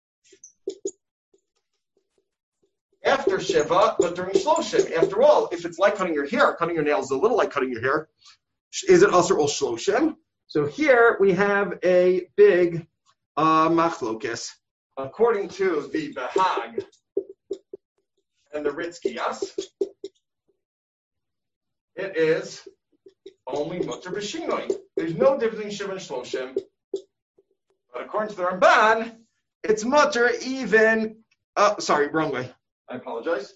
after Shiva, but during Shloshim? After all, if it's like cutting your hair, cutting your nails is a little like cutting your hair. Is it Asr or Shloshim? So here we have a big uh, machlokas. According to the Bahag and the Ritzkias, it is only mutter b'shinoi. There's no difference between Shiva and Shloshim. But according to the Ramban, it's mutter even, uh, sorry, wrong way. I apologize.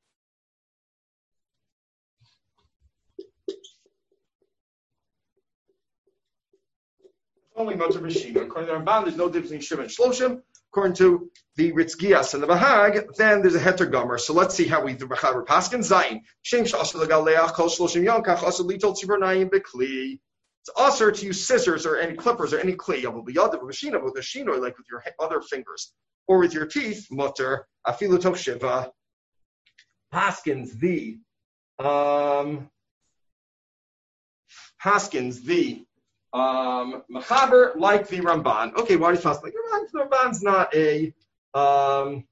It's only mutter b'shinoi. According to the Ramban, there's no difference between Shiva and Shloshim. According to the Ritzkias and the Bahag, then there's a heter gomer. So let's see how we do Bachaber Paskin. Zayin. Shem sh'asher legaleach kol shloshim yom kach asher litol tziburnayim bekli. It's asher to use scissors or any clippers or any kli. Yavu b'yadav b'shina with a shinoi, like with your other fingers or with your teeth. Mutter afilu tov shiva. Paskins the um Paskins the Um, Mechaber like the Ramban. Okay, why do you fast like the Ramban? The Ramban's not a um,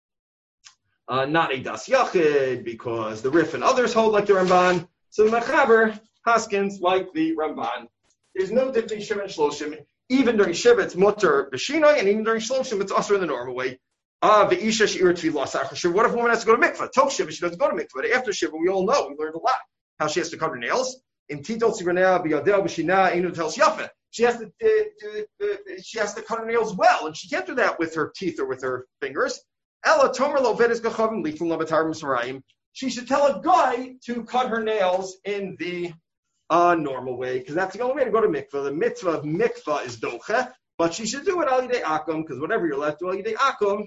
uh, not a Das Yachid because the Rif and others hold like the Ramban. So Mechaber Haskins like the Ramban. There's no difference between Shiva and Shloshim. Even during Shiva, it's mutter b'shinoi, and even during Shloshim, it's also in the normal way. Ah, v'isha she'ir tefillah sachar Shiva. What if a woman has to go to mikvah? Tok Shiva, she doesn't go to mikvah. But after Shiva, we all know, we learned a lot how she has to cut her nails. In Titol Tzibranea b'yadel b'shina inu tells yafa. She has to uh, uh, she has to cut her nails well, and she can't do that with her teeth or with her fingers. Ella tomer lo vedes gachavim lichun labatar m'sarayim. She should tell a guy to cut her nails in the uh, normal way, because that's the only way to go to mikvah. The mitzvah of mikvah is doche, but she should do it al yidei akum, because whatever you're left to al yidei akum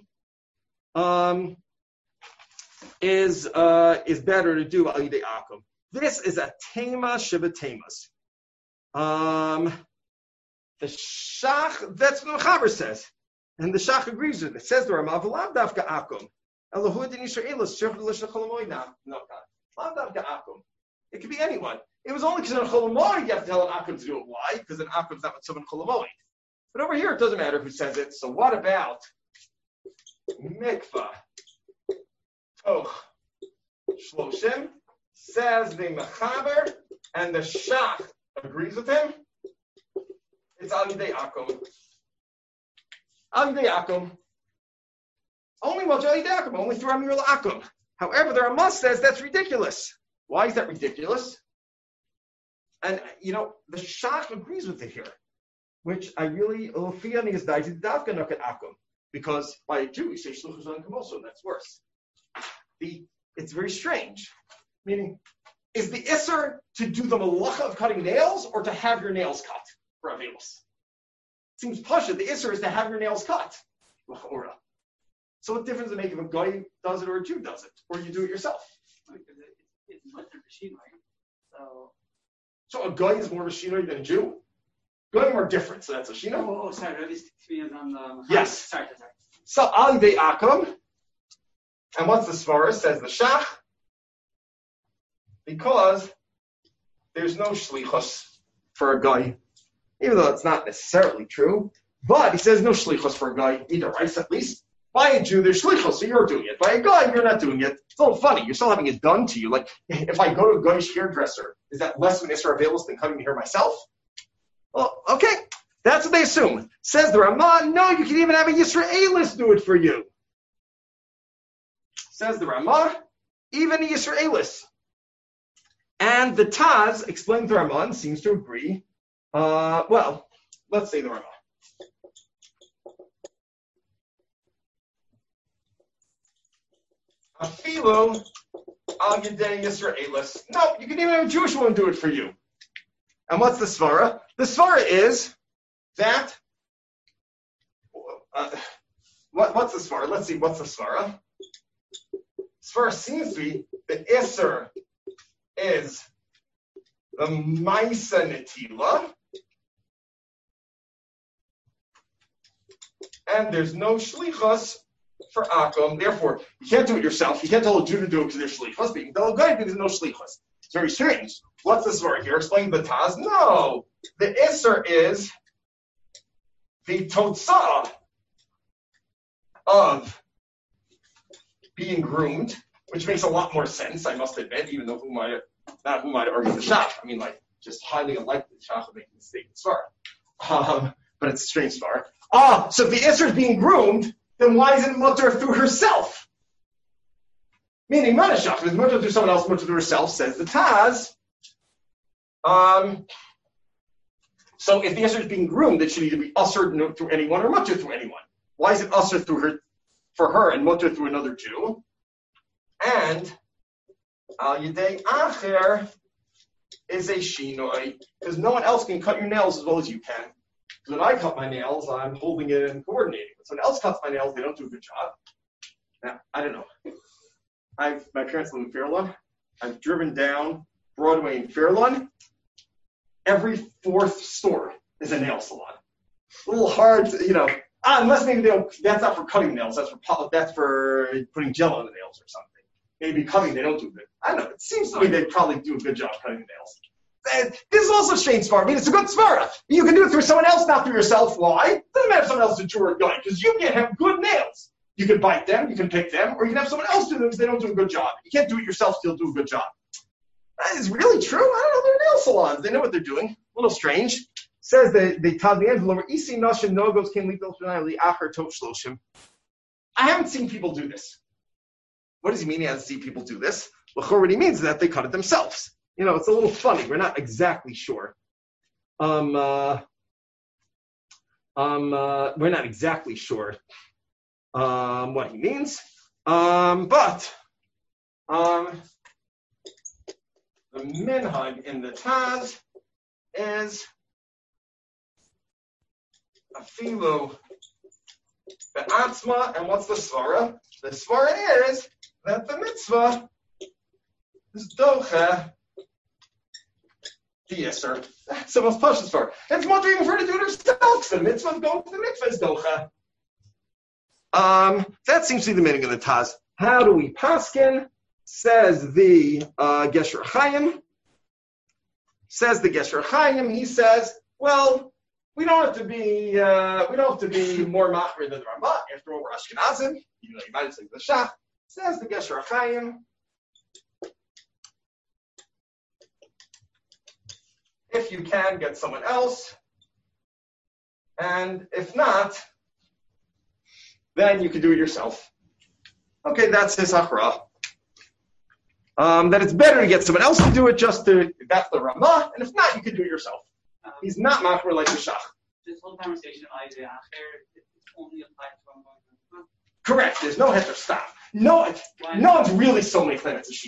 um, is uh, is better to do al yidei akum. This is a tema shiva temas. Um, the Shach, that's what the Chaber says. And the Shach agrees with it. It says the Rama, V'lav davka akum. Elohudin Yisraelis, Shech L'Shech Cholamoy na. No, God. Lav davka akum. It could be anyone. It was only because in a Cholamoy you have to tell an akum to do it. Why? Because an akum is not with someone Cholamoy. But over here it doesn't matter who says it. So what about mikvah? Toch Shloshim? Says the Mechaber, and the Shach agrees with him. It's Al Yidei Akum. Al Yidei Akum. Only Al Yidei Akum, only through Amir Akum. However, the Ramah says that's ridiculous. Why is that ridiculous? And, you know, the Shach agrees with it here, which I really, Olofiyani is Daiji Davka Nakat Akum, because by a Jew, we say Shluchus on Kamoso, and that's worse. The, it's very strange. Meaning, is the Isser to do the malacha of cutting nails or to have your nails cut for Avilos? Seems pasha. The Isser is to have your nails cut. So what difference does it make if a guy does it or a Jew does it? Or you do it yourself? It's mutter b'shinoi. So, so a guy is more of a shinoi than a Jew? Guy are different, so that's a shinoi? oh, oh, sorry, are these three on the... Yes. Sorry, sorry. So, al yidei akum. And what's the svara? Says the Shach. Because there's no shlichus for a guy, even though it's not necessarily true. But he says no shlichus for a guy, either, right? At least by a Jew, there's shlichus, so you're doing it. By a guy, you're not doing it. It's a little funny. You're still having it done to you. Like, if I go to a guy's hairdresser, is that less of an Isra Avelis than cutting the hair myself? Well, okay. That's what they assume. Says the Ramah, no, you can even have a Yisraelis do it for you. Says the Ramah, even a Yisraelis. And the Taz, explaining the Ramah, seems to agree. Uh, well, let's say the Ramah. Afilu al yedei Yisraelis. No, you can even have a Jewish woman do it for you. And what's the svara? The svara is that. Uh, what, what's the svara? Let's see. What's the svara? Svara seems to be the Isser is the Maisa Netila, and there's no shlichus for akum. Therefore, you can't do it yourself. You can't tell a Jew to do it because there's shlichus, but you can tell a guy there's no shlichus. It's very strange. What's the story here? Explain the Taz. No, the Isser is the Totzah of being groomed, which makes a lot more sense, I must admit, even though who might not who might argue the shach. I mean, like, just highly unlikely the shach would make a mistake in Svara. Um, but it's a strange Svara. Ah, so if the Isser is being groomed, then why isn't Mutter through herself? Meaning, Manashach, if it's Mutter through someone else, Mutter through herself, says the Taz. Um, so if the Isser is being groomed, it should either be Usher through anyone or Mutter through anyone. Why is it Usher through her, for her and Mutter through another Jew? And Al Yedei Acher is a Shinoi, because no one else can cut your nails as well as you can. Because when I cut my nails, I'm holding it and coordinating. When someone else cuts my nails, they don't do a good job. Now, I don't know. I've my parents live in Fairlawn. I've driven down Broadway in Fairlawn. Every fourth store is a nail salon. A little hard, to, you know. Ah, unless maybe they don't. That's not for cutting nails. That's for that's for putting gel on the nails or something. Maybe cutting, they don't do good. I don't know. It seems to me they probably do a good job cutting the nails. And this is also a strange svara. I mean, it's a good svara. You can do it through someone else, not through yourself. Why? It doesn't matter if someone else is a Jew or a guy, because you can't have good nails. You can bite them, you can pick them, or you can have someone else do them because they don't do a good job. You can't do it yourself, still do a good job. That is really true. I don't know. They're nail salons. They know what they're doing. A little strange. Says that they tell the end lower isi nashim nogos can lead li acher tov shloshim. I haven't seen people do this. What does he mean he hasn't seen people do this? Well, already means that they cut it themselves. You know, it's a little funny. We're not exactly sure. Um, uh, um, uh, we're not exactly sure um, what he means. Um, but um, the minhag in the Taz is afilu be'atzma, and what's the svara? The svara is that the mitzvah is docha the Yisr. That's the most precious svara. It's more even for her to do it herself. The mitzvah is going to the mitzvah is docha. Um, that seems to be the meaning of the Taz. How do we paskin? Says the uh, Gesher Chaim. Says the Gesher Chaim. He says, well, we don't have to be uh, we don't have to be more machmir than the Ramah. After all, we're Ashkenazim. You know, you might say the Shach. Says the Gesher Chaim. If you can, get someone else, and if not, then you can do it yourself. Okay, that's his hachra. Um, that it's better to get someone else to do it just to, that's the Ramah, and if not, you can do it yourself. Um, He's not machmir like the Shach. This whole conversation of Isaiah Acher, it's only applied to Ramah. Correct, there's no heter stop. No, no one's really so many claimants of Shema.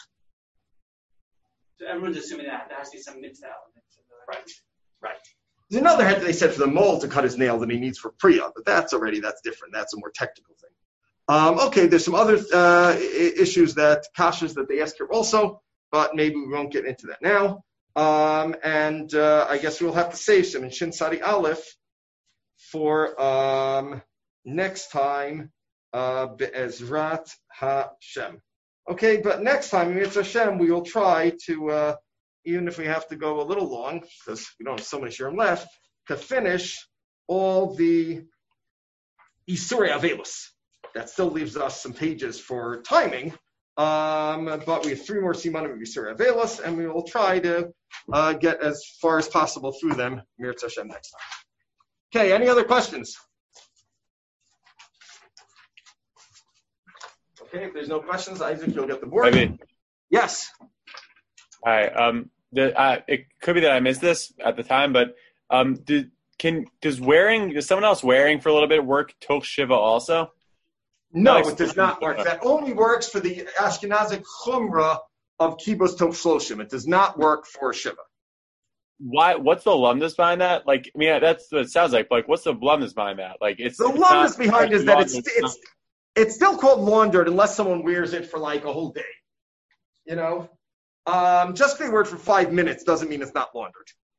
So everyone's assuming that there has to be some mitzvah element. Right, right. There's another head that they said for the mole to cut his nail than he needs for Priya, but that's already, that's different. That's a more technical thing. Um, okay, there's some other uh, issues that, kashas that they ask here also, but maybe we won't get into that now. Um, and uh, I guess we'll have to save some in Shin Sadi Aleph for um, next time, uh, Be'ezrat Hashem. Okay, but next time, Mitzvah Hashem, we will try to, uh, even if we have to go a little long, because we don't have so much Shurim left, to finish all the Isurei Avelus. That still leaves us some pages for timing, um, but we have three more Simanim of Isurei Avelus, and we will try to uh, get as far as possible through them, Mitzvah Hashem, next time. Okay, any other questions? Okay, if there's no questions, Isaac, you'll get the board. I mean, yes. Hi. Um, the, uh, it could be that I missed this at the time, but um, do, can does wearing does someone else wearing for a little bit work Toch Shiva also? No, it does not work. That only works for the Ashkenazic Chumrah of Kibbutz Toch Shloshim. It does not work for Shiva. Why? What's the lumdus behind that? Like, I mean, that's what it sounds like. But like, what's the lumdus behind that? Like, it's the lumdus behind is that it's it's. it's It's still called laundered unless someone wears it for like a whole day. You know? Um, just because they wear it for five minutes doesn't mean it's not laundered.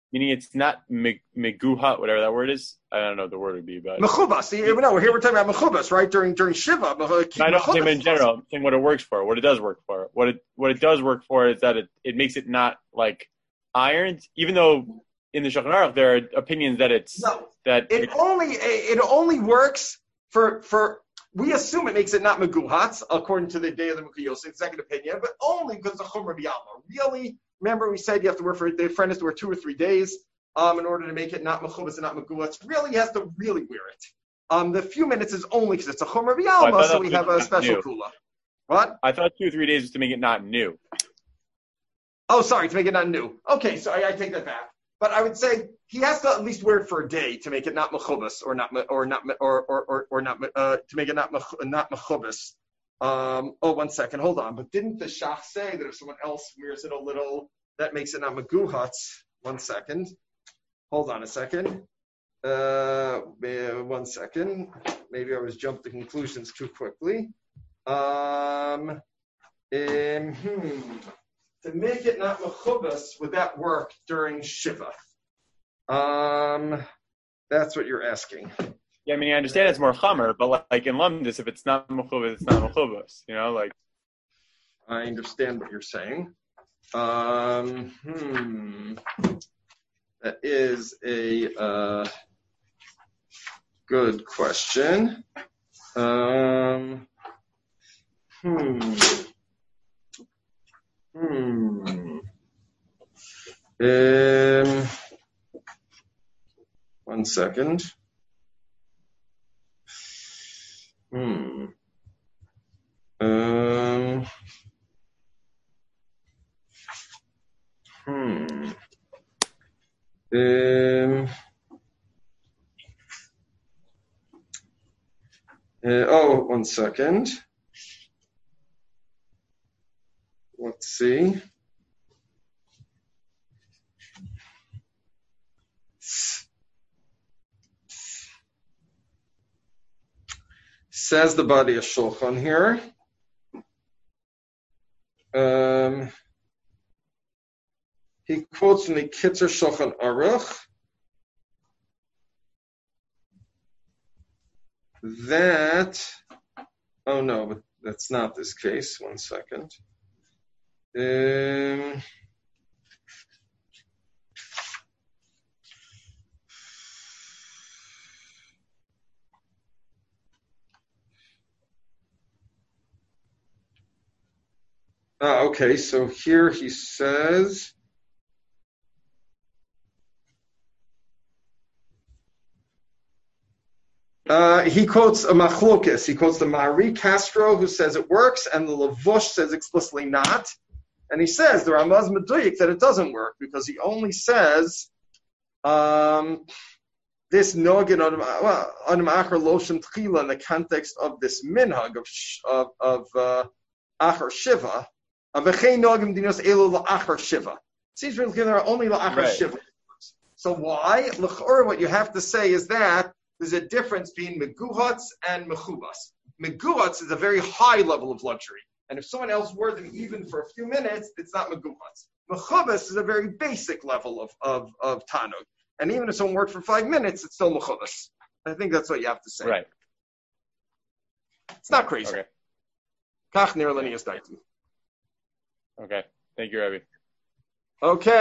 meaning it's not me- meguhat, whatever that word is. I don't know what the word would be, but Mechubas. See, no, we're here. We're talking about mechubas, right? During during shiva. Mech- I know I'm saying mechubas. in general. I'm saying what it works for, what it does work for. What it what it does work for is that it, it makes it not like ironed, even though in the Shulchan Aruch there are opinions that it's No, that it only it only works for for. We assume it makes it not meguhats according to the day of the Mukhi second opinion, but only because of Chumra B'Yalma. Really, remember we said you have to wear for the friend has to wear two or three days um, in order to make it not mechubas and not meguhats. Really, he has to really wear it. Um, the few minutes is only because it's a Chumra B'Yalma, Oh, so we have a special new. kula. What? I thought two or three days was to make it not new. Oh, sorry, to make it not new. Okay, so I, I take that back. But I would say he has to at least wear it for a day to make it not mechubas or not or not or or or, or not uh, to make it not not mechubas. Um, oh, one second, hold on. But didn't the Shach say that if someone else wears it a little, that makes it not meguhats? One second, hold on a second. Uh, one second. Maybe I was jumping to conclusions too quickly. Um, um hmm. To make it not mechubas, would that work during Shiva? Um, that's what you're asking. Yeah, I mean, I understand it's more chamer, but like, like in Lumdis, if it's not mechubas, it's not mechubas. You know, like. I understand what you're saying. Um, hmm. That is a uh, good question. Um, hmm. Hmm. Um, one second. Hmm. Um. Hmm. Um. Uh, oh, one second. Let's see. Says the body of Shulchan here. Um, he quotes from the Kitzer Shulchan Aruch that, oh no, but that's not this case. One second. Um, ah, okay, so here he says, Uh, he quotes a machlokes. He quotes the Mari Castro, who says it works, and the Lavush says explicitly not. And he says the Ramaz Meduyik that it doesn't work because he only says um, this nogin on Achar Loshem Tchila in the context of this minhag of of, of uh, Achar Shiva of V'chein nogim dinos elu la'achar Shiva. It seems really clear there are only la'achar Right. Shiva. So why? L'chor, what you have to say is that there's a difference between meguhats and mechubas. Meguhats is a very high level of luxury. And if someone else wore them even for a few minutes, it's not meguhats. Mechubas is a very basic level of, of, of tanug. And even if someone worked for five minutes, it's still mechubas. I think that's what you have to say. Right. It's not crazy. Okay. Kach ner lenius daitu. Okay. Thank you, Rabbi. Okay.